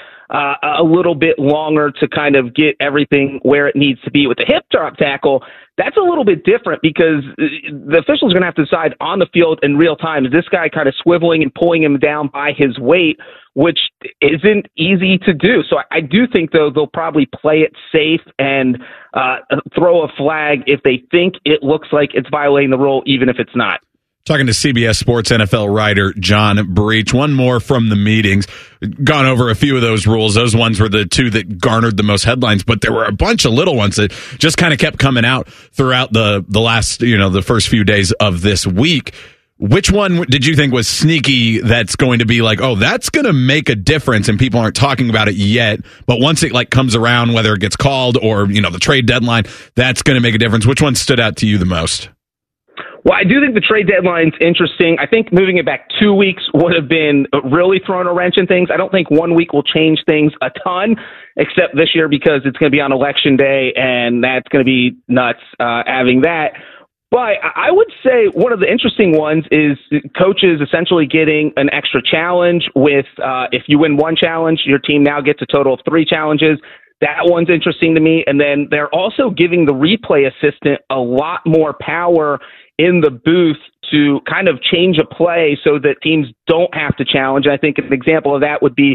a little bit longer to kind of get everything where it needs to be. With the hip drop tackle, that's a little bit different because the officials are going to have to decide on the field in real time, is this guy kind of swiveling and pulling him down by his weight, which isn't easy to do. So I do think, though, they'll probably play it safe and throw a flag if they think it looks like it's violating the rule, even if it's not. Talking to CBS Sports NFL writer John Breach. One more from the meetings. Gone over a few of those rules. Those ones were the two that garnered the most headlines, but there were a bunch of little ones that just kind of kept coming out throughout the last, the first few days of this week. Which one did you think was sneaky that's going to be like, oh, that's going to make a difference and people aren't talking about it yet, but once it comes around, whether it gets called or, the trade deadline, that's going to make a difference? Which one stood out to you the most? Well, I do think the trade deadline's interesting. I think moving it back 2 weeks would have been really throwing a wrench in things. I don't think 1 week will change things a ton, except this year because it's going to be on Election Day, and that's going to be nuts having that. But I would say one of the interesting ones is coaches essentially getting an extra challenge with if you win one challenge, your team now gets a total of 3 challenges. That one's interesting to me. And then they're also giving the replay assistant a lot more power in the booth to kind of change a play so that teams don't have to challenge. And I think an example of that would be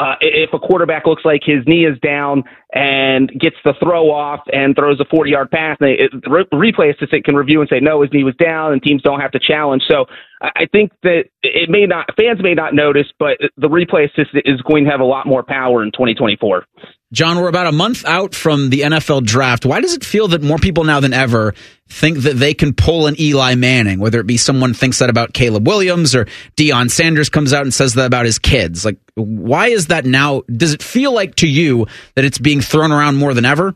if a quarterback looks like his knee is down and gets the throw off and throws a 40-yard pass, and the replay assistant can review and say, no, his knee was down, and teams don't have to challenge. So I think that fans may not notice, but the replay assistant is going to have a lot more power in 2024. John, we're about a month out from the NFL draft. Why does it feel that more people now than ever think that they can pull an Eli Manning, whether it be someone thinks that about Caleb Williams or Deion Sanders comes out and says that about his kids? Like, why is that now? Does it feel like to you that it's being thrown around more than ever?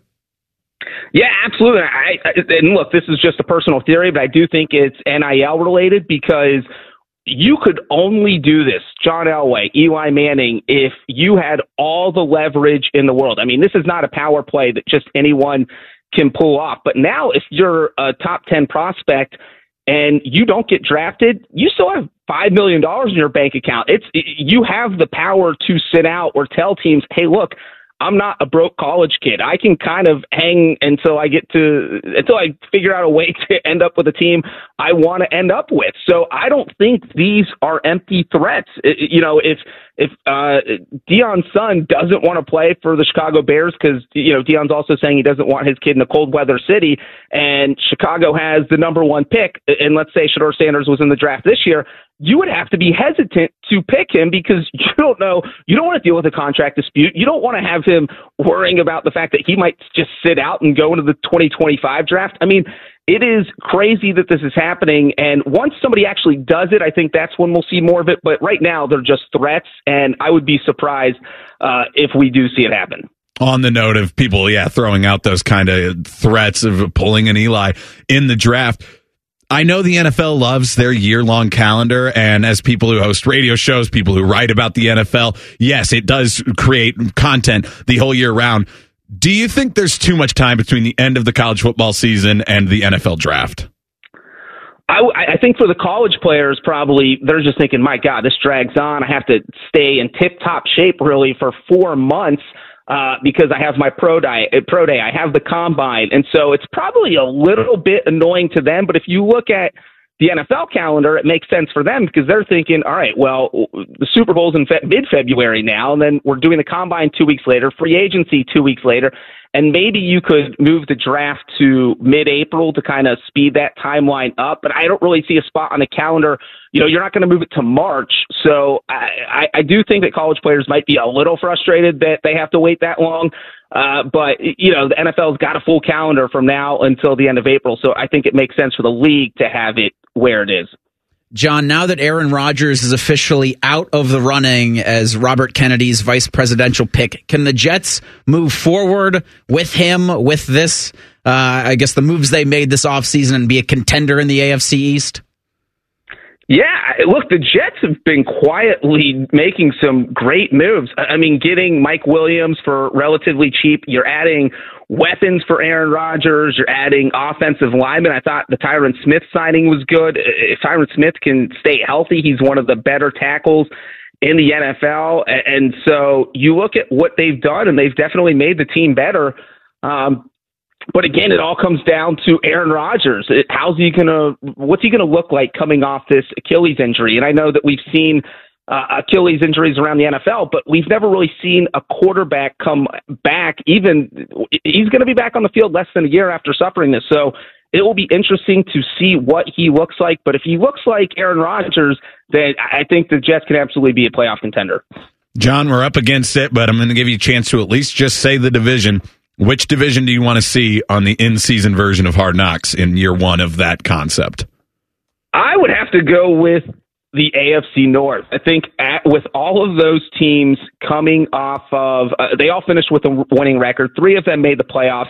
Yeah, absolutely. And look, this is just a personal theory, but I do think it's NIL related because you could only do this, John Elway, Eli Manning, if you had all the leverage in the world. I mean, this is not a power play that just anyone can pull off. But now if you're a top 10 prospect and you don't get drafted, you still have $5 million in your bank account. You have the power to sit out or tell teams, hey, look, I'm not a broke college kid. I can kind of hang until I figure out a way to end up with a team I want to end up with. So I don't think these are empty threats. If Deion's son doesn't want to play for the Chicago Bears because, Deion's also saying he doesn't want his kid in a cold weather city, and Chicago has the number 1 pick, and let's say Shedeur Sanders was in the draft this year, you would have to be hesitant to pick him because you don't want to deal with a contract dispute. You don't want to have him worrying about the fact that he might just sit out and go into the 2025 draft. I mean, it is crazy that this is happening. And once somebody actually does it, I think that's when we'll see more of it. But right now they're just threats. And I would be surprised if we do see it happen. On the note of people, throwing out those kind of threats of pulling an Eli in the draft, I know the NFL loves their year-long calendar, and as people who host radio shows, people who write about the NFL, yes, it does create content the whole year round. Do you think there's too much time between the end of the college football season and the NFL draft? I think for the college players, probably they're just thinking, my God, this drags on. I have to stay in tip-top shape, really, for 4 months. Because I have my pro day, I have the combine. And so it's probably a little bit annoying to them. But if you look at the NFL calendar, it makes sense for them because they're thinking, all right, well, the Super Bowl's in mid-February now, and then we're doing the combine 2 weeks later, free agency 2 weeks later. And maybe you could move the draft to mid-April to kind of speed that timeline up. But I don't really see a spot on the calendar. You're not going to move it to March. So I do think that college players might be a little frustrated that they have to wait that long. But the NFL's got a full calendar from now until the end of April. So I think it makes sense for the league to have it where it is. John, now that Aaron Rodgers is officially out of the running as Robert Kennedy's vice presidential pick, can the Jets move forward with him, with this, the moves they made this offseason and be a contender in the AFC East? Yeah, look, the Jets have been quietly making some great moves. I mean, getting Mike Williams for relatively cheap. You're adding weapons for Aaron Rodgers. You're adding offensive linemen. I thought the Tyron Smith signing was good. If Tyron Smith can stay healthy, he's one of the better tackles in the NFL. And so you look at what they've done, and they've definitely made the team better. But again, it all comes down to Aaron Rodgers. What's he gonna look like coming off this Achilles injury? And I know that we've seen Achilles injuries around the NFL, but we've never really seen a quarterback come back. He's going to be back on the field less than a year after suffering this. So it will be interesting to see what he looks like. But if he looks like Aaron Rodgers, then I think the Jets can absolutely be a playoff contender. John, we're up against it, but I'm going to give you a chance to at least just say the division. Which division do you want to see on the in-season version of Hard Knocks in year one of that concept? I would have to go with the AFC North. I think with all of those teams coming off of, they all finished with a winning record. 3 of them made the playoffs.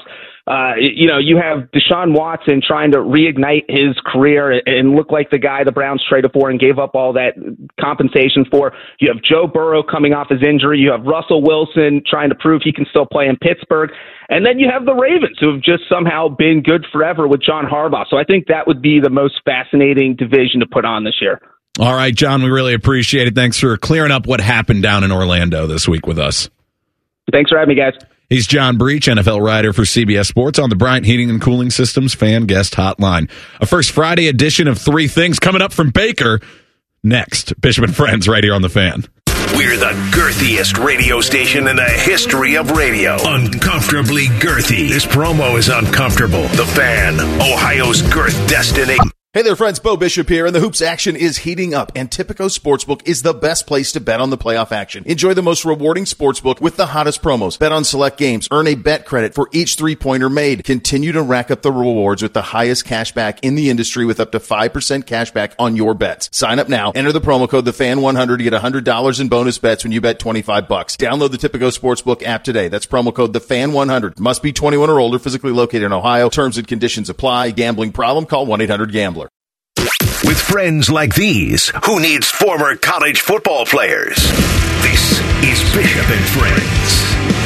You have Deshaun Watson trying to reignite his career and look like the guy the Browns traded for and gave up all that compensation for. You have Joe Burrow coming off his injury. You have Russell Wilson trying to prove he can still play in Pittsburgh. And then you have the Ravens, who have just somehow been good forever with John Harbaugh. So I think that would be the most fascinating division to put on this year. All right, John, we really appreciate it. Thanks for clearing up what happened down in Orlando this week with us. Thanks for having me, guys. He's John Breach, NFL writer for CBS Sports on the Bryant Heating and Cooling Systems Fan Guest Hotline. A first Friday edition of 3 Things coming up from Baker next. Bishop and Friends right here on The Fan. We're the girthiest radio station in the history of radio. Uncomfortably girthy. This promo is uncomfortable. The Fan, Ohio's girth destination. Hey there, friends. Bo Bishop here, and the hoops action is heating up, and Tipico Sportsbook is the best place to bet on the playoff action. Enjoy the most rewarding sportsbook with the hottest promos. Bet on select games. Earn a bet credit for each three-pointer made. Continue to rack up the rewards with the highest cash back in the industry with up to 5% cash back on your bets. Sign up now. Enter the promo code TheFan100 to get $100 in bonus bets when you bet $25. Download the Tipico Sportsbook app today. That's promo code TheFan100. Must be 21 or older, physically located in Ohio. Terms and conditions apply. Gambling problem? Call 1-800-GAMBLER. With friends like these, who needs former college football players? This is Bishop and Friends.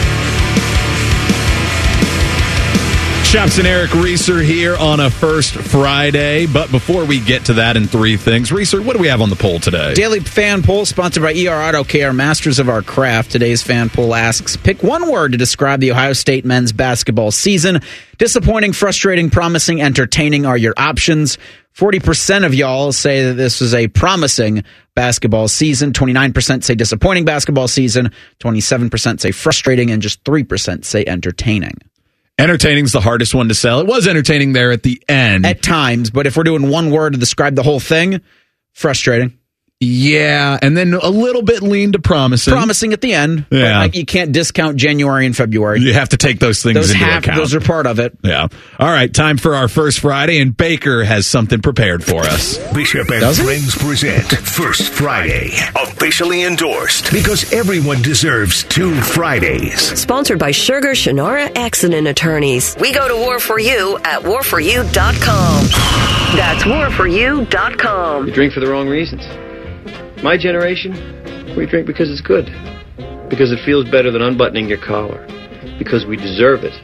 Chops and Eric Reeser here on a First Friday. But before we get to that and three things, Reeser, what do we have on the poll today? Daily fan poll sponsored by ER Auto Care, masters of our craft. Today's fan poll asks, pick one word to describe the Ohio State men's basketball season. Disappointing, frustrating, promising, entertaining are your options. 40% of y'all say that this was a promising basketball season. 29% say disappointing basketball season. 27% say frustrating, and just 3% say entertaining. Entertaining's the hardest one to sell. It was entertaining there at the end. At times, but if we're doing one word to describe the whole thing, frustrating. Yeah, and then a little bit lean to promising. Promising at the end. Yeah. But you can't discount January and February. You have to take those things into account. Those are part of it. Yeah. All right, time for our First Friday, and Baker has something prepared for us. Bishop and Friends present First Friday. Officially endorsed because everyone deserves 2 Fridays. Sponsored by Sugar Shannara Accident Attorneys. We go to war for you at warforyou.com. That's warforyou.com. You drink for the wrong reasons. My generation, we drink because it's good. Because it feels better than unbuttoning your collar. Because we deserve it.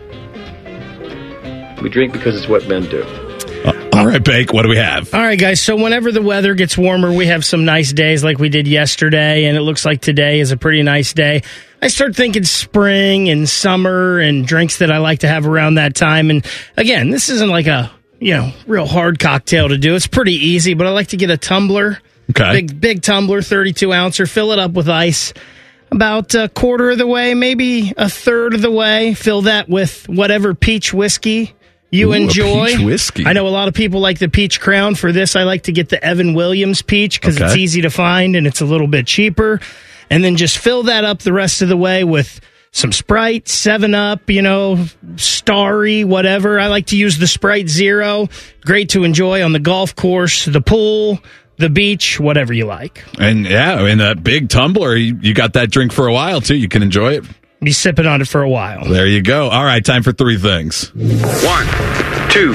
We drink because it's what men do. All right, Bake, what do we have? All right, guys, so whenever the weather gets warmer, we have some nice days like we did yesterday, and it looks like today is a pretty nice day. I start thinking spring and summer and drinks that I like to have around that time. And again, this isn't like a, real hard cocktail to do. It's pretty easy, but I like to get a tumbler. Okay. Big tumbler, 32-ouncer, fill it up with ice. About a quarter of the way, maybe a third of the way. Fill that with whatever peach whiskey you enjoy. Peach whiskey. I know a lot of people like the Peach Crown. For this, I like to get the Evan Williams peach because it's easy to find and it's a little bit cheaper. And then just fill that up the rest of the way with some Sprite, 7-Up, Starry, whatever. I like to use the Sprite Zero. Great to enjoy on the golf course, the pool, the beach, whatever you like. And in a big tumbler, you got that drink for a while, too. You can enjoy it. Be sipping on it for a while. There you go. All right, time for 3 things. 1, 2,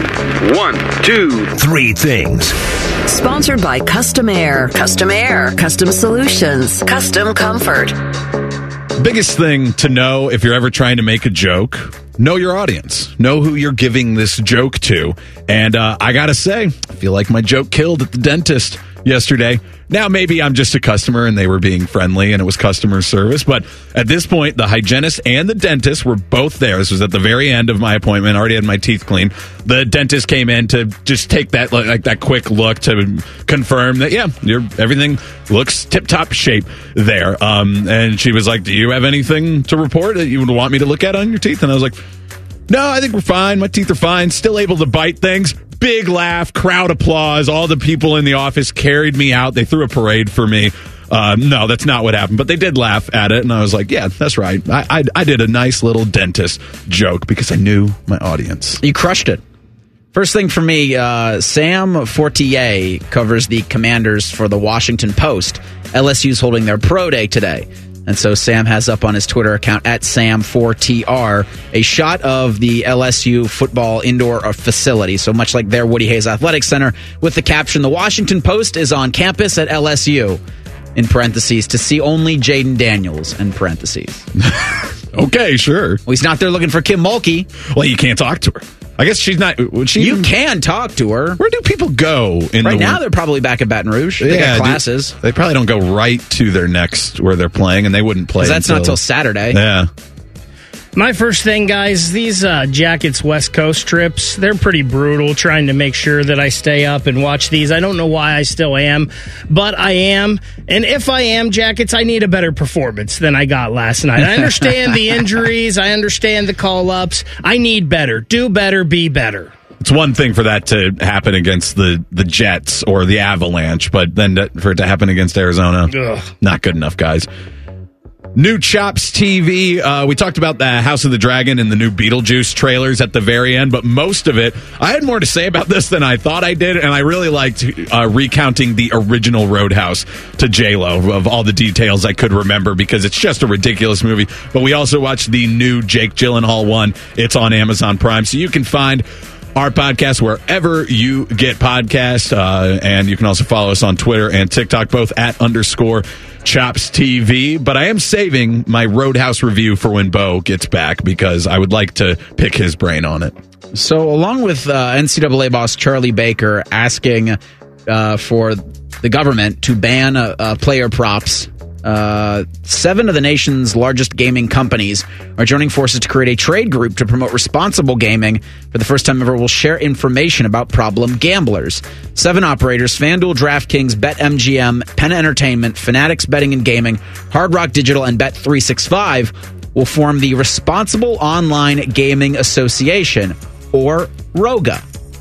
3 things. Sponsored by Custom Air. Custom Air. Custom Solutions. Custom Comfort. Biggest thing to know if you're ever trying to make a joke, know your audience. Know who you're giving this joke to. And I got to say, I feel like my joke killed at the dentist yesterday. Now, maybe I'm just a customer and they were being friendly and it was customer service. But at this point, the hygienist and the dentist were both there. This was at the very end of my appointment. I already had my teeth cleaned. The dentist came in to just take that that quick look to confirm that, everything looks tip-top shape there. And she was like, do you have anything to report that you would want me to look at on your teeth? And I was like, no, I think we're fine. My teeth are fine. Still able to bite things. Big laugh, crowd applause. All the people in the office carried me out. They threw a parade for me. No, that's not what happened. But they did laugh at it. And I was like, yeah, that's right. I did a nice little dentist joke because I knew my audience. You crushed it. First thing for me, Sam Fortier covers the Commanders for the Washington Post. LSU's holding their pro day today. And so Sam has up on his Twitter account at Sam4TR a shot of the LSU football indoor facility. So much like their Woody Hayes Athletic Center, with the caption, "The Washington Post is on campus at LSU," in parentheses, to see only Jaden Daniels, in parentheses. Okay, sure. Well, he's not there looking for Kim Mulkey. Well, you can't talk to her. I guess she's not. You can talk to her. Where do people go? Right now, they're probably back at Baton Rouge. They got classes. They probably don't go right to their next where they're playing, and they wouldn't play. That's not till Saturday. Yeah. My first thing, guys, these Jackets West Coast trips, they're pretty brutal, trying to make sure that I stay up and watch these. I don't know why I still am, but I am. And if I am, Jackets, I need a better performance than I got last night. I understand the injuries. I understand the call-ups. I need better. Do better. Be better. It's one thing for that to happen against the Jets or the Avalanche, but then for it to happen against Arizona, not good enough, guys. New Chops TV. We talked about the House of the Dragon and the new Beetlejuice trailers at the very end, but most of it, I had more to say about this than I thought I did, and I really liked recounting the original Roadhouse to J-Lo of all the details I could remember, because it's just a ridiculous movie. But we also watched the new Jake Gyllenhaal one. It's on Amazon Prime, so you can find our podcast wherever you get podcasts. And you can also follow us on Twitter and TikTok, both at _Chops TV. But I am saving my Roadhouse review for when Bo gets back because I would like to pick his brain on it. So along with NCAA boss Charlie Baker asking for the government to ban player props, 7 of the nation's largest gaming companies are joining forces to create a trade group to promote responsible gaming. For the first time ever, will share information about problem gamblers. 7 operators, FanDuel, DraftKings, BetMGM, Penn Entertainment, Fanatics Betting and Gaming, Hard Rock Digital, and Bet365 will form the Responsible Online Gaming Association, or ROGA.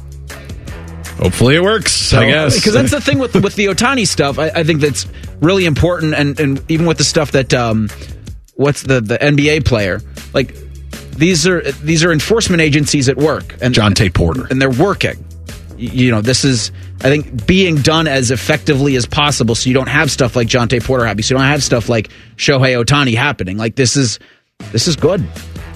Hopefully it works, I guess. Because that's the thing with the Ohtani stuff. I think that's really important, and even with the stuff that what's the NBA player, like these are enforcement agencies at work, and John Tate Porter, and they're working. This is, I think, being done as effectively as possible, so you don't have stuff like John Tate Porter happening, so you don't have stuff like Shohei Ohtani happening. Like this is good.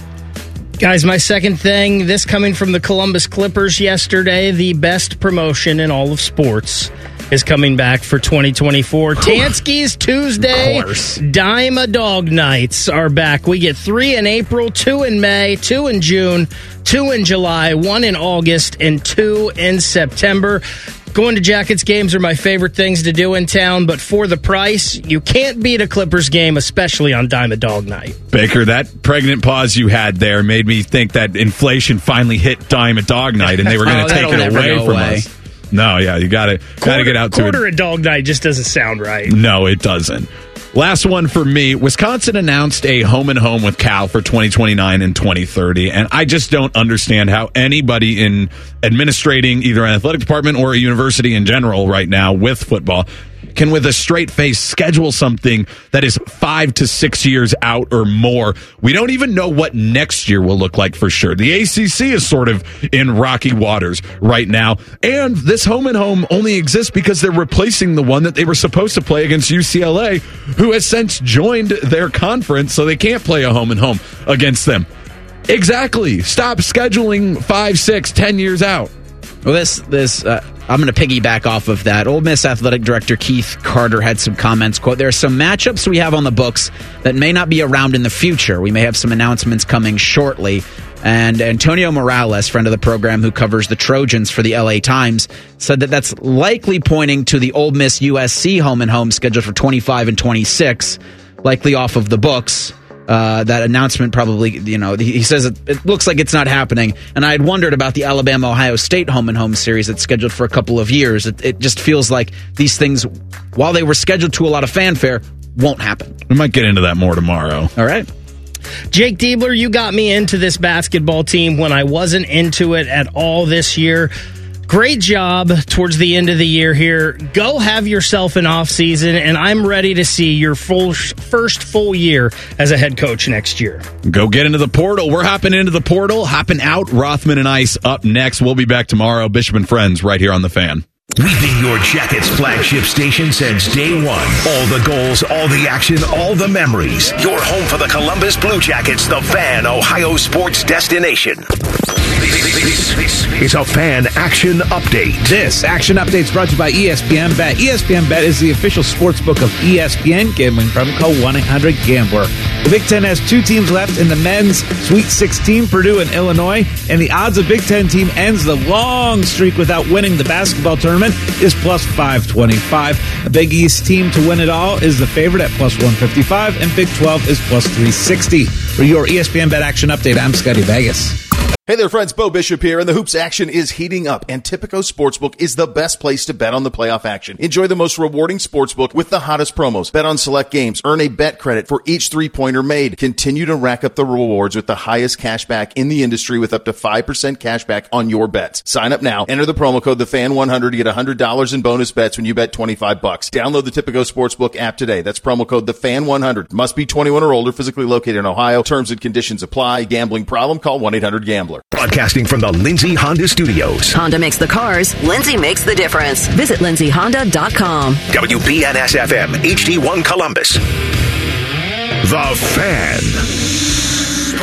Guys, my second thing, this coming from the Columbus Clippers yesterday, the best promotion in all of sports is coming back for 2024. Tansky's Tuesday Dime a Dog Nights are back. We get 3 in April, 2 in May, 2 in June, 2 in July, 1 in August, and 2 in September. Going to Jackets games are my favorite things to do in town, but for the price, you can't beat a Clippers game, especially on Dime a Dog Night. Baker, that pregnant pause you had there made me think that inflation finally hit Dime a Dog Night, and they were going to take it away from us. No, yeah, you got to get out to it. Quarter a Dog Night just doesn't sound right. No, it doesn't. Last one for me. Wisconsin announced a home and home with Cal for 2029 and 2030, and I just don't understand how anybody in administrating either an athletic department or a university in general right now with football can with a straight face schedule something that is 5 to 6 years out or more. We don't even know what next year will look like for sure. The ACC is sort of in rocky waters right now, and this home and home only exists because they're replacing the one that they were supposed to play against UCLA, who has since joined their conference, so they can't play a home and home against them. Exactly. Stop scheduling 5, 6, 10 years out. Well, I'm going to piggyback off of that. Ole Miss Athletic Director Keith Carter had some comments. Quote, there are some matchups we have on the books that may not be around in the future. We may have some announcements coming shortly. And Antonio Morales, friend of the program who covers the Trojans for the LA Times, said that that's likely pointing to the Ole Miss USC home and home scheduled for 25 and 26, likely off of the books. That announcement probably, he says it looks like it's not happening. And I had wondered about the Alabama-Ohio State home and home series that's scheduled for a couple of years. It just feels like these things, while they were scheduled to a lot of fanfare, won't happen. We might get into that more tomorrow. All right. Jake Diebler, you got me into this basketball team when I wasn't into it at all this year. Great job towards the end of the year here. Go have yourself an off season, and I'm ready to see your first full year as a head coach next year. Go get into the portal. We're hopping into the portal, hopping out. Rothman and Ice up next. We'll be back tomorrow. Bishop and Friends right here on The Fan. We've been your Jackets flagship station since day one. All the goals, all the action, all the memories. Your home for the Columbus Blue Jackets, The Fan, Ohio sports destination. This is a Fan Action Update. This Action Update is brought to you by ESPN Bet. ESPN Bet is the official sportsbook of ESPN. Gambling problem, call 1-800-GAMBLER. The Big Ten has 2 teams left in the men's Sweet 16, Purdue and Illinois. And the odds a Big Ten team ends the long streak without winning the basketball tournament is plus 525. The Big East team to win it all is the favorite at plus 155. And Big 12 is plus 360. For your ESPN Bet Action Update, I'm Scotty Vegas. Hey there, friends. Bo Bishop here, and the hoops action is heating up, and Tipico Sportsbook is the best place to bet on the playoff action. Enjoy the most rewarding sportsbook with the hottest promos. Bet on select games. Earn a bet credit for each three-pointer made. Continue to rack up the rewards with the highest cash back in the industry with up to 5% cash back on your bets. Sign up now. Enter the promo code TheFan100 to get $100 in bonus bets when you bet $25. Download the Tipico Sportsbook app today. That's promo code TheFan100. Must be 21 or older, physically located in Ohio. Terms and conditions apply. Gambling problem? Call 1-800-GAMBLER. Broadcasting from the Lindsay Honda Studios. Honda makes the cars. Lindsay makes the difference. Visit lindsayhonda.com. WBNS-FM, HD1 Columbus. The Fan. Sports.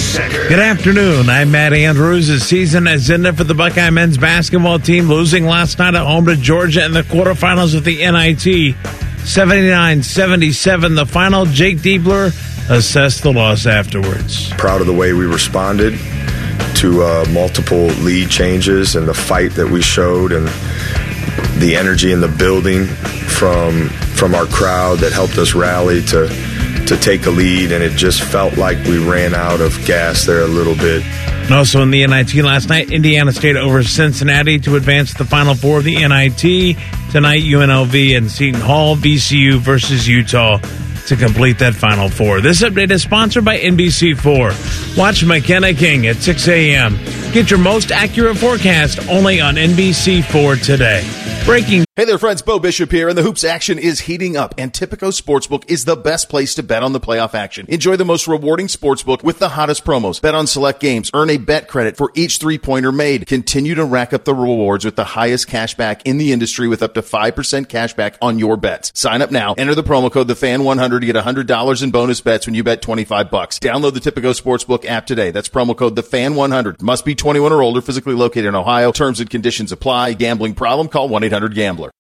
Center. Good afternoon. I'm Matt Andrews. The season has ended for the Buckeye men's basketball team, losing last night at home to Georgia in the quarterfinals of the NIT. 79-77, the final. Jake Diebler assessed the loss afterwards. Proud of the way we responded to multiple lead changes and the fight that we showed and the energy in the building from our crowd that helped us rally to take a lead, and it just felt like we ran out of gas there a little bit. And also in the NIT last night, Indiana State over Cincinnati to advance to the Final Four of the NIT. Tonight, UNLV and Seton Hall, VCU versus Utah to complete that Final Four. This update is sponsored by NBC4. Watch McKenna King at 6 a.m. Get your most accurate forecast only on NBC4 today. Breaking. Hey there, friends. Bo Bishop here, and the hoops action is heating up, and Tipico Sportsbook is the best place to bet on the playoff action. Enjoy the most rewarding sportsbook with the hottest promos. Bet on select games. Earn a bet credit for each three-pointer made. Continue to rack up the rewards with the highest cash back in the industry with up to 5% cash back on your bets. Sign up now. Enter the promo code TheFan100 to get $100 in bonus bets when you bet $25. Download the Tipico Sportsbook app today. That's promo code TheFan100. Must be 21 or older, physically located in Ohio. Terms and conditions apply. Gambling problem? Call 1-800-GAMBLER.